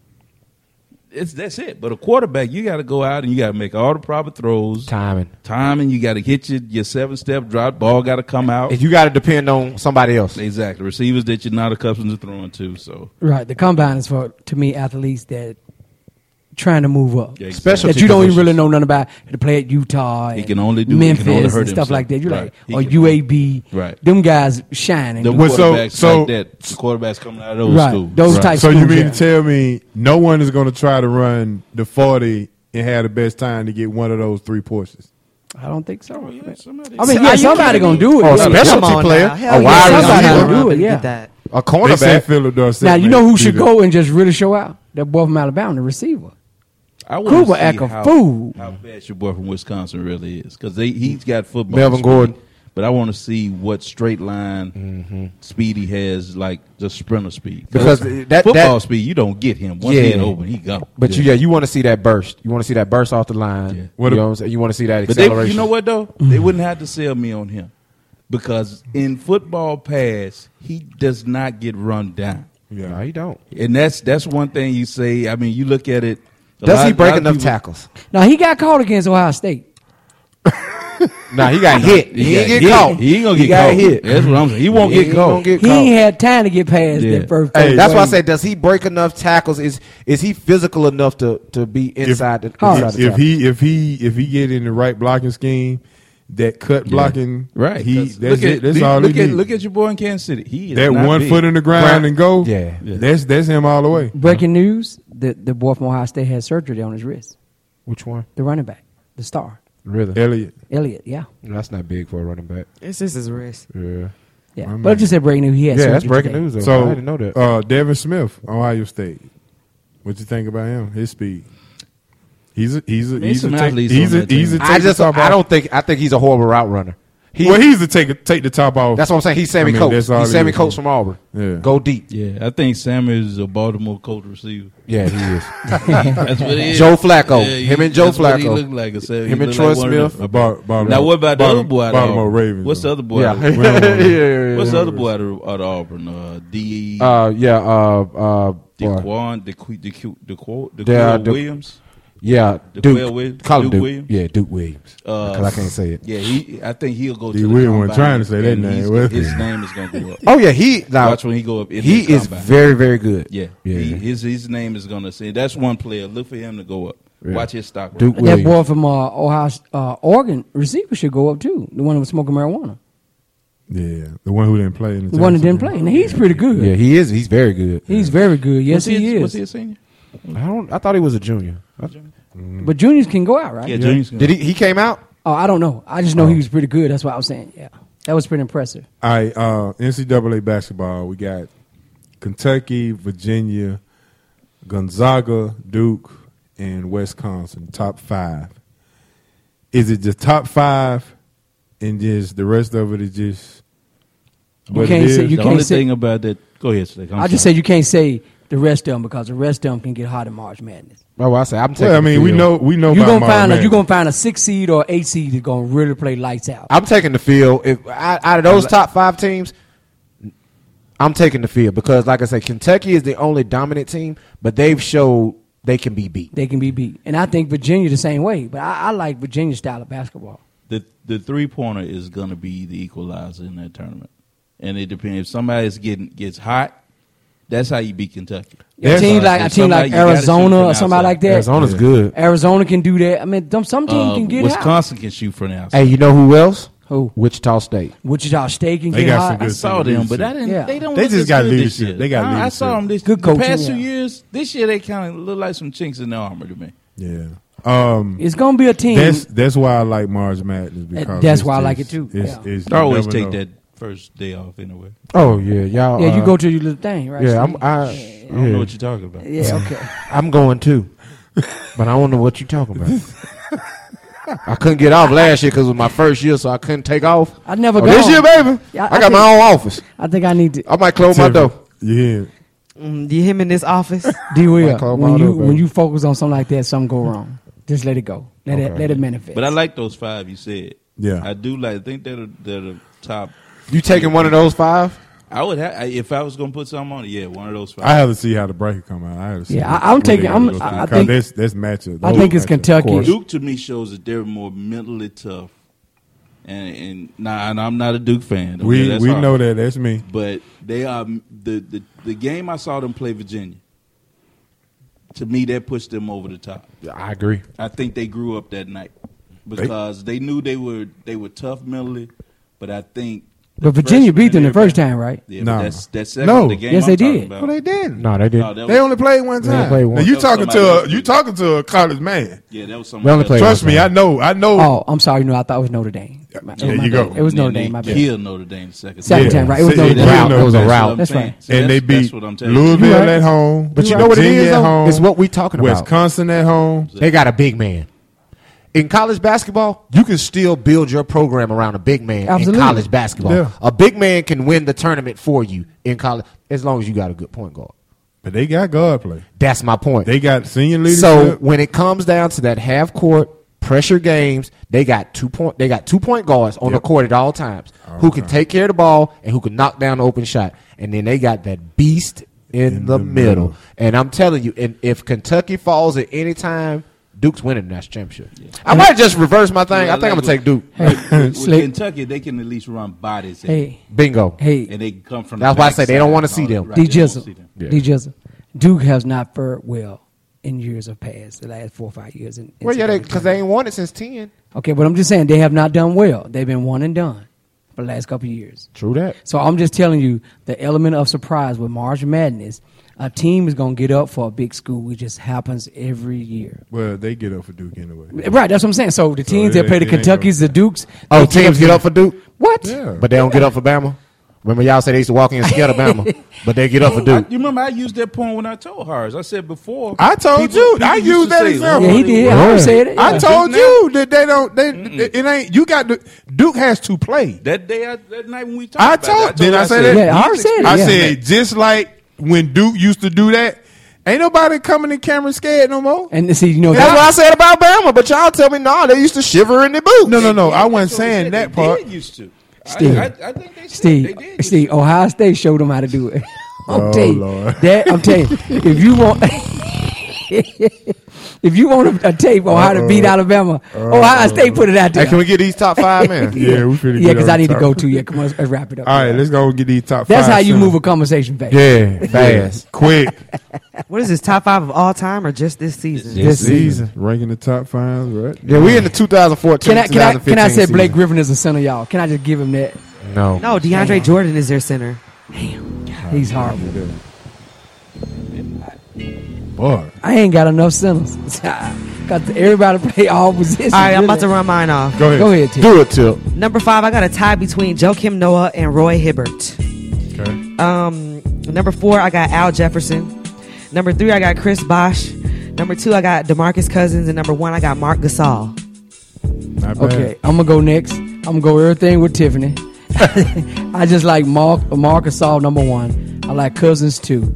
That's it. But a quarterback, you got to go out and you got to make all the proper throws. Timing. You got to hit your 7-step drop. Ball got to come out. And you got to depend on somebody else. Exactly. Receivers that you're not accustomed to throwing to. So Right. The combine is for, to me, athletes that trying to move up. yeah, exactly. Specialty That you don't even positions. really know nothing about. To play at Utah, He and can only do- he Memphis can only hurt and stuff himself. like that. You're Right. like, He or can- UAB. Right. Them guys shining. The Well, quarterbacks so- like that, the quarterbacks coming out of those Right. schools. Those Right. type So you schools, mean yeah. to tell me no one is going to try to run the 40 and have the best time to get one of those 3 Porsches? I don't think so. Oh, yeah, somebody- I mean, Are yeah, you somebody kidding gonna me? do it. Oh, Yeah. specialty Come on player, now. Hell a yeah, wide somebody receiver, gonna do it, Did yeah. that. a They said cornerback. Philip Dorsett. Now you know who should either. go and just really show out. That boy from Alabama, the receiver. I wanna Cooper see act a how- fool. How bad your boy from Wisconsin really is, because he's got football. Melvin speed, Gordon. But I want to see what straight line speed he has, like just sprinter speed. Because that- football speed, you don't get him once Yeah. he open, he gone. But you want to see that burst. You want to see that burst off the line. Yeah. You What know a- what I'm saying? You want to see that But acceleration. you know what though? They wouldn't have to sell me on him, because in football pass, he does not get run down, No, he don't. and that's one thing you say. I mean, you look at it. Does he break lot of enough people- tackles? Now he got caught against Ohio State. Nah, he got hit. He ain't get hit. caught. He ain't gonna He get got caught. hit. That's what I'm saying. He won't He get ain't caught. gonna get He caught. ain't had time to get past Yeah. that first. Hey, That's why I wave. said, does he break enough tackles? Is he physical enough to be inside the inside the If tackle? he get in the right blocking scheme, that cut blocking, Right. He 'cause that's it. That's all look he at needs. look at your boy in Kansas City. He is That not 1 big. foot in the ground and go. Yeah. That's him all the way. Breaking news: the boy from Ohio State had surgery on his wrist. Which one? The running back, the star, Really? Elliott. Elliott. Yeah, That's not big for a running back. It's just his wrist. Yeah. yeah. My But I just said breaking news. He had Yeah, surgery that's breaking today. news. Though. So I didn't know that. Devin Smith, Ohio State. What you think about him? His speed. He's a some take, athletes he's on a that he's a team. take the top off. I think he's a horrible route runner. He's to take the top off. That's what I'm saying. He's Sammy I mean, Coates. that's all He's he Sammy is. Coates from Auburn. Yeah. Go deep. Yeah, I think Sam is a Baltimore Colts receiver. Yeah, he is. That's what he is. Joe Flacco. Yeah, Him and Joe that's what he Flacco. look like. Him and Troy Smith. Now what about the other boy? Out of Baltimore Auburn? Ravens. What's the other boy? Yeah. out of- Yeah. What's the other boy out of Auburn? D. Boy. DeQuell Williams. Yeah, DeQuell Williams. Call him Duke Duke. Williams. Yeah, Duke Williams. Because I can't say it. Yeah, I think he'll go D. to the Williams wasn't combine, trying to say that and name, was he? his name is going to go up. Oh yeah, Watch when he go up. In he the is combine. very, very good. Yeah, yeah. his name is going to say that's one player. Look for him to go up. Yeah. Watch his stock. Duke rise. That boy Williams. from Ohio, Oregon receiver should go up too. The one that was smoking marijuana. Yeah, the one who didn't play in the The one that didn't play. And he's pretty good. Yeah, he is. He's very good. He's very good. Yes, Was he Was is. he a senior? I thought he was a junior. But juniors can go out, right? Yeah, Junior's gonna- Did he came out? Oh, I don't know. I just know he was pretty good. That's what I was saying. Yeah, that was pretty impressive. All right, NCAA basketball. We got Kentucky, Virginia, Gonzaga, Duke, and Wisconsin. Top 5. Is it just top 5, and just the rest of it is just You what can't it say- is? you The can't only say- thing about that. Go ahead, Slick. I just said you can't say the rest of them because the rest of them can get hot in March Madness. Well, I say I'm taking. Well, I mean, the we field. know. You're about gonna find March you're gonna find a 6 seed or 8 seed that's gonna really play lights out. I'm taking the field. If out of those top 5 teams, I'm taking the field because, like I said, Kentucky is the only dominant team, but they've showed they can be beat. They can be beat, and I think Virginia the same way. But I like Virginia's style of basketball. The 3-pointer is going to be the equalizer in that tournament, and it depends. If somebody gets hot, that's how you beat Kentucky. A team like Arizona or somebody like that. Arizona's good. Arizona can do that. I mean, some teams can get Wisconsin hot. can shoot from the outside. Hey, you know who else? Who? Wichita State. Wichita State can They get got hot. some good I saw them, but I didn't. Yeah. They don't. They look just as got good leadership. This year. They got I leadership. saw them this Good the coaching, past 2 yeah. years. This year they kind of look like some chinks in the armor to me. Yeah. It's gonna be a team. That's why I like March Madness because That's it's why I just- like it too. It's, Yeah. it's, I always you take never know. that first day off anyway. Oh yeah, y'all. Yeah, you go to your little thing, right? Yeah, Steve? I don't know what you're talking about. Yeah, okay. I'm going too, but I don't know what you're talking about. I couldn't get off last year because it was my first year, so I couldn't take off. I never Oh, go. this year, baby, Yeah, I got my own office. I think I need to. I might close my door. Yeah. You him in this office? D. Will, Might call my when door, baby. you focus on something like that, something go wrong. Just let it go. Let Okay. it manifest. But I like those 5 you said. Yeah. I do like. I think they're the top. You taking one of those 5? I would have if I was going to put something on it. Yeah, one of those 5. I have to see how the bracket come out. I have to see. Yeah, I'm taking- I'm- I think- that's matchup. I think it's Kentucky. Duke to me shows that they're more mentally tough, and I'm not a Duke fan. Okay, We that's we hard. know that. That's me. But they are the game I saw them play Virginia. To me, that pushed them over the top. I agree. I think they grew up that night because they knew they were tough mentally, but I think. But Virginia beat them the first time, right? Yeah, No. but that's second. No. The game Yes, I'm they talking did. about. Well, they didn't. No, they didn't. No, that They was- only played one They only time. played one. Now, you That was somebody talking to a college man. Yeah, that was something. They only played Trust me, I know. Oh, I'm sorry. No, I thought it was Notre Dame. My There you bad. go. It was Notre Dame. My bad. Killed Notre Dame the second Second Yeah. time, right? It was See, Notre yeah, Dame. Route. It was a that's route. what That's right. and they beat That's what I'm telling you. Louisville You right. at home. But you know what it Virginia is, at though? home. It's what we talking about. Wisconsin at home. They got a big man. In college basketball, you can still build your program around a big man Absolutely. in college basketball. Yeah. A big man can win the tournament for you in college as long as you got a good point guard. But they got guard play. That's my point. They got senior leadership. So when it comes down to that half court pressure games, they got 2 point guards on the court at all times who can take care of the ball and who can knock down the open shot. And then they got that beast in the middle. And I'm telling you, and if Kentucky falls at any time, Duke's winning the national championship. I might just reverse my thing. Yeah, I think I'm gonna take Duke. With Slick. Kentucky, they can at least run bodies. in. Hey, Bingo. hey, And they can come from. That's the why I say they backside don't wanna and see all that. them. Right, D. they don't see Jizzle. them. D. Jizzle. Duke has not fared well in years of past, the last 4 or 5 years. Well, yeah, because they ain't won it since 10. Okay, but I'm just saying they have not done well. They've been one and done for the last couple of years. True that. So I'm just telling you the element of surprise with March Madness. A team is going to get up for a big school. It just happens every year. Well, they get up for Duke anyway. Right, that's what I'm saying. So the teams it that play the ain't- it ain't Kentuckys, the Dukes. Oh, they teams get up for Duke, What? Yeah. but they don't get up for Bama. Remember, y'all said they used to walk in scared of Bama, but they get up for Duke. You remember I used that point when I told hers. I said before. I told you. I used used to that say, example. Yeah, he did. Right. I said it. I Yeah. told Duke you that they don't. It ain't. You got the Duke has to play. That day, that night when we talked I about told- it, didn't I say that? Yeah, I already said it. I Yeah. said just like when Duke used to do that. Ain't nobody coming in Cameron scared no more. And see, you know, That's what I said about Bama, but y'all tell me, no, they used to shiver in their boots. No. I wasn't saying that part. They used to. Steve. I think they said they did. Steve, Ohio State showed them how to do it. I'm Oh, telling you, Lord. I'm telling you, if you want a tape on how to beat Alabama, Ohio State put it out there. Hey, can we get these top 5, man? Yeah, we finna Yeah, get because on I need to top. go too. Yeah, come on, let's wrap it up. All right, let's go get these top That's five. how you centers. move a conversation fast. Yeah, fast. Quick. What is this, top 5 of all time or just this season? This season. Ranking the top 5, right? Yeah, we in the 2014, Can I 2015 say Blake season. Griffin is a center, y'all? Can I just give him that? No. No, DeAndre Jordan is their center. He's horrible. Boy. I ain't got enough centers. Got everybody play all positions. All right, I'm about to run mine off. Go ahead. Go ahead, Tim. Do it, Tip. Number 5, I got a tie between Joakim Noah and Roy Hibbert. Okay. Number 4, I got Al Jefferson. Number 3, I got Chris Bosh. Number 2, I got DeMarcus Cousins. And number 1, I got Mark Gasol. Not bad. Okay, I'm gonna go next. I'm gonna go everything with I just like Marcus Gasol number 1. I like Cousins 2.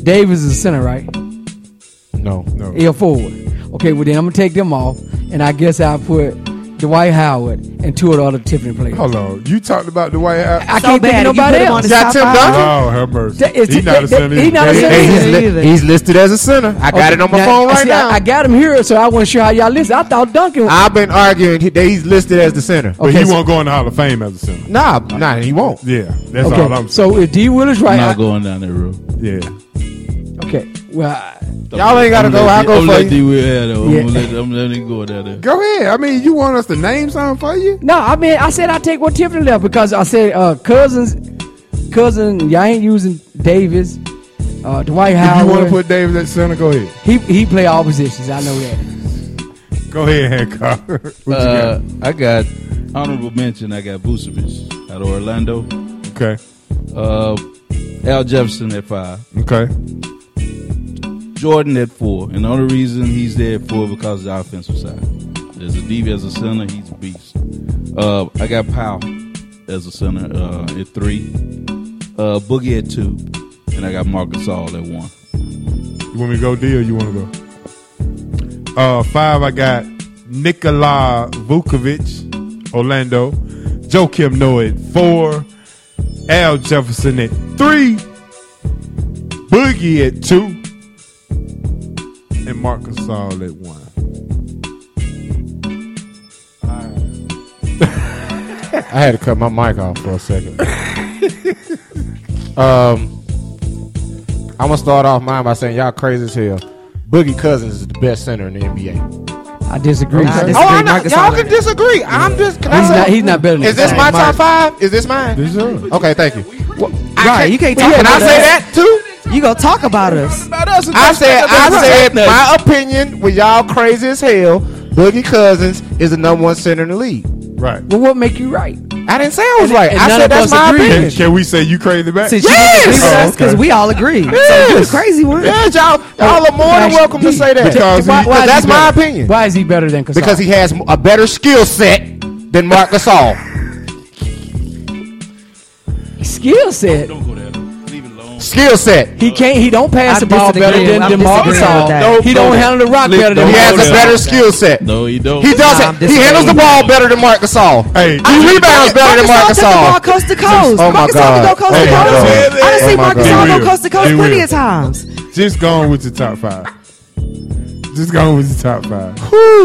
Davis is a center, right? No. He a forward. Okay, well then I'm gonna take them off, and I guess I'll put Dwight Howard and two of the other Tiffany players. Hold on. You talked about the White House. I So can't think bad, of you nobody put him on else. the Got top Tim five? Duncan? Oh, have mercy. He He's not a center. he not a either. center. either. He's listed as a center. I got it on my Now, phone right see, now. I got him here, so I wasn't sure how y'all listen. I thought Duncan. I've been arguing that he's listed as the center. But Okay, he so- won't go in the Hall of Fame as a center. Nah, he won't. Yeah, that's okay, all I'm saying. so if D. Will is right, I'm not going down that road. Yeah. okay. Well, Y'all ain't gotta go. I'll go for let you. D Will have though. Yeah. I'm letting him go down there. Go ahead. I mean, you want us to name something for you? no, I mean I said I take what Tiffany left because I said cousin. Y'all ain't using Davis, Dwight If you want to Howard. put Davis at center, go ahead. He play all positions. I know that. Go ahead, Hancock. What you got? I got honorable mention. I got Vucevic out of Orlando. Okay. Al Jefferson at 5. Okay. Jordan at 4. And the only reason he's there at 4 because of the offensive side. As a DB, as a center, he's a beast. I got Powell as a center at 3. Boogie at 2. And I got Marc Gasol at 1. You want me to go D or you want to go? 5, I got Nikola Vukovic, Orlando. Joakim Noah at 4. Al Jefferson at 3. Boogie at 2. And Marc Gasol at 1. I had to cut my mic off for a second. I'm gonna start off mine by saying y'all crazy as hell. Boogie Cousins is the best center in the NBA. I disagree. Nah, I sir. disagree. Oh, I know. Marc Gasol Y'all in can there. disagree. I'm just. Can I He's say- not. He's not better than. Is this Gasol. my top 5? Is this mine? This is yours. Okay, thank you. Right, you can't talk Can I about say us. that too? You gonna talk about us? I said my opinion with y'all crazy as hell. Boogie Cousins is the number 1 center in the league. Right. Well, what make you right? I didn't say I was right. and I none said of that's us my agree. opinion. Can we say you crazy back? Since Yes! you agree with us, Oh, because okay. we all agree. So you the Yes. crazy one. Yeah, y'all are more than welcome to say that. Because Why- why is that's he my better? opinion. Why is he better than Gasol? Because he has a better skill set than Marc Gasol. skill set. Don't go there. Leave it alone. Skill set. He can't. He don't pass I the ball better disagree. than I'm Marc disagreeing with that. Gasol. He don't handle the rock better than He Don't has go a there. better skill set. No, you don't. He does Nah, I'm it. He handles the disagreeing. ball better than Marc Gasol. Hey, He rebounds better than Marc Marc Gasol took the ball Gasol. coast to coast. Oh, my Marc Gasol God. can go coast Oh, to my coast. God. I done Oh, seen my Marc God. Gasol He go will. coast to coast He plenty will. of times. just going with your top 5. Just going with your top 5.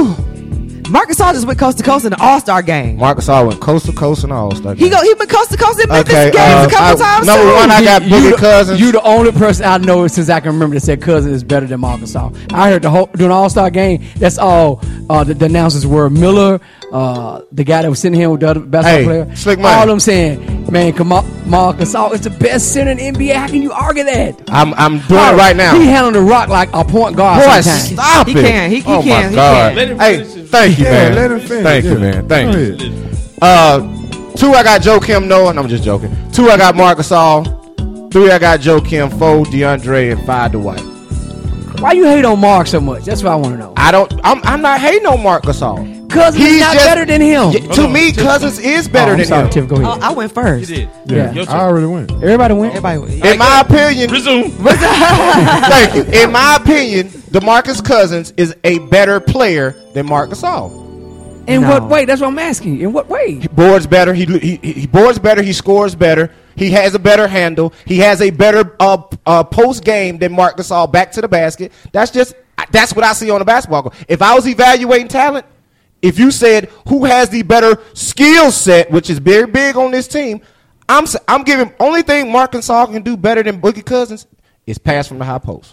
Marc Gasol just went coast to coast in the All-Star game. Marc Gasol went coast to coast in the All-Star game. He went coast to coast in Memphis Okay, games a couple times number too. 1, I got Boogie Cousins. You the only person I know since I can remember that said Cousins is better than Marc Gasol. I heard during the All-Star game. That's all the announcers were. Miller, the guy that was sitting here with the other basketball Hey, player. Slick Money. All of them saying, "Man, come on, Marc Gasol is the best center in the NBA. How can you argue that?" I'm doing it right now. He handled the rock like a point guard Boy, sometimes. stop He it. can. He oh can. my He God. can. Let him Hey, finish his- thank you, Yeah, man. let him finish. Thank you, Yeah. man. Thank Go you. ahead. 2, I got Joakim Noah. No, I'm just joking. 2, I got Marc Gasol. 3, I got Joakim. 4, DeAndre, and 5, Dwight. Why you hate on Mark so much? That's what I want to know. I'm not hating on Marc Gasol. Cousins is not better than him. Yeah, to me, Cousins is better I'm than sorry, him. Tiff, go Oh, ahead. I went first. You did. Yeah, Yeah. I already went. Everybody went. Everybody went. In my opinion, Resume. thank you. In my opinion, DeMarcus Cousins is a better player than Marc Gasol. In No. what way? That's what I'm asking you. In what way? He boards better. He boards better. He scores better. He has a better handle. He has a better post game than Marc Gasol back to the basket. That's what I see on the basketball court. If I was evaluating talent, if you said who has the better skill set, which is very big on this team, I'm giving only thing Marc Gasol can do better than Boogie Cousins is pass from the high post.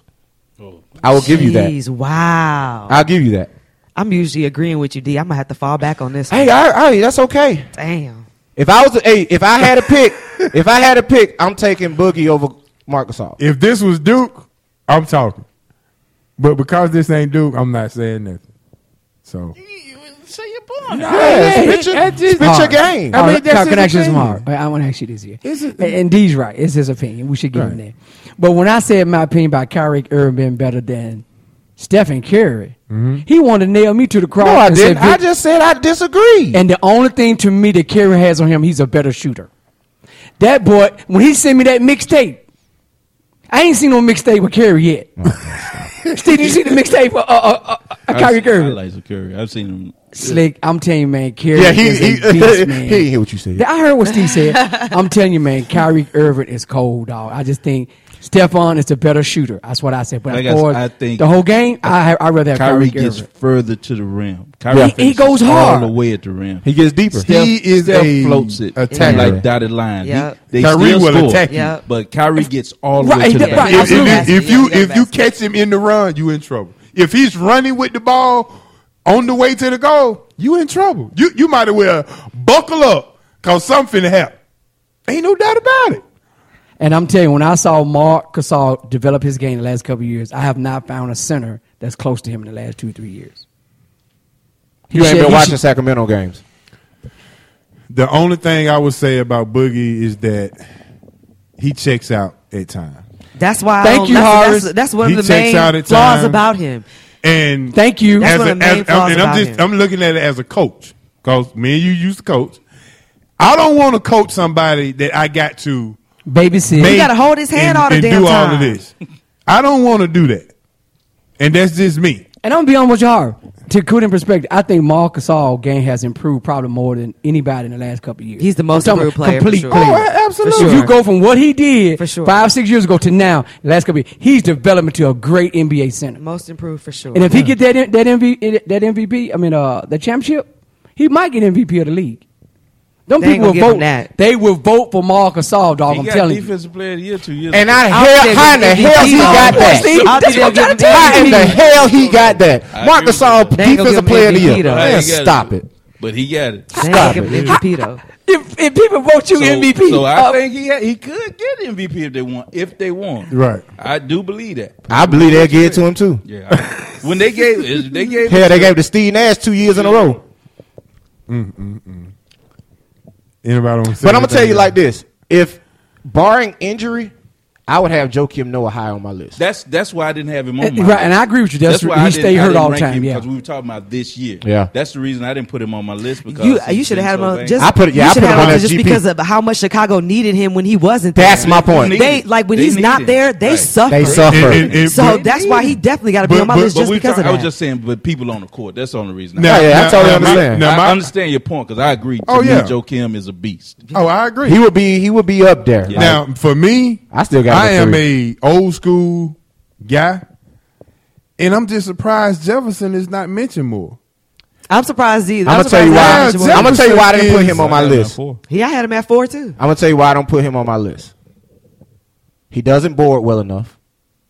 I will give you that. Jeez, wow. I'll give you that. I'm usually agreeing with you, D. I'm gonna have to fall back on this. Hey, one. that's okay. Damn. If I had a pick, I'm taking Boogie over Marc Gasol. If this was Duke, I'm talking. But because this ain't Duke, I'm not saying nothing. So Say your point. Spit your hard. game. I mean, that's can his ask you this opinion. hard. I want to ask you this here. Is it- And D's right. It's his opinion. We should give him Right. that. But when I said my opinion about Kyrie Irving being better than Stephen Curry, he wanted to nail me to the cross. No, I and said, didn't. I just said I disagree. And the only thing to me that Curry has on him, he's a better shooter. That boy, when he sent me that mixtape, I ain't seen no mixtape with Curry yet. Steve, you see the mixtape for Kyrie I Irving? like Curry. I've seen him. Slick, I'm telling you, man, Curry Yeah, is he a beast, man. he didn't hear what you said. I heard what Steve said. I'm telling you, man, Kyrie Irving is cold, dog. I just think Stephon is the better shooter. That's what I said. But Like as far as I think the whole game, I'd rather have Kyrie Kyrie gets Irving. further to the rim. He Kyrie goes finishes hard. all the way at the rim. He gets deeper. He is Steph a floats it attacker. like dotted line. Yep. They Kyrie still will score, attack you. Yep. but Kyrie gets all the Right, way to the right. basket. Absolutely. If you catch him in the run, you in trouble. If he's running with the ball on the way to the goal, you in trouble. You might as well buckle up because something finna happen. Ain't no doubt about it. And I'm telling you, when I saw Mark Gasol develop his game the last couple of years, I have not found a center that's close to him in the last 2 or 3 years. You ain't been watching Sacramento games. The only thing I would say about Boogie is that he checks out at times. That's why. Thank you, Horace. That's one He of the checks main out at flaws times. about him. And Thank you. That's one of the main flaws and about him. I'm looking at it as a coach because me and you used to coach. I don't want to coach somebody that I got to Babysit. make gotta hold his hand and, all the and damn do all time. of this. I don't want to do that, and that's just me. And I'm going to be honest with y'all. To put in perspective, I think Mark Gasol game has improved probably more than anybody in the last couple of years. He's the most I'm talking improved player, Complete for sure. player. Oh, absolutely. If you go from what he did For sure. 5-6 years ago to now, the last couple of years, he's developing to a great NBA center. Most improved for sure. And if he get that MVP, the championship, he might get MVP of the league. Them They ain't people will gonna give him vote. that. They will vote for Mark Gasol, dog. He I'm got telling you. defensive player of the year 2 years And ago. how in the hell he got that? See, I'll that's be what I'm there trying to giving tell How in you. the hell he got that? I Mark agree with Gasol, you. They ain't gonna defensive give him player of the MVP year. though. I Man, ain't got stop it. But he got it. They ain't give him MVP though. If people vote you MVP, So I think he could get MVP if they want. Right. I do believe that. I believe they'll give it to him too. Yeah. When they gave Hell, they gave it to Steve Nash 2 years in a row. Anybody want to say But I'm gonna tell you anything? like this: if barring injury, I would have Joakim Noah high on my list. That's why I didn't have him on my right, list. and I agree with you. That's why he I stay didn't- I hurt didn't all the rank time. him Yeah, because we were talking about this year. Yeah. That's the reason I didn't put him on my list because You he's should have been had him so on bad. just. I put it- yeah, you I should put have him had on him as just GP. because of how much Chicago needed him when he wasn't there. That's my point. They like when They he's need not him. there, they Right. suffer. They suffer. So but- that's why he definitely got to be But- on my but- list but just we because talk- of I was that. just saying, but people on the court. That's the only reason. Now- yeah, I totally now, understand. Now, I my- understand your point because I agree. Oh, To me, yeah. Joe Kim is a beast. Oh, I agree. He would be up there. Yeah. Now, for me, I still got I him at am three. a old school guy, and I'm just surprised Jefferson is not mentioned more. I'm surprised either. I'm gonna tell you why. Yeah, I'm gonna tell you why I didn't put Jefferson him on my list. I'm Yeah, I had him at 4 too. gonna tell you why I don't put him on my list. He doesn't board well enough,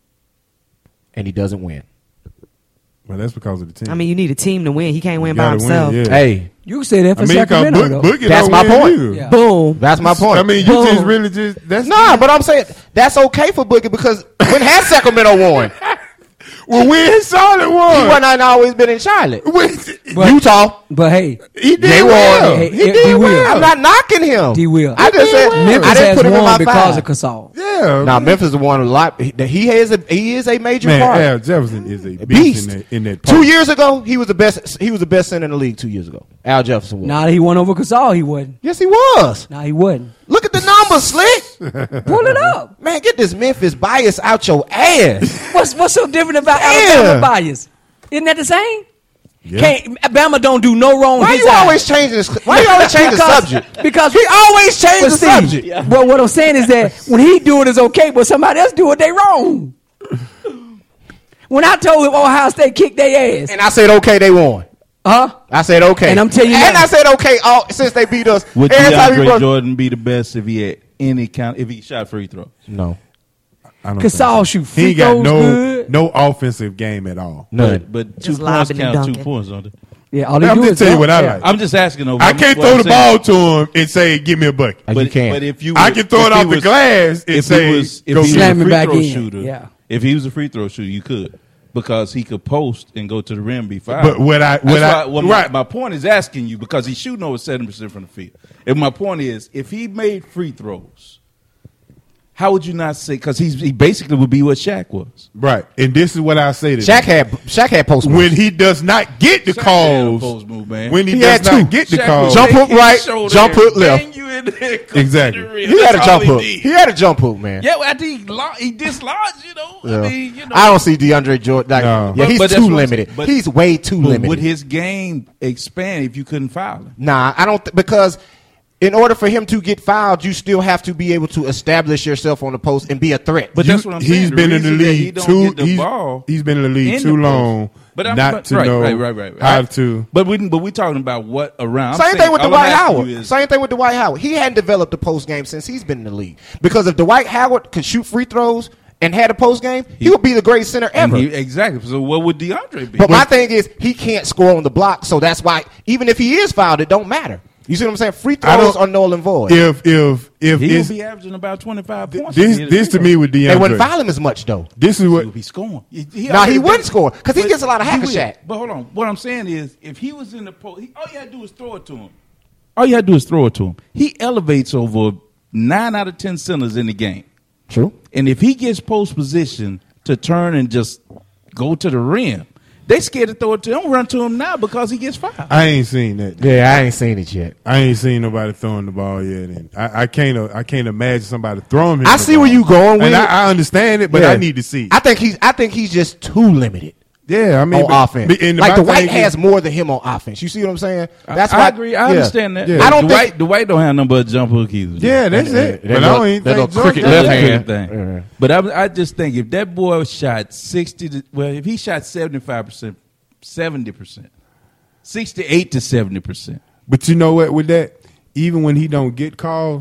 and he doesn't win. Well, that's because of the team. I mean, you need a team to win. He can't win You by gotta win, himself. yeah. Hey, you can say that for I mean, because Sacramento. though. Boogie That's don't my win point. either. Yeah. Boom. that's my point. I mean, you Boom. just really just that's Nah, but I'm saying that's okay for Boogie because when has Sacramento won? well, when Charlotte He won, wasn't always been in Charlotte. But- Utah. But hey, he They did won. well. Hey, He he did will. well. I'm not knocking him. D. Will. I just said Memphis I didn't has put him in won my because five. of Gasol. Yeah. Now Memphis won a lot. He is a major Man, part. Al Jefferson is a Beast. beast in that 2 post. years ago, he was the best. He was the best center in the league 2 years ago. Al Jefferson was. Now that he won over Gasol, he wasn't. Yes, he was. Now he wasn't. Look at the numbers, Slick. Pull it up. Man, get this Memphis bias out your ass. What's so different about Damn. Alabama bias? Isn't that the same? Yeah. Can't Alabama don't do no wrong. Why his you eyes. always changing this? Why you always changing the Because- subject? Because He always change But the Steve, subject. Well, what I'm saying is that when he do it is okay, but somebody else do it, they wrong. When I told him Ohio State kicked their ass, And I said, okay, they won. huh? I said, okay. And I'm telling you and now- I said, okay, since they beat us. Would every time he DeAndre run- Jordan be the best if he had any count? If he shot free throws? No. I don't Gasol think shoot he free ain't got throws no good. offensive game at all. None. But 2 Just points lobbing and count 2 dunking. points, don't they? Yeah, all they I'm do just is tell you dunk. what I Yeah. like. I'm just asking. Though, I can't what throw I'm the saying. ball to him and say, "Give me a bucket." Like, you can't. But if you, I can throw it if he off the was- glass and if say, he was, if "Go he was Slam a it free back throw in. shooter, Yeah. if he was a free throw shooter, you could because he could post and go to the rim, be fine. But my point is asking you because he's shooting over 70% from the field. And my point is, if he made free throws, how would you not say? Because he basically would be what Shaq was. Right, and this is what I say to Shaq them. had post moves. When he does not get the Shaq had a calls, post move, man. when he He does had not two. get the Shaq calls, was Jump taking hook right, his shoulder jump and hook left. bang you in under there. Exactly. He had a jump hook. He had a jump hook, man. Yeah, well, I think he dislodged, Yeah. I mean, I don't see DeAndre Jordan. Like, No. Yeah, he's But that's too what I'm limited. saying. But- He's way too But limited. would his game expand if you couldn't foul him? Nah, I don't because in order for him to get fouled, you still have to be able to establish yourself on the post and be a threat. But that's what I'm saying. He's been in the reason that he league don't too. get the ball He's been in the league in too the long post. But I'm not to right, know right. how to. But we talking about what around. Same thing with Dwight Howard. Same thing with Dwight Howard. He hadn't developed the post game since he's been in the league. Because if Dwight Howard could shoot free throws and had a post game, he would be the greatest center ever. Exactly. So what would DeAndre be? But my thing is, he can't score on the block, so that's why even if he is fouled, it don't matter. You see what I'm saying? Free throws are null and void. If he will it's, be averaging about 25 points. this to me with They wouldn't DeAndre, foul him as much though. this is He'll what be scoring. No, he wouldn't score because he gets a lot of hack a Shaq. But hold on. What I'm saying is, if he was in the post, all you had to do is throw it to him. All you had to do is throw it to him. He elevates over 9 out of 10 centers in the game. True. And if he gets post position to turn and just go to the rim, they scared to throw it to him. Don't run to him now because he gets fouled. I ain't seen that. Yeah, I ain't seen it yet. I ain't seen nobody throwing the ball yet, and I can't imagine somebody throwing him. I the see ball. where you going with and it. I understand it, but Yeah. I need to see it. I think he's just too limited Yeah, I mean, on offense. and Like my Dwight thing has is- more than him on offense. You see what I'm saying? That's I why agree. I yeah. understand that. Yeah. I don't Dwight, think Dwight don't have no but a jump hook either. Yeah, that's it. that But I little- don't even that think little George cricket does left that. hand. Thing. Yeah. But I just think if that boy shot 60, if he shot 75%, 70%, 68 to 70%. But you know what? With that, even when he don't get calls,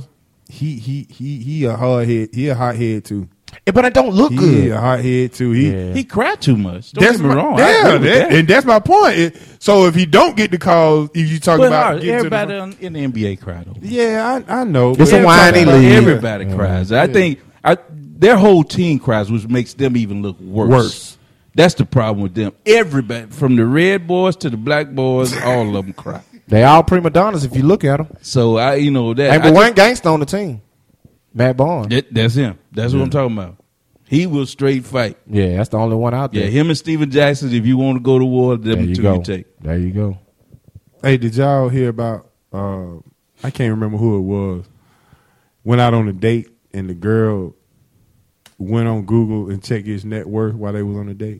he a hard head. He a hot head too. But it don't look He good. a hot head too. He cried too much. Don't That's get me my, wrong. yeah, I agree with that. and that's my point. So if he don't get the calls, if you talk But about hard, getting to the- everybody in the NBA cried over it. yeah, I know. It's a whiny Everybody- league. Everybody cries. I think their whole team cries, which makes them even look worse. That's the problem with them. Everybody, from the red boys to the black boys, all of them cry. They all prima donnas if you look at them. So that. Ain't but one gangster on the team. Matt Barnes. That's him. That's what I'm talking about. He will straight fight. Yeah, that's the only one out there. Yeah, him and Steven Jackson. If you want to go to war, them There you two go. you take. There you go. Hey, did y'all hear about? I can't remember who it was. Went out on a date and the girl went on Google and checked his net worth while they was on a date.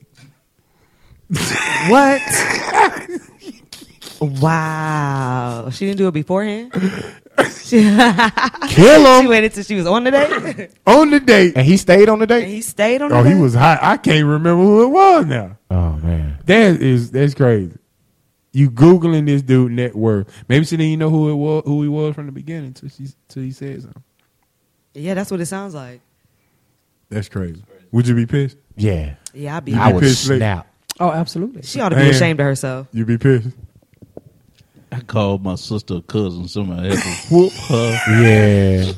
What? Wow. She didn't do it beforehand? She Kill him. waited till she was on the date? On the date. And he stayed on the And date? he stayed on the Oh, date? he was hot. I can't remember who it was now. Oh, man. That's crazy. You Googling this dude net worth. Maybe she didn't even know who he was from the beginning till he said something. Yeah, that's what it sounds like. That's crazy. Would you be pissed? Yeah. Yeah, I'd be. I would pissed, Slick? snap. Oh, absolutely. She ought to be Man. ashamed of herself. You be pissed? I called my sister or cousin. Somebody had to whoop her. Yeah.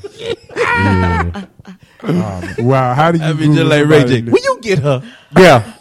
Wow. How do you? I mean, Google just like Ray somebody J. net- Will you get her? Yeah.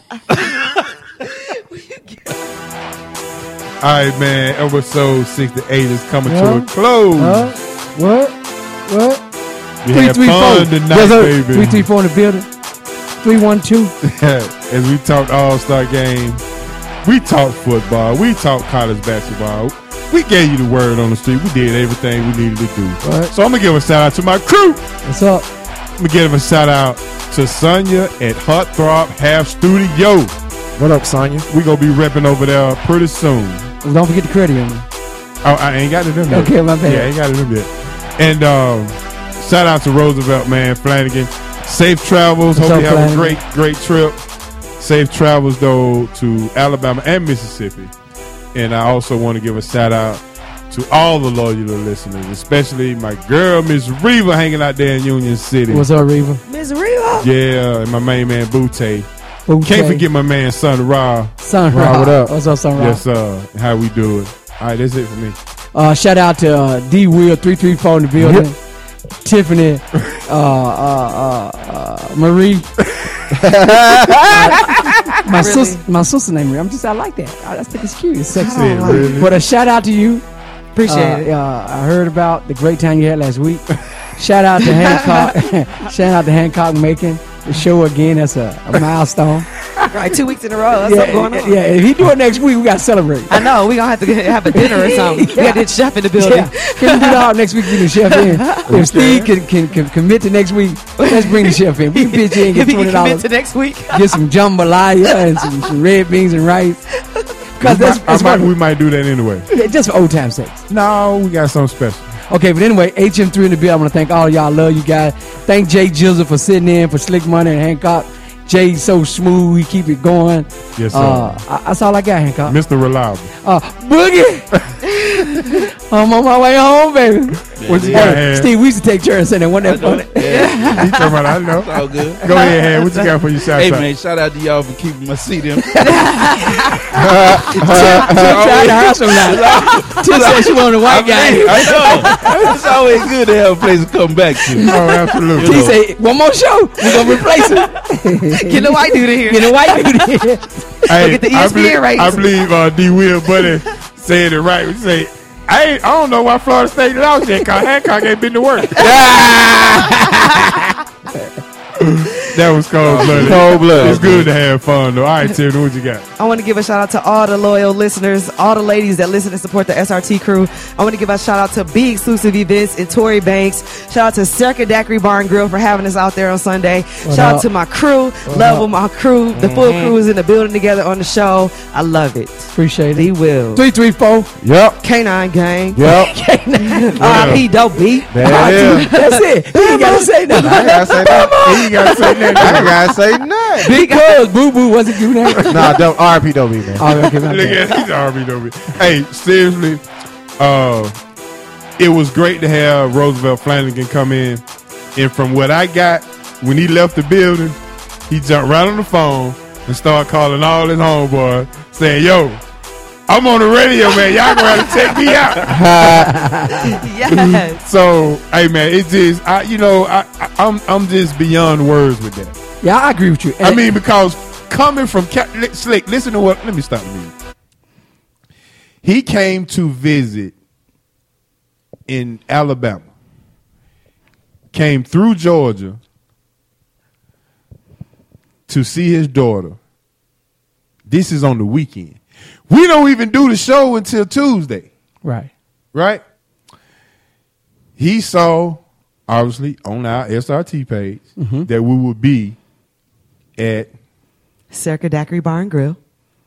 All right, man. Episode 68 is coming to Yeah. a close. What? We had fun tonight, Yes, sir. baby. 334 in the building. 312. As we talked All-Star game, we talked football, we talked college basketball. We gave you the word on the street. We did everything we needed to do. Right. So I'm gonna give a shout out to my crew. What's up? I'm gonna give a shout out to Sonya at Heartthrob Half Studio. What up, Sonya? We gonna be repping over there pretty soon. Well, don't forget the credit union. Oh, I ain't got to them yet. Okay, my bad. Yeah, I ain't got to them yet. And shout out to Roosevelt, man, Flanagan. Safe travels. What's Hope you up, have a Flanagan? great trip. Safe travels, though, to Alabama and Mississippi. And I also want to give a shout out to all the loyal listeners, especially my girl, Miss Reva, hanging out there in Union City. What's up, Reva? Miss Reva. Yeah, and my main man, Butte. Boutte. Can't forget my man, Son Ra. Sun Rob, Ra. what up? What's up, Sun Ra? Yes, how we do it. All right, that's it for me. Shout out to D Wheel 334 in the building. Tiffany, Marie. My sister named Marie. I like that. I think it's cute. It's sexy. Yeah, really. But a shout out to you. Appreciate it. I heard about the great time you had last week. Shout out to Hancock. Shout out to Hancock making the show again. That's a milestone. Right, 2 weeks in a row. That's something going on. Yeah, if he do it next week, we got to celebrate. I know. We're going to have to have a dinner or something. We got the chef in the building. Yeah. Can we do that next week? Bring the chef in. If Steve can commit to next week, let's bring the chef in. We can pitch in and get If he can commit $20. to next week. Get some jambalaya and some red beans and rice. Because that's We might do that anyway. just for old time's sake. No, we got something special. Okay, but anyway, HM3 in the bill. I want to thank all of y'all. Love you guys. Thank Jay Jizzle for sitting in for Slick Money and Hancock. Jay's so smooth. He keep it going. Yes, sir. That's all I got, Hancock. Mr. Reliable. Boogie. I'm on my way home, baby. What you got, Han? Steve, we used to take turns saying that. Wasn't that funny? Yeah, He talking about, I know. it's all good. Go ahead, Han. What you got for your shout Hey out? man, shout out to y'all for keeping my seat in. Tried to hustle now. Tiff said she wanted a white guy. I know. It's always good to have a place to come back to. Oh, absolutely. He said, one more show, we're going to replace it. Get the white dude in here. Get a white dude in. Hey, at the I ESPN believe, ratings. I believe D. Will Buddy said it right. He say, I don't know why Florida State lost yet, because Hancock ain't been to work. That was cold-blooded. Cold-blooded. It's good to have fun, though. All right, Tiffany, what you got? I want to give a shout out to all the loyal listeners, all the ladies that listen and support the SRT crew. I want to give a shout out to Be Exclusive Events and Tory Banks. Shout out to Circa Daiquiri Bar and Grill for having us out there on Sunday. Shout out to my crew. Love with my crew. The full crew is in the building together on the show. I love it. Appreciate Be it. Will. 334. Yep. K9 Gang. Yep. R.I.P. Dope B. There it is. That's it. He ain't got to say I nothing. ain't gotta say that. He ain't got to say I that. ain't gotta say nothing. Because Boo Boo wasn't doing that. Nah, don't RP don't be man. Oh, okay, my Look bad. at he's RB. Hey, seriously, it was great to have Roosevelt Flanagan come in. And from what I got, when he left the building, he jumped right on the phone and started calling all his homeboys, saying, yo, I'm on the radio, man. Y'all gonna have to take me out. Yes. So, hey, man, it's just, I'm just beyond words with that. Yeah, I agree with you. I mean, because coming from Slick, listen to what. Let me stop the music. He came to visit in Alabama, came through Georgia to see his daughter. This is on the weekend. We don't even do the show until Tuesday, right. right? He saw, obviously, on our SRT page that we would be at Circa Daiquiri Bar and Grill.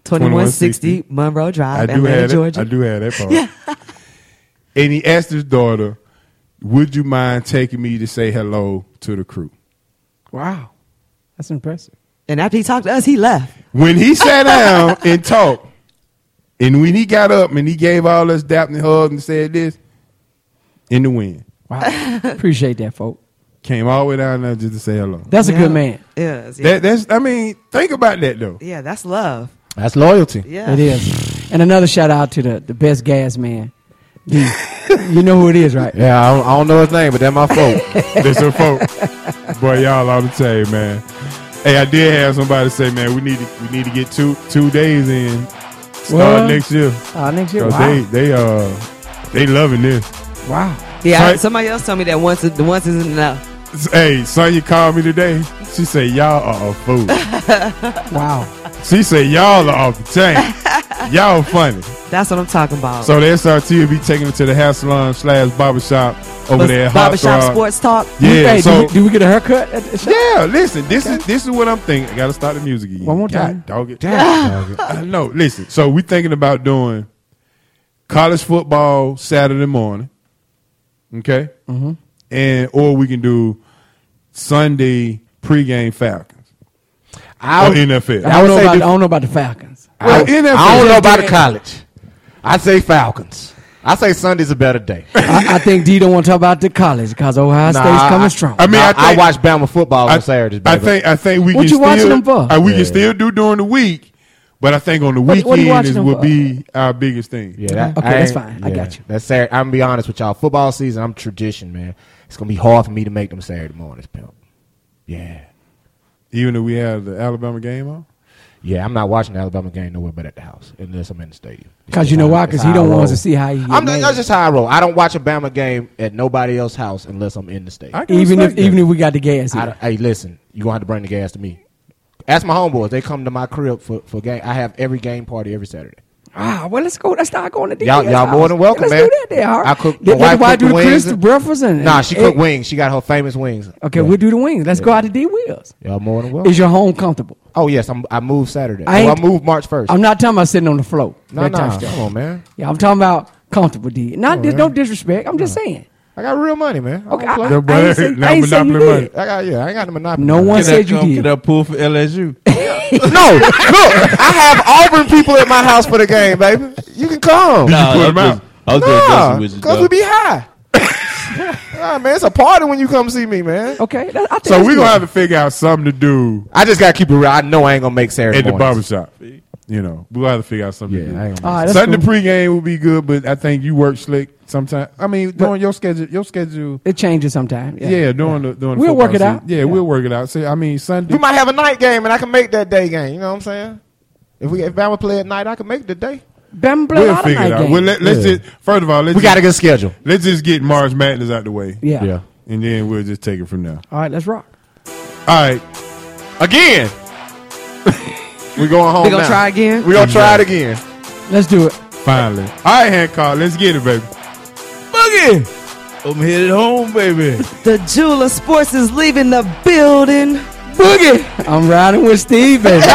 2160 Monroe Drive, I Atlanta, Georgia. do have that part. And he asked his daughter, would you mind taking me to say hello to the crew? Wow. That's impressive. And after he talked to us, he left. When he sat down and talked, and when he got up and he gave all us Daphne hugs and said this, in the wind. Wow. Appreciate that, folks. Came all the way down there just to say hello. That's a good man. Yes. Yeah. That's think about that, though. Yeah, that's love. That's loyalty. Yeah. It is. And another shout out to the best gas man. D. You know who it is, right? Yeah, I don't know his name, but they're my folk. There's some folk. Boy, y'all all the same, man. Hey, I did have somebody say, man, we need to get two days in. Start next year. Next year. 'Cause Wow. they loving this. Wow. Yeah, Right. somebody else told me that once isn't enough. Hey, Sonya called me today. She said, y'all are a fool. Wow. She said, y'all are off the chain. Y'all funny. That's what I'm talking about. So the SRT will be taking it to the hair salon / barbershop over there at Hot Barbershop Throb. Sports Talk. Yeah, Hey, so do we get a haircut at the show? yeah, listen, this is what I'm thinking. I gotta start the music again. One more time. God, dog it. No, listen. So we thinking about doing college football Saturday morning. Okay? And or we can do Sunday pregame Falcons. Or NFL. I don't know about the Falcons. Well, NFL. I don't know about the college. I say Falcons. I say Sunday's a better day. I think D don't want to talk about the college because Ohio State's coming strong. I mean, I watch Bama football on Saturdays. I baby. think we What can you still watching them for? We can still do during the week, but I think on the What are you weekend watching them will for? be our biggest thing. Yeah, Okay, that's fine. I got you. That's Saturday. I'm gonna be honest with y'all. Football season, I'm tradition, man. It's gonna be hard for me to make them Saturday mornings, pimp. Yeah, Even if we have the Alabama game on. yeah. I'm not watching the Alabama game nowhere but at the house, unless I'm in the stadium. Because you know why? Because he don't want us to see how he get made. That's just how I roll. I don't watch a Bama game at nobody else's house unless I'm in the stadium. I can Even respect if that. we got the gas here. Hey, listen, you gonna have to bring the gas to me. Ask my homeboys. They come to my crib for game. I have every game party every Saturday. Well, let's go. Let's start going to D. Y'all more than welcome, let's man. do that there, all right? I cook. Let My the wife wife cook do the wings. Christmas breakfast and Nah, she cook wings. She got her famous wings. Okay, Yeah. we'll do the wings. Let's go out to D Wheels. Y'all more than welcome. Is your home comfortable? Oh yes, I moved Saturday. I I moved March 1st. I'm not talking about sitting on the floor. No, That no, type of stuff. come on, man. Yeah, I'm talking about comfortable D. Not man. no disrespect. I'm just saying. I got real money, man. Okay, I, don't I play. boy, ain't say- now I ain't say you Monopoly money. did. I ain't got the monopoly. No one Can said that you come- did. Can that pull for LSU? No, look, I have Auburn people at my house for the game, baby. You can come. Nah, put I them was out? just- I was just Nah, messing with you, because we dog. be high. Man, it's a party when you come see me, man. Okay, I think So that's we're good. gonna have to figure out something to do I just gotta keep it real. I know I ain't gonna make Saturday at the mornings. barbershop. You know, we'll have to figure out something to do. Yeah, I ain't All gonna right, make that's Sunday cool. pregame will be good, but I think you work slick sometimes. I mean, during your schedule. It changes sometimes. Yeah, during the We'll work it football out. season. Yeah, we'll work it out. See, I mean, Sunday. We might have a night game, and I can make that day game. You know what I'm saying? If Bama play at night, I can make the day. Bama play a We'll lot of figure it night out. games. Well, let's Yeah. just first of all, We got a good schedule. let's just get March Madness out the way, yeah. and then we'll just take it from there. All right, let's rock. All right, Again. We going home We gonna now. try again? We gonna try it again. Let's do it. finally. All right, Hancock, let's get it, baby. Boogie! I'm headed home, baby. The Jeweler Sports is leaving the building. Boogie. I'm riding with Steve, baby.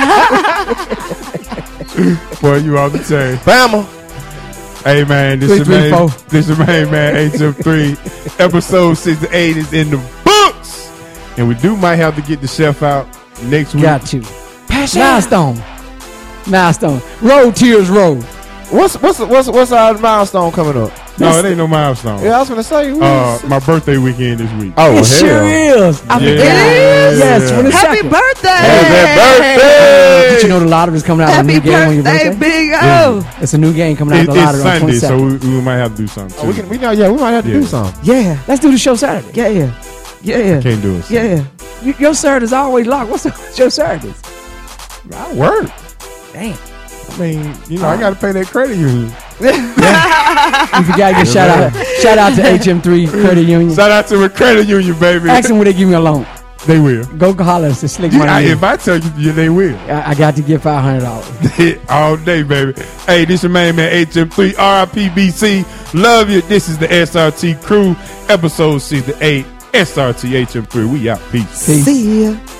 Boy, you off the chain. Bama. Hey man, this Three, is three, main, four. this is main man HM3. Episode 68 is in the books, and we might have to get the chef out next week. Got you. Milestone. Road tears road. What's our milestone coming up? No, it ain't no milestone. Yeah, I was gonna say. My birthday weekend this week. oh, It sure is. I Yeah. forgot. Yes, 22nd. Happy birthday! Happy birthday! Did you know the lottery's coming out on a Happy new game on your birthday, birthday? Big O! It's a new game coming out It's the lottery on Sunday, 22nd. so we might have to do something. Oh, Too. we might have to Yeah. do something. Yeah, Let's do the show Saturday. yeah. Can't do it. Yeah. Your Saturday's always locked. What's your Saturdays? I work. Damn. I mean, I got to pay that credit union. You forgot your shout out to HM3 Credit Union. Shout out to my credit union, baby. Ask them when they give me a loan. They will. Go holler to Slick Money. If I tell you, they will. I got to get $500. All day, baby. Hey, this your main man HM3 RIPBC. Love you. This is the SRT crew, episode 68. SRT HM3. We out. Peace. Peace. See ya.